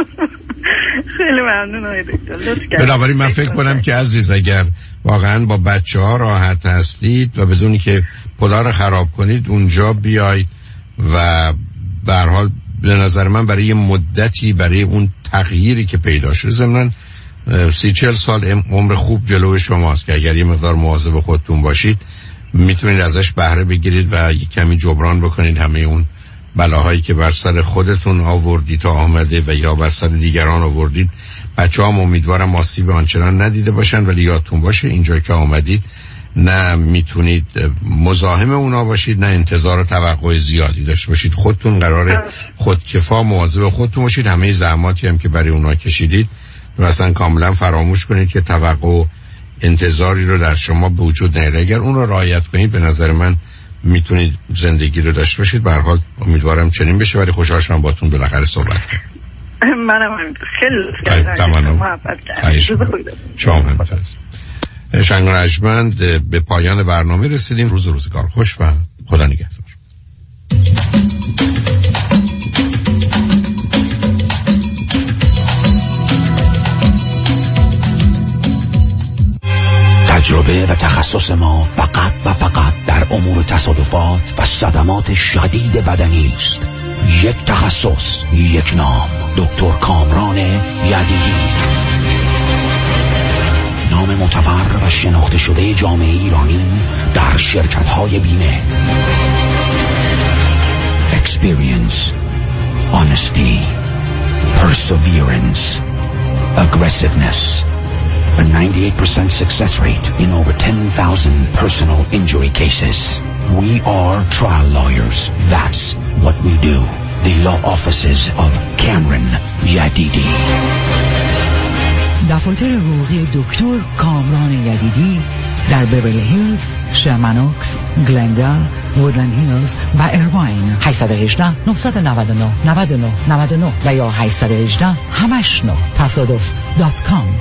خیلی ممنون آقای دکتر. بنابراین من فکر کنم که عزیز اگر واقعا با بچه ها راحت هستید و بدونی که پلا رو خراب کنید اونجا بیاید و به هر حال به نظر من برای یه مدتی برای اون تغییری که پیدا شده، ضمناً سی چل سال عمر خوب جلوی شماست که اگر یه مقدار مواظب خودتون باشید میتونید ازش بهره بگیرید و یه کمی جبران بکنید همه اون بلاهایی که بر سر خودتون آوردید تا آمده و یا بر سر دیگران آوردید. بچه هم امیدوارم آسیب آنچنان ندیده باشن، ولی یادتون باشه اینجا که آمدید نه میتونید مزاحم اونا باشید، نه انتظار و توقع زیادی داشته باشید. خودتون قراره خودکفا مواظب خودتون باشید. همه زحماتی هم که برای اونا کشیدید و اصلا کاملا فراموش کنید که توقع و انتظاری رو در شما به وجود نیاره. اگر اون رو رعایت کنید به نظر من میتونید زندگی رو داشته باشید. به هر حال امیدوارم چنین بشه، ولی خوشحال شدم باهاتون بالاخره صحبت کردم. منم خیلی محبت کردم. شما هم ممنون. شنگ و رجمند، به پایان برنامه رسیدیم. روز روزگار خوش و خدا نگهدار. تجربه و تخصص ما فقط و فقط در امور تصادفات و صدمات شدید بدنی است. یک تخصص، یک نام، دکتر کامران یدیدی. نام معتبر و شناخته شده جامعه ایرانی در شرکت‌های بیمه. Experience, honesty, perseverance, aggressiveness. A ninety-eight percent success rate in over ten thousand personal injury cases. We are trial lawyers. That's what we do. The law offices of Cameron Yadidi. دفاتر حقوقی دکتر کامران یدیدی در بیورلی هیلز، شرمنوکس، گلندل، وودلند هیلز و ایرواین. هشت یک هشت، نه نه نه، نه نه نه نه و یا هشت یک هشت همش نه تصادف دات کام.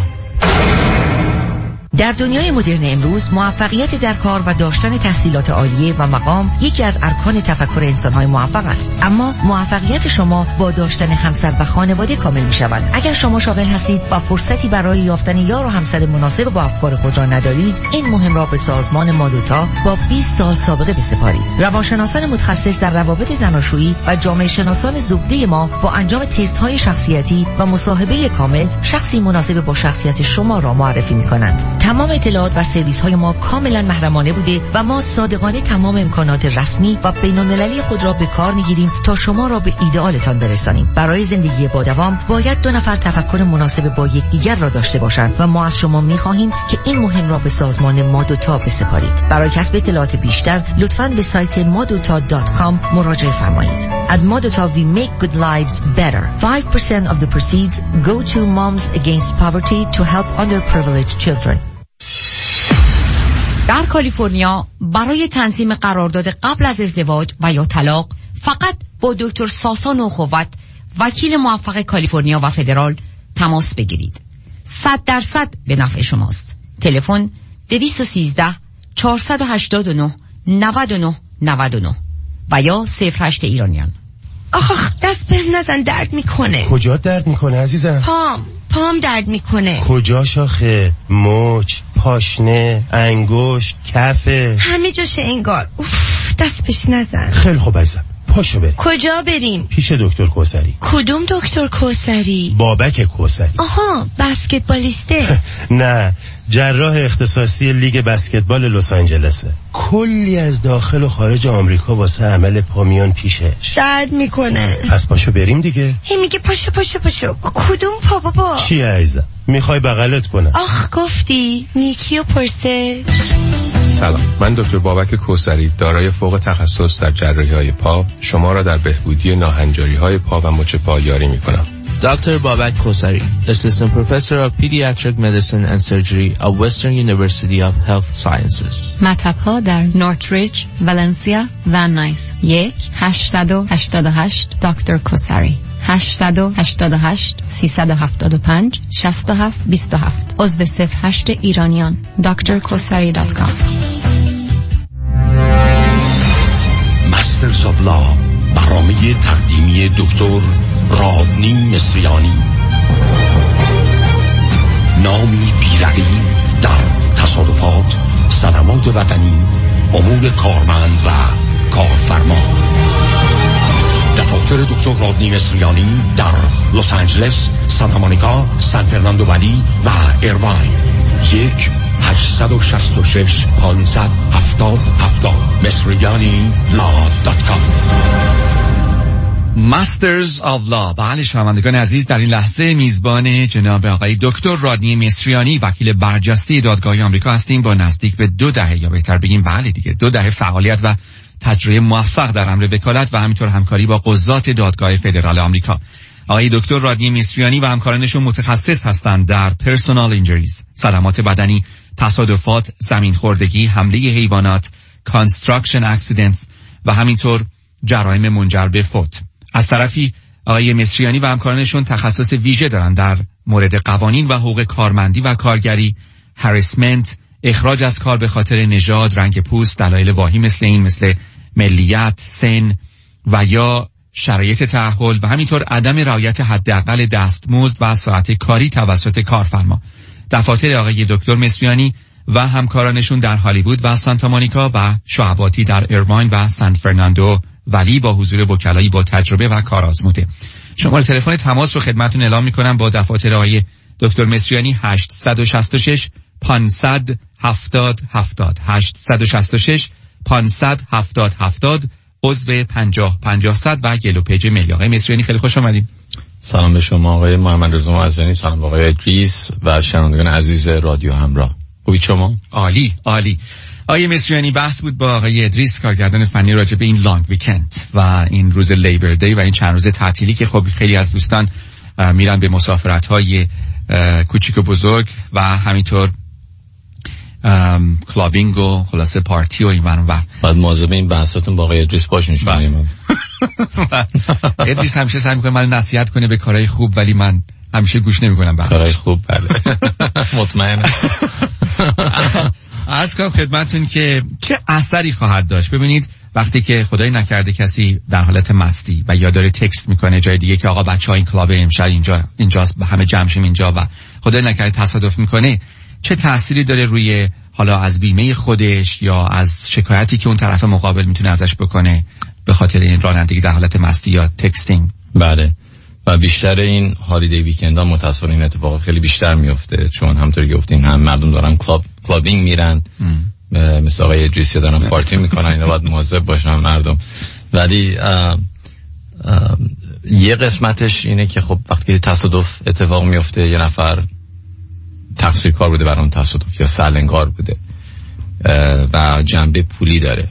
در دنیای مدرن امروز موفقیت در کار و داشتن تحصیلات عالیه و مقام یکی از ارکان تفکر انسان‌های موفق است. اما موفقیت شما با داشتن همسر و خانواده کامل می‌شود. اگر شما شاغل هستید و فرصتی برای یافتن یار و همسر مناسب با افکار خود را ندارید، این مهم را به سازمان مادوتا با بیست سال سابقه بسپارید. روانشناسان متخصص در روابط زناشویی و جامعه شناسان زبده ما با انجام تست‌های شخصیتی و مصاحبه کامل شخصی مناسب با شخصیت شما را معرفی می‌کنند. تمام اطلاعات و سرویس های ما کاملا محرمانه بوده و ما صادقانه تمام امکانات رسمی و بین‌المللی خود را به کار می‌گیریم تا شما را به ایدئالتان برسانیم. برای زندگی با دوام باید دو نفر تفکر مناسب با یکدیگر را داشته باشند و ما از شما می‌خواهیم که این مهم را به سازمان مادوتا بسپارید. برای کسب اطلاعات بیشتر لطفاً به سایت مادوتا دات کام مراجعه فرمایید. At Madota we make good lives better. five percent of the proceeds go to Moms Against Poverty to help underprivileged children. در کالیفرنیا برای تنظیم قرارداد قبل از ازدواج و یا طلاق فقط با دکتر ساسان اخوت، وکیل موفق کالیفرنیا و فدرال تماس بگیرید. صد درصد به نفع شماست. تلفن دویست و سیزده چهارصد و هشتاد و نه نود و نه نود و نه و یا صفر هشت ایرانیان. آخ دست بهم نزن، درد میکنه. کجا درد میکنه عزیزم؟ پام پام درد میکنه. کجا شاخه؟ مچ، پاشنه، انگشت، کفه، همه جاشه انگار. اوف دست بهش نزن. خیلی خوب عزیزم، پاشو بریم. کجا بریم؟ پیش دکتر کوثری. کدوم دکتر کوثری؟ بابک کوثری. آها بسکتبالیسته. نه، جراح اختصاصی لیگ بسکتبال لس آنجلسه. کلی از داخل و خارج آمریکا واسه عمل پامیان پیشش. درد میکنه. پس پاشو بریم دیگه. هی میگه پاشو پاشو پاشو. کدوم پا بابا؟ چی عزیزم؟ میخوای بغلت کنم؟ آخ گفتی نیکی و پرسه. سلام، من دکتر بابک کوثری دارای فوق تخصص در جراحی‌های پا شما را در بهبودی ناهنجاری‌های پا و مچ پا یاری می‌کنم. Doctor Babak Kosari, Assistant Professor of Pediatric Medicine and Surgery at Western University of Health Sciences. مطب‌ها در نورتریج، ولنسیا و نایس. یک هشتصد و هشتاد و هشت دکتر کوثری. هشتصد و هشتاد و هشت سیصد و هفتاد و پنج شصت و هفت بیست و هفت. عضو صفر هشت ایرانیان. دکتر کوثری دات کام. Masters of Law، برنامه تقدیمی دکتر رادنی مصریانی. نامی بی‌رقیب در تصادفات، صدمات بدنی، امور کارمند و کارفرما. دفاتر دکتر رادنی مصریانی در لس آنجلس، سانتا مونیکا، سان فرناندو ولی و ایرواین. یک هشتصد و شصت و شش پانصد هفتاد هفتاد مصریانی لا دات کام. Masters of Law. بله شنوندگان عزیز، در این لحظه میزبان جناب آقای دکتر رادنی مصریانی، وکیل برجسته دادگاه آمریکا هستیم با نزدیک به دو دهه یا بهتر بگیم بله دیگه دو دهه فعالیت و تجربه موفق در امر وکالت و همینطور همکاری با قضات دادگاه فدرال آمریکا. آقای دکتر رادنی مصریانی و همکارانشون متخصص هستند در پرسونال اینجریز، صدمات بدنی، تصادفات، زمین خوردگی، حمله حیوانات، construction accidents و همینطور جرایم منجر به فوت. از طرفی آقای مصریانی و همکارانشون تخصص ویژه دارن در مورد قوانین و حقوق کارمندی و کارگری، هراسمنت، اخراج از کار به خاطر نژاد، رنگ پوست، دلایل واهی مثل این مثل ملیت، سن و یا شرایط تأهل و همینطور عدم رعایت حداقل دستمزد و ساعت کاری توسط کارفرما. دفاتر آقای دکتر مصریانی و همکارانشون در هالیوود و سانتا مونیکا و شعباتی در ایرواین و سان فرناندو ولی با حضور وکلایی با تجربه و کار آزموده. شماره تلفن تماس رو خدمتتون اعلام میکنم با دفاتر آقای دکتر مصریانی هشت شش شش پانصد هفتاد هفتاد هشت شش شش پانصد هفتاد هفتاد عضو پنجاه پنجاه صد و گلو پیج ملی. آقای مصریانی خیلی خوش آمدید. سلام به شما آقای محمد رضا معزنی، سلام آقای ادریس و شنوندگان عزیز رادیو همراه. خوبی شما؟ عالی عالی. آقای مصریانی بحث بود با آقای ادریس کارگردان فنی راجع به این لانگ ویکند و این روز لیبر دی و این چند روز تعطیلی که خب خیلی از دوستان میرن به مسافرت‌های کوچیک و بزرگ و همینطور کلابینگ و خلاصه پارتی و این ور و بعد مواظب این بحثاتون با آقای ادریس باشین شما. ادریس همیشه سعی می‌کنه من نصیحت کنه به کارهای خوب ولی من همیشه گوش نمی‌کنم به کارهای خوب. بله مطمئنم. عرض کنم خدمتتون که چه اثری خواهد داشت. ببینید وقتی که خدای نکرده کسی در حالت مستی و یا داره تکست میکنه جای دیگه که آقا بچه‌ها این کلاب امشب اینجا اینجاست همه جمع شیم اینجا و خدای نکرده تصادف میکنه، چه تأثیری داره روی حالا از بیمه خودش یا از شکایتی که اون طرف مقابل میتونه ازش بکنه به خاطر این رانندگی در حالت مستی یا تکستینگ. بله و بیشتر این هالیدی ویکندها متأسفانه این اتفاق خیلی بیشتر میفته چون همونطوری که گفتین هم مردم دارن کلاب کلابینگ میرن مثل آقای ادریسی دارن پارتی میکنن، اینا باید مواظب باشن مردم. ولی اه اه یه قسمتش اینه که خب وقتی تصادف اتفاق میفته یه نفر تقصیر کار بوده برای اون تصادف یا سلنگار بوده و جنبه پولی داره.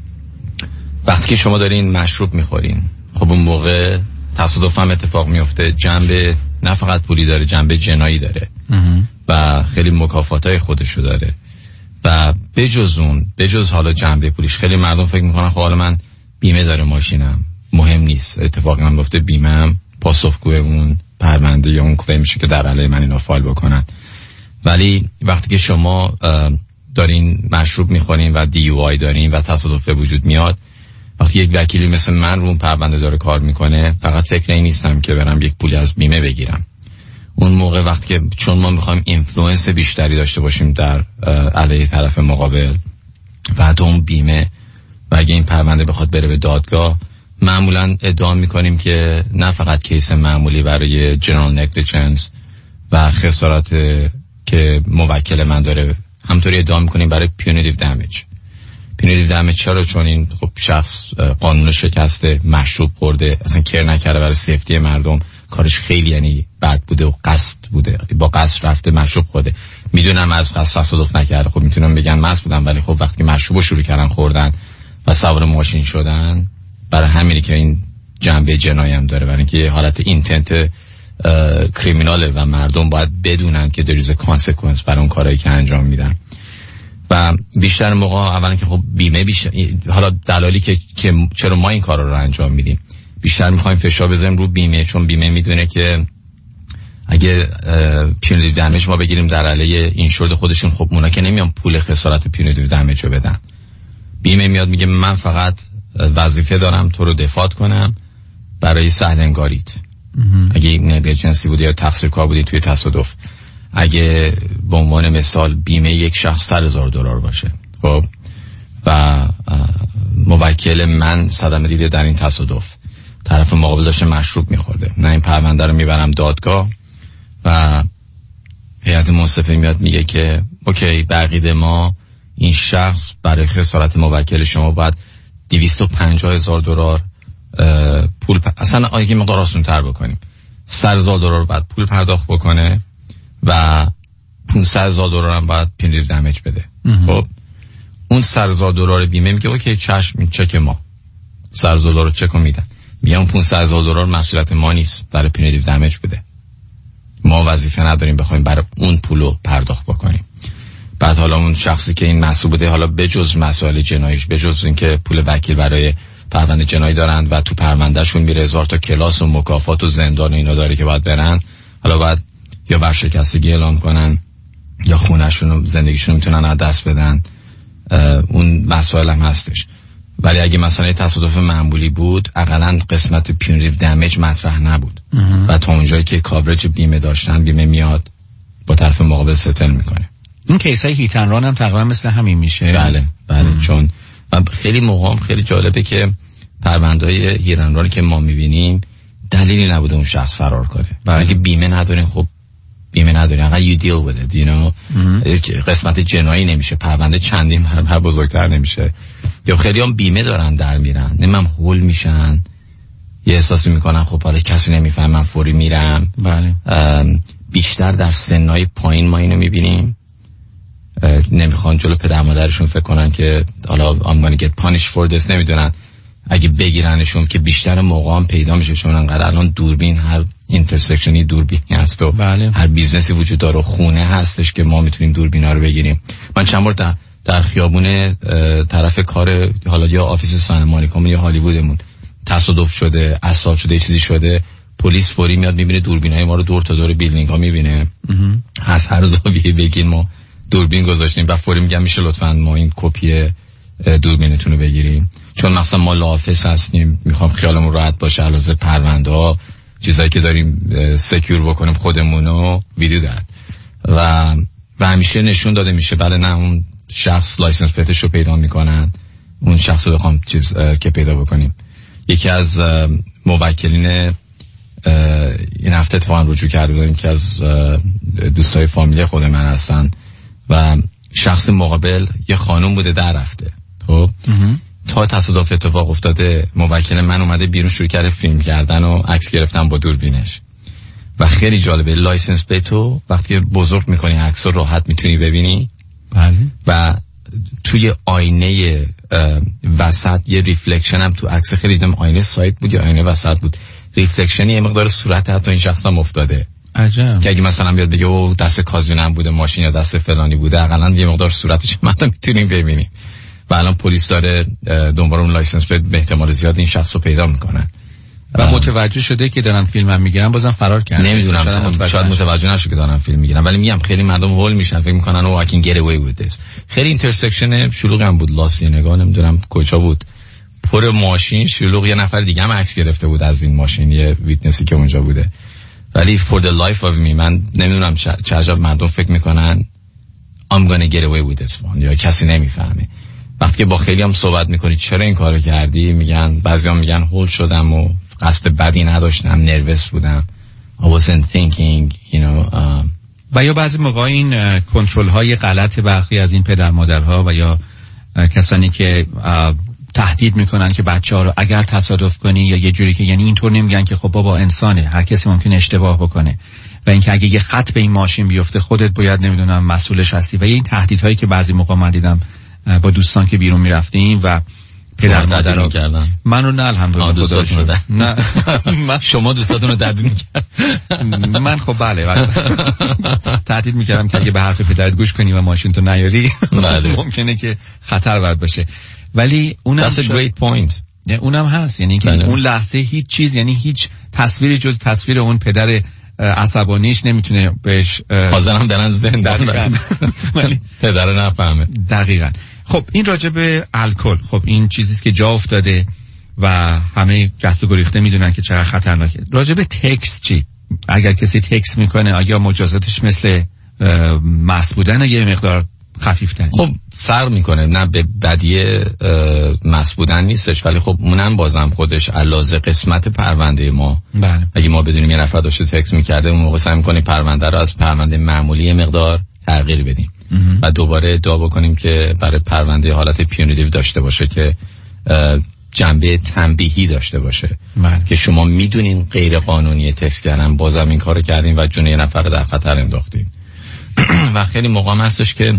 وقتی که شما دارین مشروب میخورین خب اون موقع تصادف هم اتفاق میفته، جنبه نه فقط پولی داره، جنبه جنایی داره و خیلی مکافاتای خودشو داره و بجز اون بجز حالا جنبه پولیش خیلی مردم فکر میکنن خب حالا من بیمه داره ماشینم مهم نیست. اتفاقی هم گفته بیمه هم پاسخگوی اون پرونده یا اون کلیمشه که در علیه من اینا فایل بکنن. ولی وقتی که شما دارین مشروب میخورین و دی یو آی دارین و تصادف به وجود میاد، وقتی یک وکیلی مثل من رو اون پرونده داره کار میکنه فقط فکر این نیستم که برم یک پولی از بیمه بگیرم. اون موقع وقتی که چون ما میخوایم اینفلوئنس بیشتری داشته باشیم در علیه طرف مقابل و حتی اون بیمه و اگه این پرونده بخواد بره به دادگاه، معمولا ادعا میکنیم که نه فقط کیس معمولی برای جنرال نگلیجنس و خسارات که موکل من داره، همطوری ادعا میکنیم برای پیونیتیو دمیج. پیونیتیو دمیج چرا؟ چون این خب شخص قانون شکسته، مشروب خورده، اصلا کیر نکرده برای سیفتی مردم، کارش خیلی یعنی بد بوده و قصد بوده، با قصد رفته مشروب خورده. میدونم از قصد تصادف نکرده، خب میتونم بگم مست بودن، ولی خب وقتی مشروبو شروع کردن خوردن و سوار ماشین شدن، برای همینه که این جنبه جنایی هم داره، برای اینکه حالت اینتنت کریمیناله و مردم باید بدونن که there is a consequence برای اون کارهایی که انجام میدن. و بیشتر موقع اولا که خب بیمه بیشتر، حالا دلالی که, که چرا ما این کارا رو انجام میدیم، بیشتر میخوایم فشار بذاریم رو بیمه، چون بیمه میدونه که اگه پیونیتیو دمیج ما بگیریم در علیه اینشورد خودشون، خب اونا که نمیان پول خسارت پیونیتیو دمیج رو بدن. بیمه میاد میگه من فقط وظیفه دارم تو رو دفاع کنم برای سهلنگاریت. اگه نگلیجنسی بودی یا تقصیر کار بودی توی تصادف، اگه به عنوان مثال بیمه یک شخص صد هزار دلار باشه خب و موکل من صدمه دیده در این تصادف، طرف مقابل داشته مشروب میخورده، نه این پرونده رو میبرم دادگاه و هیئت منصفه میاد میگه که اوکی بقیده ما این شخص برای خسارت موکل شما باید دویست و پنجاه هزار دلار پول پ... اصلا آگه مقدار آسون تر بکنیم، صد هزار دلار باید پول پرداخت بکنه و پانصد هزار دلار هم باید پیونیتیو دمیج بده. خب اون صد هزار دلار بیمه میگه اوکی چشم، این چک ما صد هزار دلار چک میدن، میگه اون پانصد هزار دلار مسئولیت ما نیست برای پیونیتیو دمیج بده، ما وظیفه نداریم بخوایم برای اون پولو پرداخت بکنیم. بعد حالا اون شخصی که این مسئول بوده، حالا بجز مسائل جناییش، بجز اینکه پول وکیل برای پرونده جنایی دارند و تو پروندهشون میره هزار تا کلاس و مکافات و زندان و اینا داره که باید برن، حالا باید یا ورشکستگی اعلام کنن یا خونه‌شون و زندگیشون میتونن از دست بدن. اون مسائل هم هستش. ولی اگه مثلا تصادف معمولی بود، حداقل قسمت پیونیتیو دمیج مطرح نبود و تا اونجایی که کاورج بیمه داشتن، بیمه میاد با طرف مقابل ستل میکنه. این کیسای هیت اند ران هم تقریبا مثل همین میشه. بله بله ام. چون خیلی موقع خیلی جالبه که پرونده‌های هیت اند رانی که ما میبینیم دلیلی نبوده اون شخص فرار کنه. اگه بیمه ندارین، خب بیمه ندارین، اگه you deal with it, you know. قسمت جنایی نمیشه، پرونده چندین برابر بزرگتر نمیشه. یا خیلی هم بیمه دارن در میرن، نمیم هول میشن، یه احساسی میکنن خب حالا کسی نمیفهم من فوری میرم. بله. بیشتر در سنای پایین ما اینو میبینیم، نمیخوان جلو پدر مادرشون فکر کنن که حالا I'm gonna get punished for this، نمیدونن اگه بگیرنشون که بیشتر موقع هم پیدا میشه، چون انقدر الان دوربین، هر اینترسکشنی دوربینی هست و بله. هر بیزنسی وجود داره و خونه هستش که ما میتونیم دوربینا رو بگیریم. من چند بار در, در خیابون طرف کار حالا یا آفیس سان مونیکا یا هالیوودمون تصادف شده، اسفالت شده، چیزی شده، پلیس فوری میاد میبینه دوربینای ما رو دور تا دور بیلدینگ ها میبینه، از هر زاویه بگین ما دوربین گذاشتیم و فوری میگم میشه لطفاً ما این کپی دوربینتون رو بگیریم، چون مثلا ما لافس هستیم، میخوام خیالمون راحت باشه علاوه پرونده ها، چیزایی که داریم سکیور بکنیم خودمونو ویدیو دارد و و همیشه نشون داده میشه بله نه اون شخص لایسنس پلیتش رو پیدا میکنن، اون شخص رو بخوام چیز که پیدا بکنیم. یکی از موکلین این هفته اتفاقا رجوع کرده بودیم که از دوستای فامیلی خود من هستن و شخص مقابل یه خانم بوده در رفته، خب تا تصادف اتفاق افتاده موکل من اومده بیرون شروع کرده فیلم کردن و عکس گرفتن با دوربینش و خیلی جالبه. لایسنس پلیتو وقتی بزرگ میکنی عکس رو راحت میتونی ببینی. بله. و توی آینه وسط یه ریفلکشن هم تو عکس، خیلی دیدم آینه سایت بود یا آینه وسط بود، ریفلکشنی یه مقدار صورت حتی این شخص هم افتاده. عجب. که اگه مثلا بیاد بگه او دست کازینم بوده ماشین یا دست فلانی بوده، حداقل یه مقدار صورتش ما میتونیم ببینیم و الان پلیس داره دنبال اون لایسنس پلیت به احتمال زیاد این شخص رو پیدا میکنن و متوجه شده که دارن فیلم هم میگیرن، بازم فرار کردن. نمیدونم شاید متوجه, شاید متوجه نشه که دارن فیلم میگیرن، ولی میگم خیلی مردم هول میشن، فکر میکنن او I can get away with this. خیلی اینترسکشن شلوغ هم بود، لاسی نگاه نمیدونم کجا بود، پر ماشین شلوغ، یه نفر دیگه هم عکس گرفته بود از این ماشین، یه ویتنسی که اونجا بوده. ولی for the life of me من نمیدونم چه عجب مردم فکر میکنن I'm gonna get away with this one، یا کسی نمیفهمه. وقتی با خیلی هم صحبت میکنی چرا این کارو کردی، میگن بعضیام میگن هول شدم و قصد بدی نداشتم، نروس بودم، I wasn't thinking you know. uh... و یا بعضی موقع این کنترل های غلط برخی از این پدر مادرها و یا کسانی که تهدید میکنن که بچه ها رو اگر تصادف کنی یا یه جوری که، یعنی اینطور نمیگن که خب بابا انسانه، هر کسی ممکن اشتباه بکنه و اینکه اگه یه خط به این ماشین بیفته خودت باید نمیدونم مسئولش هستی و این تهدیدهایی که بعضی موقع من دیدم با دوستان که بیرون میرفتیم و پدر مادرها کردن. منو نه الحمدلله خدا شد. نه من شما دوستاتون رو تهدید میکرد. من خب بله بله تهدید میکردم که اگه به حرف پدرت گوش کنی و ماشین تو نیاری ممکنه که خطر وارد باشه. ولی اونم That's a great point. اونم هست، یعنی که اون لحظه هیچ چیز، یعنی هیچ تصویری جز تصویر اون پدر عصبانیش نمیتونه بهش حاضرم دارن زندان ولی پدر نفهمه. دقیقاً. خب این راجع به الکل، خب این چیزیست که جا افتاده و همه جست و گریخته میدونن که چقدر خطرناکه. راجع به تکس چی؟ اگر کسی تکس میکنه آیا مجازاتش مثل مست بودن یه مقدار خفیفتر؟ خب فرق میکنه، نه به بدیه مست بودن نیستش، ولی خب اونم بازم خودش علاوه قسمت پرونده ما. بله. اگه ما بدونیم یه نفر داشته تکس میکرده، اون موقع سعی میکنیم پرونده رو از پرونده معمولی مقدار تغییر بدیم و دوباره ادعا بکنیم که برای پرونده حالت پیونیتیو داشته باشه که جنبه تنبیهی داشته باشه. من. که شما میدونین غیر قانونی تکس کردن، بازم این کارو کردین و جون یه نفر رو در خطر انداختین. و خیلی موقع هستش که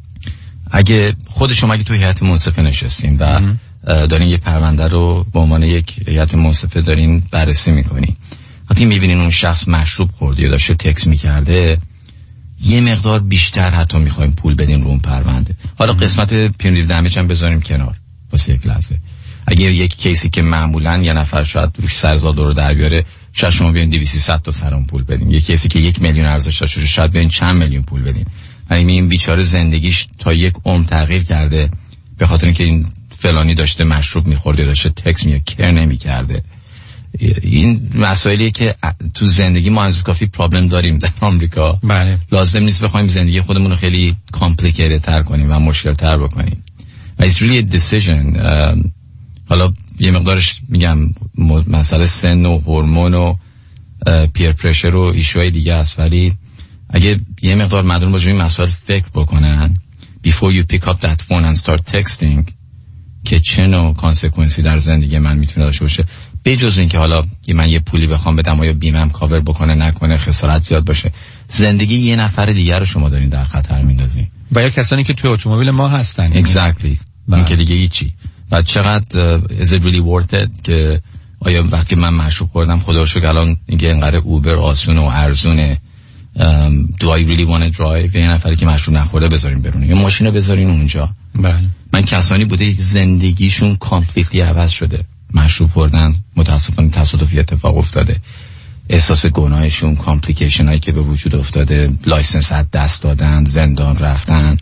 اگه خود شما اگه تو هیئت منصفه نشستین و دارین یه پرونده رو به عنوان یک هیئت منصفه دارین بررسی میکنین، وقتی میبینین اون شخص مشروب خورده یا داشته تکس میکرده، یه مقدار بیشتر حتی میخوایم پول بدین رو اون پرونده. حالا قسمت پینری دمیج هم بذاریم کنار واسه یک لحظه. اگه یک کیسی که معمولاً یه نفر شاید روش سر هزار دلار در بیاره، شاید شما بیاین دویست سیصد تا سرم پول بدین. یک کیسی که یک میلیون ارزش داشته شاید بیاین چند میلیون پول بدین. یعنی این بیچاره زندگیش تا یک عمر تغییر کرده به خاطر اینکه این فلانی داشته مشروب میخورده، داشته تکس می کر نمیکرده. این مسائلیه که تو زندگی ما از کافی پرابلم داریم در آمریکا. بله. لازم نیست بخوایم زندگی خودمون رو خیلی کامپلیکیتد تر کنیم و مشکل تر بکنیم. و it's really a decision. حالا یه مقدارش میگم مسئله سن و هورمون و پیر پرشر و ایشوهای دیگه است، ولی اگه یه مقدار مردم با این مسائل فکر بکنن before you pick up that phone and start texting که چه نوع کانسکونسی در زندگی من میتونه داشته باشه، بجز این که حالا من یه پولی بخوام بدم و یا بیمم کاور بکنه نکنه، خسارت زیاد باشه، زندگی یه نفر دیگر رو شما دارین در خطر میندازین و یا کسانی که توی اتومبیل ما هستن. exactly. این که دیگه هیچی. و چقدر uh, is it really worth it که آیا وقتی من مشروب خوردم خدا رو شکر الان اینکه اینقدر اوبر آسون و ارزونه um, do I really want to drive یه نفری که مشروب نخورده بذارین برونه یا ماشین رو بذارین اونجا. بله. من کسانی بوده زندگیشون کامپلیتلی عوض شده، مشروب خوردن، متاسفانه تصادفی اتفاق افتاده، احساس گناهشون، کامپلیکیشن هایی که به وجود افتاده، لایسنس از دست دادن، زندان رفتن.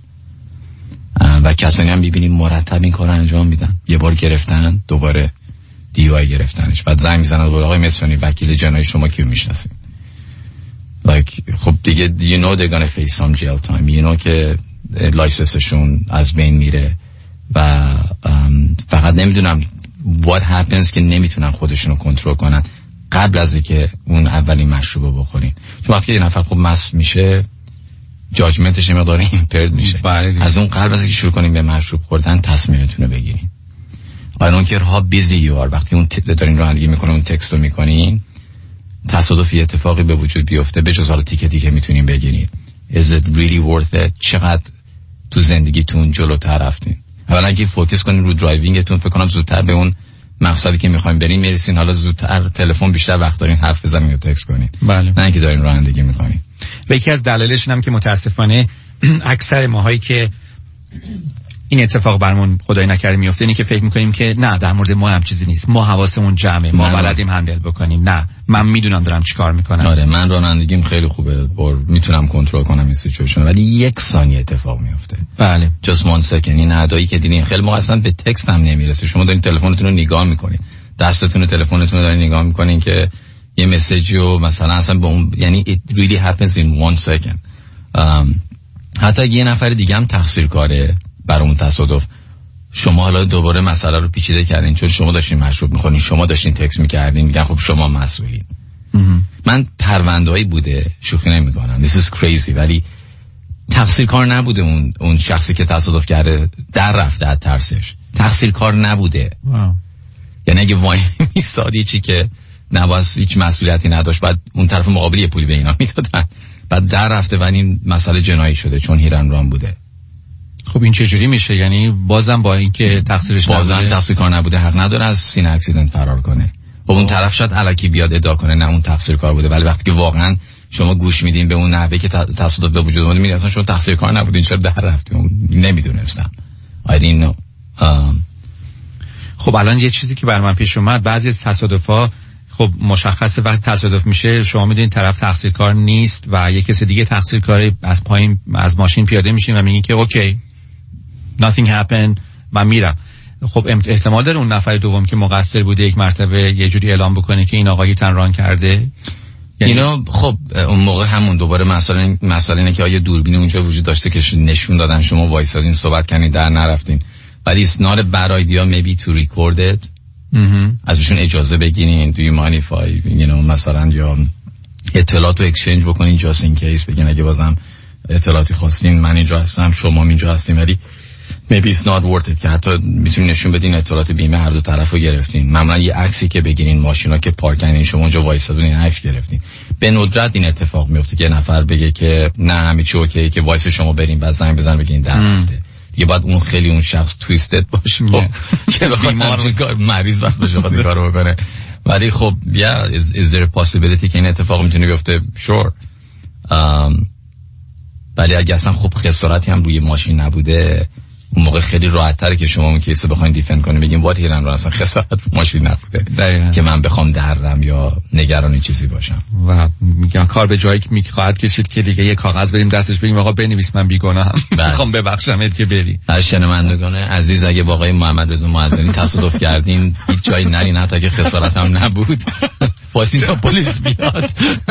و کسانی هم ببینیم مرتب این کار انجام میدن، یه بار گرفتن دوباره دی آی گرفتنش، بعد زنگ میزنن دوباره آقای مصریانی وکیل جنایی شما کیو میشناسید؟ like خب دیگه you know they're gonna face some jail time. you know که لایسنسشون از بین میره و فقط نمیدونم what happens که نمیتونن خودشونو کنترل کنن قبل از اینکه اون اولین مشروب بخورین. چون وقتی یه نفر خب مست میشه جاجمنتش مقدار ایمپرد میشه. از اون قبل از اینکه شروع کنیم به مشروب خوردن تصمیمتون رو بگیرین. I don't care how busy you are. وقتی اون دارین رانندگی میکنه اون تکست رو میکنین، تصادفی اتفاقی به وجود بیفته به جز حالا تیکتی که میتونین بگیرین. Is it really worth it؟ چقدر تو زندگیتون جلوتر رفتین؟ اولا اگه فوکس کنین رو درایوینگتون، فکر کنم زودتر به اون مقصدی که میخوایم برین میرسین. حالا زودتر تلفن بیشتر وقت دارین حرف بزنین یا تکست کنین. بله. نه اینکه دارین رانندگی میکنین. و یکی از دلایلش هم که متاسفانه اکثر ماهایی که این اتفاق برمون خدای نکرده میفته اینی که فکر میکنیم که نه در مورد ما هم چیزی نیست، ما حواسمون جمعه، ما بلدیم هندل بکنیم، نه من میدونم دارم چیکار میکنم. آره من رانندگیم خیلی خوبه، بار میتونم کنترل کنم این سیچویشن، ولی یک ثانیه اتفاق میفته. بله just one second. این ادایی که دیدین خیلی موقع اصلا به تکست هم نمیرسه، شما دارین تلفنتون رو نگاه میکنین، دستتون و تلفنتون رو دارین نگاه میکنین که یه مسیجی و مثلا اصلا به اون، یعنی it really happens in one second. um, حتی یه نفر دیگه هم تقصیر کاره برای اون تصادف، شما حالا دوباره مسئله رو پیچیده کردین چون شما داشتین مشروب میخورین، شما داشتین تکست میکردین، میگن خب شما مسئولین. من پرونده‌ای بوده، شوخی نمیکنم، this is crazy، ولی تقصیر کار نبوده اون اون شخصی که تصادف کرده در رفته از ترسش، تقصیر کار نبوده. واو. یعنی اگه وای میسادی چی که نباید هیچ مسئولیتی نداشت، بعد اون طرف مقابل یه پولی به اینا میدادن، بعد در رفته و این مسئله جنایی شده چون هیرن ران بوده. خب این چجوری میشه؟ یعنی بازم با اینکه تقصیرش نبوده، بازم تقصیر کار نبوده، حق نداره از سین اکسیدنت فرار کنه. خب اون طرف شاید الکی بیاد ادعا کنه نه اون تقصیر کار بوده، ولی وقتی که واقعا شما گوش میدین به اون نحوه که تصادف به وجود اومده، میگن اصلا شما تقصیر کار نبودین، چرا در رفتین؟ نمیدونستم. I didn't know. um, خب الان یه چیزی که بر من پیش اومد، بعضی از تصادفا خب مشخصه وقتی تصادف میشه شما میدونید طرف تقصیرکار نیست و یه کسی دیگه تقصیرکاره، از پایین از ماشین پیاده میشین و میگین که اوکی nothing happened من میرم. خب احتمال داره اون نفر دوم که مقصر بوده یک مرتبه یه جوری اعلام بکنه که این آقایی تنران کرده. یعنی اینا خب اون موقع همون دوباره مسئله مسئله اینه که آیا دوربین اونجا وجود داشته که نشون دادن شما وایسادین صحبت کردین در نرفتین، ولی it's not a bad idea maybe to record it. ازشون اجازه بگیرین do you mind if I you know مثلا یا اطلاعات رو اکسچنج بکنین just in case، بگین اگه بازم اطلاعاتی خواستین من اینجا هستم شما اینجا هستین، ولی maybe it's not worth it که حتی میتونین نشون بدین اطلاعات بیمه هر دو طرف رو گرفتین. معمولا یه عکسی که بگیرین ماشینا که پارک کردین شما اونجا وایسادین عکس گرفتین. به ندرت این اتفاق میفته که نفر بگه که نه همه چی اوکی که وایس شما برین بعد زنگ بزن بگین در رفته. یه بعد اون خیلی اون شخص تویستد باشه که بخواد مریض باشه بخواد کارو بکنه، ولی خب yeah is, is there a possibility که این اتفاق میتونه بیفته؟ sure. um, ولی اگه اصلا خب خسارتی هم روی ماشین نبوده اون موقع خیلی راحت تره که شما اون کیسو بخواید دیفند کنید بگین وات هیرن رو اصلا خسارت رو ماشین نبوده دقیقا. که من بخوام درم یا نگران چیزی باشم و میگم کار به جایی که میخواهد کشید که دیگه یه کاغذ بدیم دستش بگیم آقا بنویس من بیگناهم میخوام ببخشمت که بری. هر شنوندگان عزیز اگه با آقای محمد رضا معدنی تصادف کردین هیچ جایی نرین حتی که خسارت هم نبود واسه تا پلیس بیاد.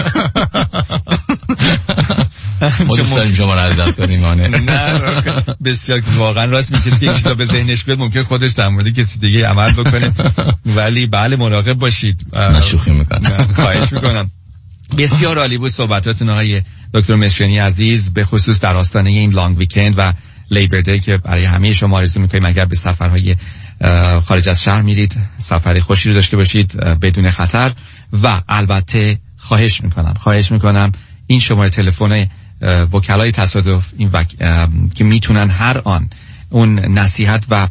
ما دوست داریم شما رو عزت کنیم. نه بسیار واقعا راست میگه که کسی تا به ذهنش بیاد ممکن خودش در مورد کسی دیگه عمل بکنه ولی بله مراقب باشید. من شوخی میکنم. خواهش میکنم. بسیار عالی بود صحبتاتون آقای دکتر مصریانی عزیز، به خصوص در آستانه این لانگ ویکند و لیبر دی که برای همه شما آرزو میکنیم اگر به سفرهای خارج از شهر میرید سفر خوشی رو داشته باشید بدون خطر. و البته خواهش میکنم خواهش میکنم این شماره تلفن وکلای تصادف این وک... که میتونن هر آن اون نصیحت و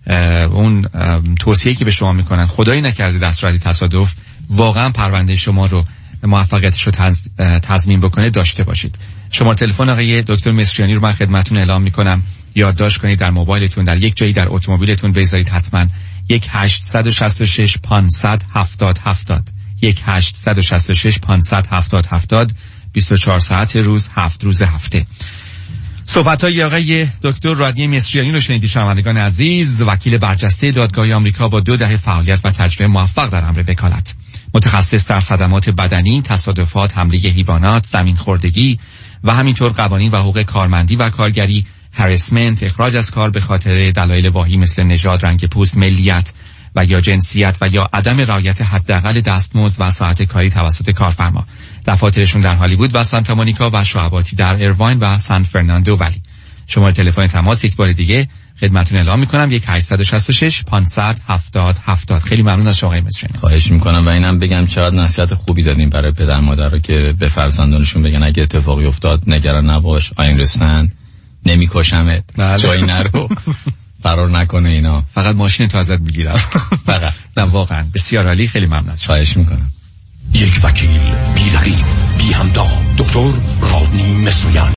اون توصیه‌ای که به شما میکنن خدایی نکرده در صورت تصادف واقعا پرونده شما رو موفقیتش رو تز... تضمین بکنه داشته باشید. شماره تلفن آقای دکتر مصریانی رو من خدمتتون اعلام میکنم، یادداشت کنید در موبایلتون، در یک جایی در اتومبیلتون بذارید حتما. یک هشت شش شش پانصد هفتاد هفتاد یک هشت شش شش پانصد هفتاد هفتاد بیست و چهار ساعت روز هفت روز هفته. صحبت‌های آقای دکتر رادنی مصریانی رو شنیدید شنوندگان عزیز، وکیل برجسته دادگاه آمریکا با دو دهه فعالیت و تجربه موفق در امر وکالت، متخصص در صدمات بدنی، تصادفات، حمله حیوانات، زمین خوردگی و همینطور قوانین و حقوق کارمندی و کارگری، هراسمنت، اخراج از کار به خاطر دلایل واهی مثل نژاد، رنگ پوست، ملیت و یا جنسیت و یا عدم رعایت حداقل دستمزد و ساعت کاری توسط کارفرما. دفاترشون در هالیوود و سانتا مونیکا و شعباتی در ایروین و سان فرناندو ولی. شماره تلفن تماس یک بار دیگه خدمتتون اعلام میکنم یک هشت شش شش پانصد هفتاد هفتاد. خیلی ممنون از آقای مصریانی. خواهش میکنم و اینم بگم چقدر نصیحت خوبی دادیم برای پدر مادرها که به فرزندانشون بگن اگه اتفاقی افتاد نگران نباش، I understand، نمیکشمت، جایی نرو، فرار نکنه اینا، فقط ماشین تو ازت میگیرم. فقط. نه واقعا بسیار عالی، خیلی ممنون. خواهش میکنم. یک وکیل بی رقیب بی همتا، دکتر رادنی مصریانی.